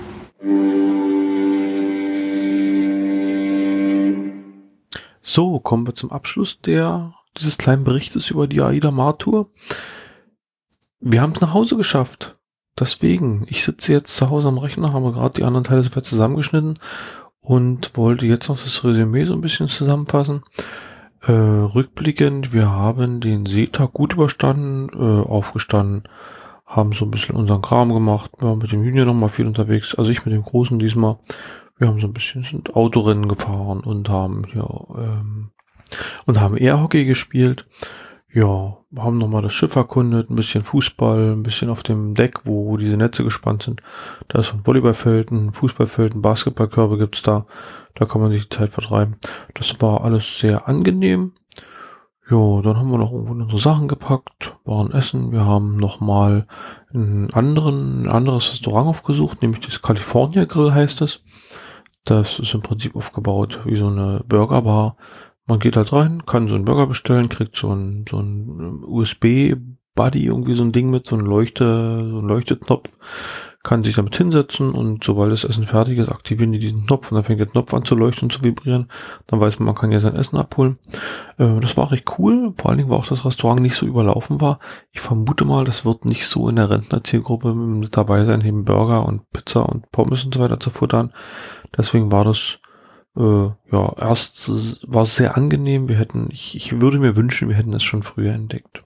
So, kommen wir zum Abschluss der, dieses kleinen Berichtes über die AIDA-Mar-Tour. Wir haben es nach Hause geschafft. Deswegen, ich sitze jetzt zu Hause am Rechner, habe gerade die anderen Teile soweit zusammengeschnitten und wollte jetzt noch das Resümee so ein bisschen zusammenfassen. Äh, rückblickend, wir haben den Seetag gut überstanden, äh, aufgestanden, haben so ein bisschen unseren Kram gemacht, wir waren mit dem Junior noch mal viel unterwegs, also ich mit dem Großen diesmal. Wir haben so ein bisschen sind Autorennen gefahren und haben hier ähm, und haben Airhockey gespielt. Ja, wir haben nochmal das Schiff erkundet, ein bisschen Fußball, ein bisschen auf dem Deck, wo, wo diese Netze gespannt sind. Da ist ein Volleyballfeld, ein Fußballfeld, ein Basketballkörbe gibt's da. Da kann man sich die Zeit vertreiben. Das war alles sehr angenehm. Ja, dann haben wir noch irgendwo unsere Sachen gepackt, waren essen. Wir haben nochmal einen anderen, ein anderes Restaurant aufgesucht, nämlich das California Grill heißt es. Das ist im Prinzip aufgebaut wie so eine Burgerbar. Man geht halt rein, kann so einen Burger bestellen, kriegt so ein, so ein U S B-Buddy, irgendwie so ein Ding mit, so ein Leuchte, so ein Leuchteknopf, kann sich damit hinsetzen und sobald das Essen fertig ist, aktivieren die diesen Knopf und dann fängt der Knopf an zu leuchten und zu vibrieren. Dann weiß man, man kann ja sein Essen abholen. Äh, das war recht cool, vor allen Dingen, weil auch das Restaurant nicht so überlaufen war. Ich vermute mal, das wird nicht so in der Rentner-Zielgruppe mit dabei sein, eben Burger und Pizza und Pommes und so weiter zu futtern. Deswegen war das Äh, ja, erst war es sehr angenehm. Wir hätten, ich, ich würde mir wünschen, wir hätten es schon früher entdeckt.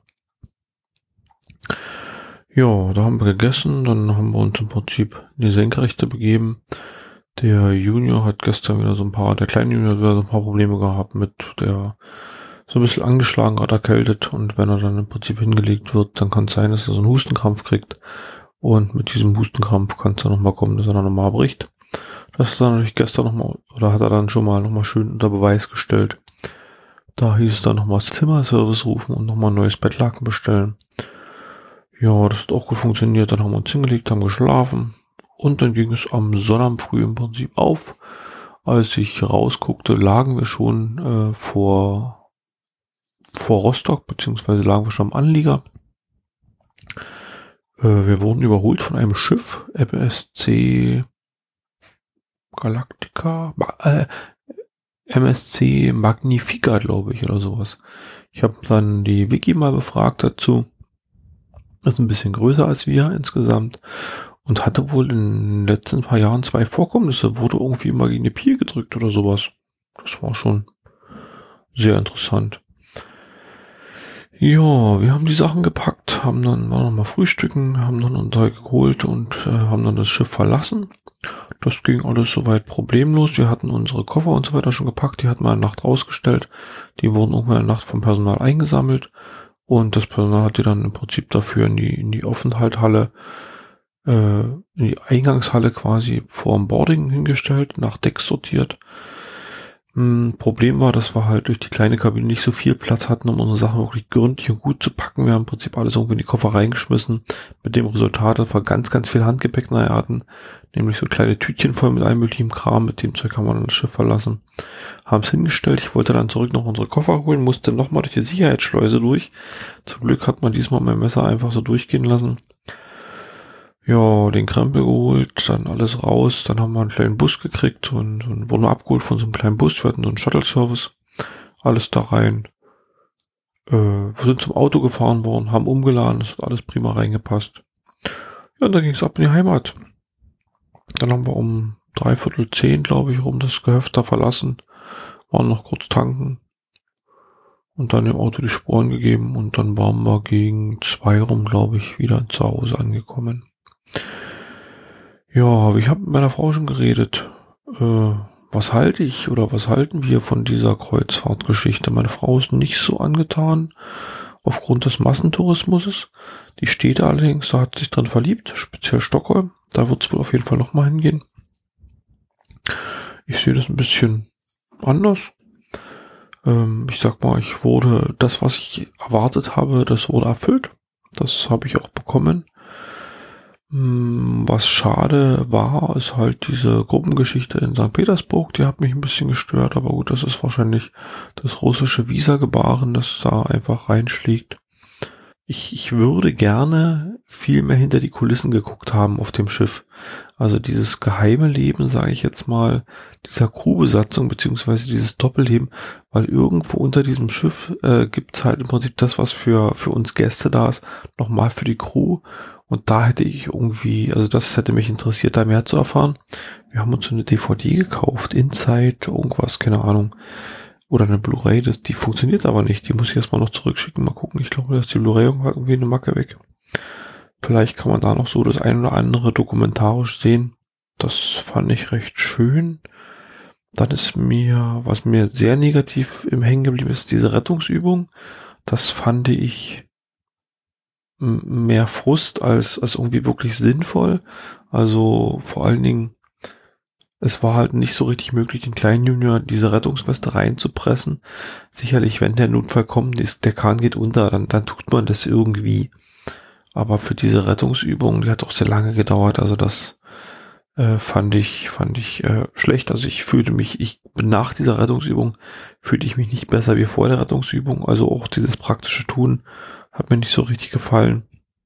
Ja, da haben wir gegessen, dann haben wir uns im Prinzip in die Senkrechte begeben. Der Junior hat gestern wieder so ein paar, der kleine Junior hat wieder so ein paar Probleme gehabt mit der, so ein bisschen angeschlagen, gerade erkältet und wenn er dann im Prinzip hingelegt wird, dann kann es sein, dass er so einen Hustenkrampf kriegt und mit diesem Hustenkrampf kann es dann nochmal kommen, dass er dann nochmal bricht. Das hat er natürlich gestern nochmal, oder hat er dann schon mal nochmal schön unter Beweis gestellt. Da hieß es dann nochmal Zimmerservice rufen und nochmal ein neues Bettlaken bestellen. Ja, das hat auch gut funktioniert. Dann haben wir uns hingelegt, haben geschlafen. Und dann ging es am Sonnabend früh im Prinzip auf. Als ich rausguckte, lagen wir schon äh, vor, vor Rostock, beziehungsweise lagen wir schon am Anlieger. Äh, wir wurden überholt von einem Schiff, M S C Galactica, äh, M S C Magnifica, glaube ich, oder sowas. Ich habe dann die Wiki mal befragt dazu. Das ist ein bisschen größer als wir insgesamt und hatte wohl in den letzten paar Jahren zwei Vorkommnisse, wurde irgendwie immer gegen die Pier gedrückt oder sowas. Das war schon sehr interessant. Ja, wir haben die Sachen gepackt, haben dann war noch mal frühstücken, haben dann unser geholt und äh, haben dann das Schiff verlassen. Das ging alles soweit problemlos. Wir hatten unsere Koffer und so weiter schon gepackt. Die hatten wir eine Nacht rausgestellt. Die wurden irgendwann eine Nacht vom Personal eingesammelt. Und das Personal hat die dann im Prinzip dafür in die, in die Aufenthaltshalle, äh, in die Eingangshalle quasi vor dem Boarding hingestellt, nach Decks sortiert. Problem war, dass wir halt durch die kleine Kabine nicht so viel Platz hatten, um unsere Sachen wirklich gründlich und gut zu packen. Wir haben im Prinzip alles irgendwie in die Koffer reingeschmissen, mit dem Resultat, dass wir ganz, ganz viel Handgepäck nahe hatten, nämlich so kleine Tütchen voll mit allem möglichen Kram, mit dem Zeug haben wir dann das Schiff verlassen, haben es hingestellt. Ich wollte dann zurück noch unsere Koffer holen, musste nochmal durch die Sicherheitsschleuse durch. Zum Glück hat man diesmal mein Messer einfach so durchgehen lassen. Ja, den Krempel geholt, dann alles raus, dann haben wir einen kleinen Bus gekriegt und, und wurden abgeholt von so einem kleinen Bus, wir hatten so einen Shuttle-Service, alles da rein. Äh, wir sind zum Auto gefahren worden, haben umgeladen, das hat alles prima reingepasst. Ja, und dann ging es ab in die Heimat. Dann haben wir um dreiviertel zehn, glaube ich, rum das Gehöft da verlassen, waren noch kurz tanken und dann dem Auto die Sporen gegeben und dann waren wir gegen zwei rum, glaube ich, wieder zu Hause angekommen. Ja, ich habe mit meiner Frau schon geredet. Äh, was halte ich oder was halten wir von dieser Kreuzfahrtgeschichte? Meine Frau ist nicht so angetan aufgrund des Massentourismus. Die Städte allerdings, da hat sich dran verliebt, speziell Stockholm. Da wird es wohl auf jeden Fall nochmal hingehen. Ich sehe das ein bisschen anders. Ähm, ich sag mal, ich wurde, das, was ich erwartet habe, das wurde erfüllt. Das habe ich auch bekommen. Was schade war, ist halt diese Gruppengeschichte in Sankt Petersburg, die hat mich ein bisschen gestört, aber gut, das ist wahrscheinlich das russische Visa-Gebaren, das da einfach reinschlägt. Ich, ich würde gerne viel mehr hinter die Kulissen geguckt haben auf dem Schiff. Also dieses geheime Leben, sage ich jetzt mal, dieser Crewbesatzung, beziehungsweise dieses Doppelleben, weil irgendwo unter diesem Schiff äh, gibt es halt im Prinzip das, was für, für uns Gäste da ist, nochmal für die Crew. Und da hätte ich irgendwie, also das hätte mich interessiert, da mehr zu erfahren. Wir haben uns so eine D V D gekauft, Inside, irgendwas, keine Ahnung. Oder eine Blu-ray, das, die funktioniert aber nicht. Die muss ich erstmal noch zurückschicken, mal gucken. Ich glaube, dass die Blu-ray irgendwie eine Macke weg. Vielleicht kann man da noch so das ein oder andere dokumentarisch sehen. Das fand ich recht schön. Dann ist mir, was mir sehr negativ im Hängen geblieben ist, diese Rettungsübung. das fand ich m- mehr Frust als, als irgendwie wirklich sinnvoll. Also vor allen Dingen, es war halt nicht so richtig möglich, den kleinen Junior diese Rettungsweste reinzupressen. Sicherlich, wenn der Notfall kommt, ist, der Kahn geht unter, dann, dann tut man das irgendwie. Aber für diese Rettungsübung, die hat auch sehr lange gedauert, also das äh, fand ich, fand ich äh, schlecht. Also ich fühlte mich, ich nach dieser Rettungsübung fühlte ich mich nicht besser wie vor der Rettungsübung. Also auch dieses praktische Tun hat mir nicht so richtig gefallen.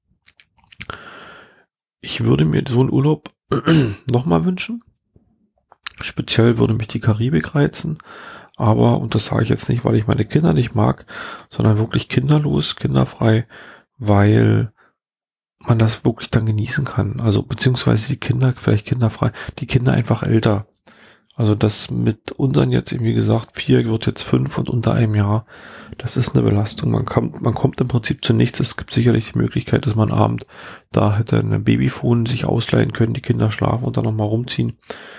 Ich würde mir so einen Urlaub nochmal wünschen. Speziell würde mich die Karibik reizen. Aber, und das sage ich jetzt nicht, weil ich meine Kinder nicht mag, sondern wirklich kinderlos, kinderfrei, weil man das wirklich dann genießen kann. Also beziehungsweise die Kinder, vielleicht kinderfrei, die Kinder einfach älter. Also das mit unseren jetzt, wie gesagt, vier wird jetzt fünf und unter einem Jahr, das ist eine Belastung. Man kommt, man kommt im Prinzip zu nichts. Es gibt sicherlich die Möglichkeit, dass man abend da hätte ein Babyphone sich ausleihen können, die Kinder schlafen und dann nochmal rumziehen.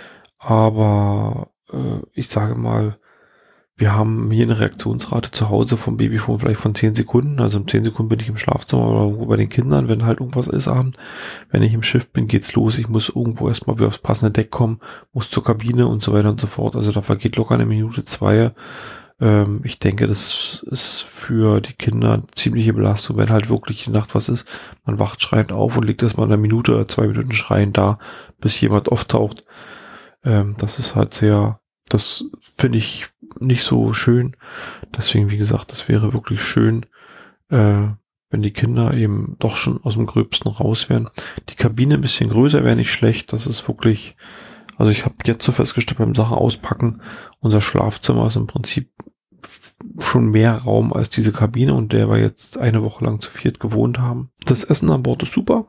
Aber äh, ich sage mal, wir haben hier eine Reaktionsrate zu Hause vom Babyphone vielleicht von zehn Sekunden. Also in zehn Sekunden bin ich im Schlafzimmer oder irgendwo bei den Kindern, wenn halt irgendwas ist abend. Wenn ich im Schiff bin, geht's los. Ich muss irgendwo erstmal wieder aufs passende Deck kommen, muss zur Kabine und so weiter und so fort. Also da vergeht locker eine Minute, zwei. Ähm, ich denke, das ist für die Kinder eine ziemliche Belastung, wenn halt wirklich die Nacht was ist. Man wacht schreiend auf und liegt erstmal eine Minute oder zwei Minuten schreiend da, bis jemand auftaucht. Ähm, das ist halt sehr, das finde ich nicht so schön. Deswegen, wie gesagt, das wäre wirklich schön, äh, wenn die Kinder eben doch schon aus dem Gröbsten raus wären. Die Kabine ein bisschen größer wäre nicht schlecht. Das ist wirklich, also ich habe jetzt so festgestellt beim Sachen auspacken, unser Schlafzimmer ist im Prinzip schon mehr Raum als diese Kabine und der wir jetzt eine Woche lang zu viert gewohnt haben. Das Essen an Bord ist super.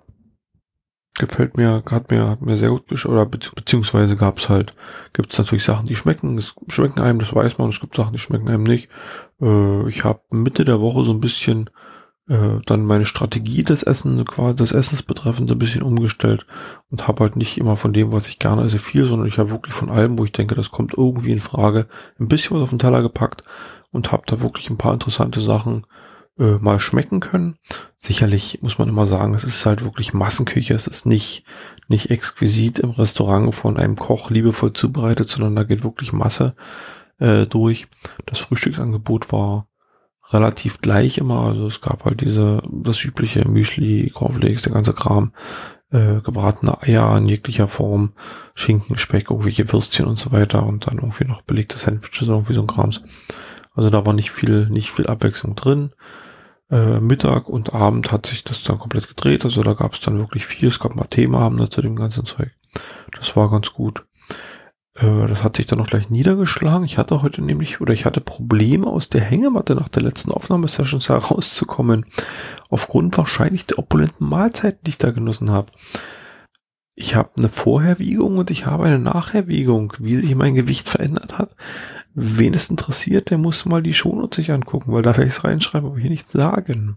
Gefällt mir, hat mir, hat mir sehr gut geschmeckt, oder bezieh beziehungsweise gab es halt, gibt es natürlich Sachen, die schmecken, es schmecken einem, das weiß man, es gibt Sachen, die schmecken einem nicht. Äh, ich habe Mitte der Woche so ein bisschen äh, dann meine Strategie des Essen, quasi des Essens betreffend, ein bisschen umgestellt und habe halt nicht immer von dem, was ich gerne esse, viel, sondern ich habe wirklich von allem, wo ich denke, das kommt irgendwie in Frage, ein bisschen was auf den Teller gepackt und habe da wirklich ein paar interessante Sachen äh, mal schmecken können. Sicherlich muss man immer sagen, es ist halt wirklich Massenküche, es ist nicht, nicht exquisit im Restaurant von einem Koch liebevoll zubereitet, sondern da geht wirklich Masse äh, durch. Das Frühstücksangebot war relativ gleich immer, also es gab halt diese, das übliche Müsli, Cornflakes, der ganze Kram, äh, gebratene Eier in jeglicher Form, Schinken, Speck, irgendwelche Würstchen und so weiter und dann irgendwie noch belegte Sandwiches, irgendwie so ein Krams. Also da war nicht viel, nicht viel Abwechslung drin. Äh, Mittag und Abend hat sich das dann komplett gedreht. Also da gab es dann wirklich viel. Es gab mal Themaabende zu dem ganzen Zeug. Das war ganz gut. Äh, das hat sich dann auch gleich niedergeschlagen. Ich hatte heute nämlich, oder ich hatte Probleme aus der Hängematte nach der letzten Aufnahmesession herauszukommen. Aufgrund wahrscheinlich der opulenten Mahlzeiten, die ich da genossen habe. Ich habe eine Vorherwiegung und ich habe eine Nachherwiegung, wie sich mein Gewicht verändert hat. Wen es interessiert, der muss mal die Shownotes sich angucken, weil da werde ich es reinschreiben, aber hier nichts sagen.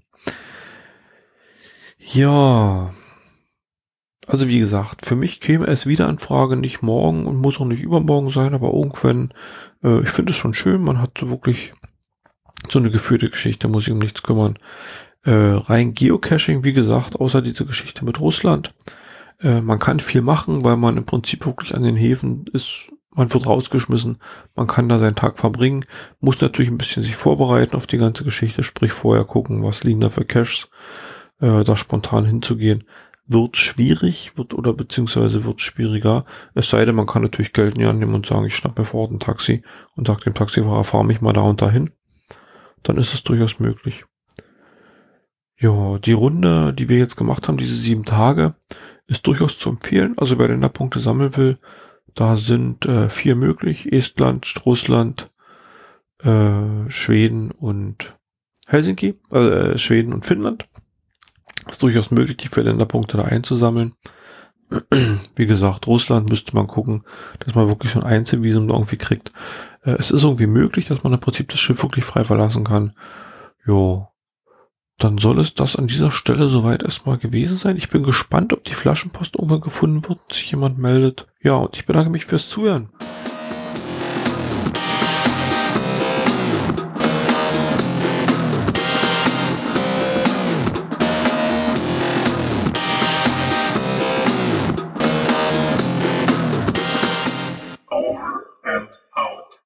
Ja, also wie gesagt, für mich käme es wieder in Frage, nicht morgen und muss auch nicht übermorgen sein, aber irgendwann, äh, ich finde es schon schön, man hat so wirklich so eine geführte Geschichte, muss sich um nichts kümmern. Äh, rein Geocaching, wie gesagt, außer diese Geschichte mit Russland. Äh, man kann viel machen, weil man im Prinzip wirklich an den Häfen ist. Man wird rausgeschmissen, man kann da seinen Tag verbringen, muss natürlich ein bisschen sich vorbereiten auf die ganze Geschichte, sprich vorher gucken, was liegen da für Caches, äh, da spontan hinzugehen. Wird schwierig, wird oder beziehungsweise wird schwieriger, es sei denn, man kann natürlich Geld in die Hand nehmen und sagen, ich schnapp mir vor Ort ein Taxi und sag dem Taxifahrer, fahr mich mal da und dahin. Dann ist es durchaus möglich. Ja, die Runde, die wir jetzt gemacht haben, diese sieben Tage, ist durchaus zu empfehlen. Also wer denn da Punkte sammeln will, da sind äh, vier möglich. Estland, Russland, äh, Schweden und Helsinki, äh, Schweden und Finnland. Ist durchaus möglich, die vier Länderpunkte da einzusammeln. Wie gesagt, Russland müsste man gucken, dass man wirklich so ein Einzelvisum irgendwie kriegt. Äh, es ist irgendwie möglich, dass man im Prinzip das Schiff wirklich frei verlassen kann. Jo. Dann soll es das an dieser Stelle soweit erstmal gewesen sein. Ich bin gespannt, ob die Flaschenpost irgendwann gefunden wird und sich jemand meldet. Ja, und ich bedanke mich fürs Zuhören.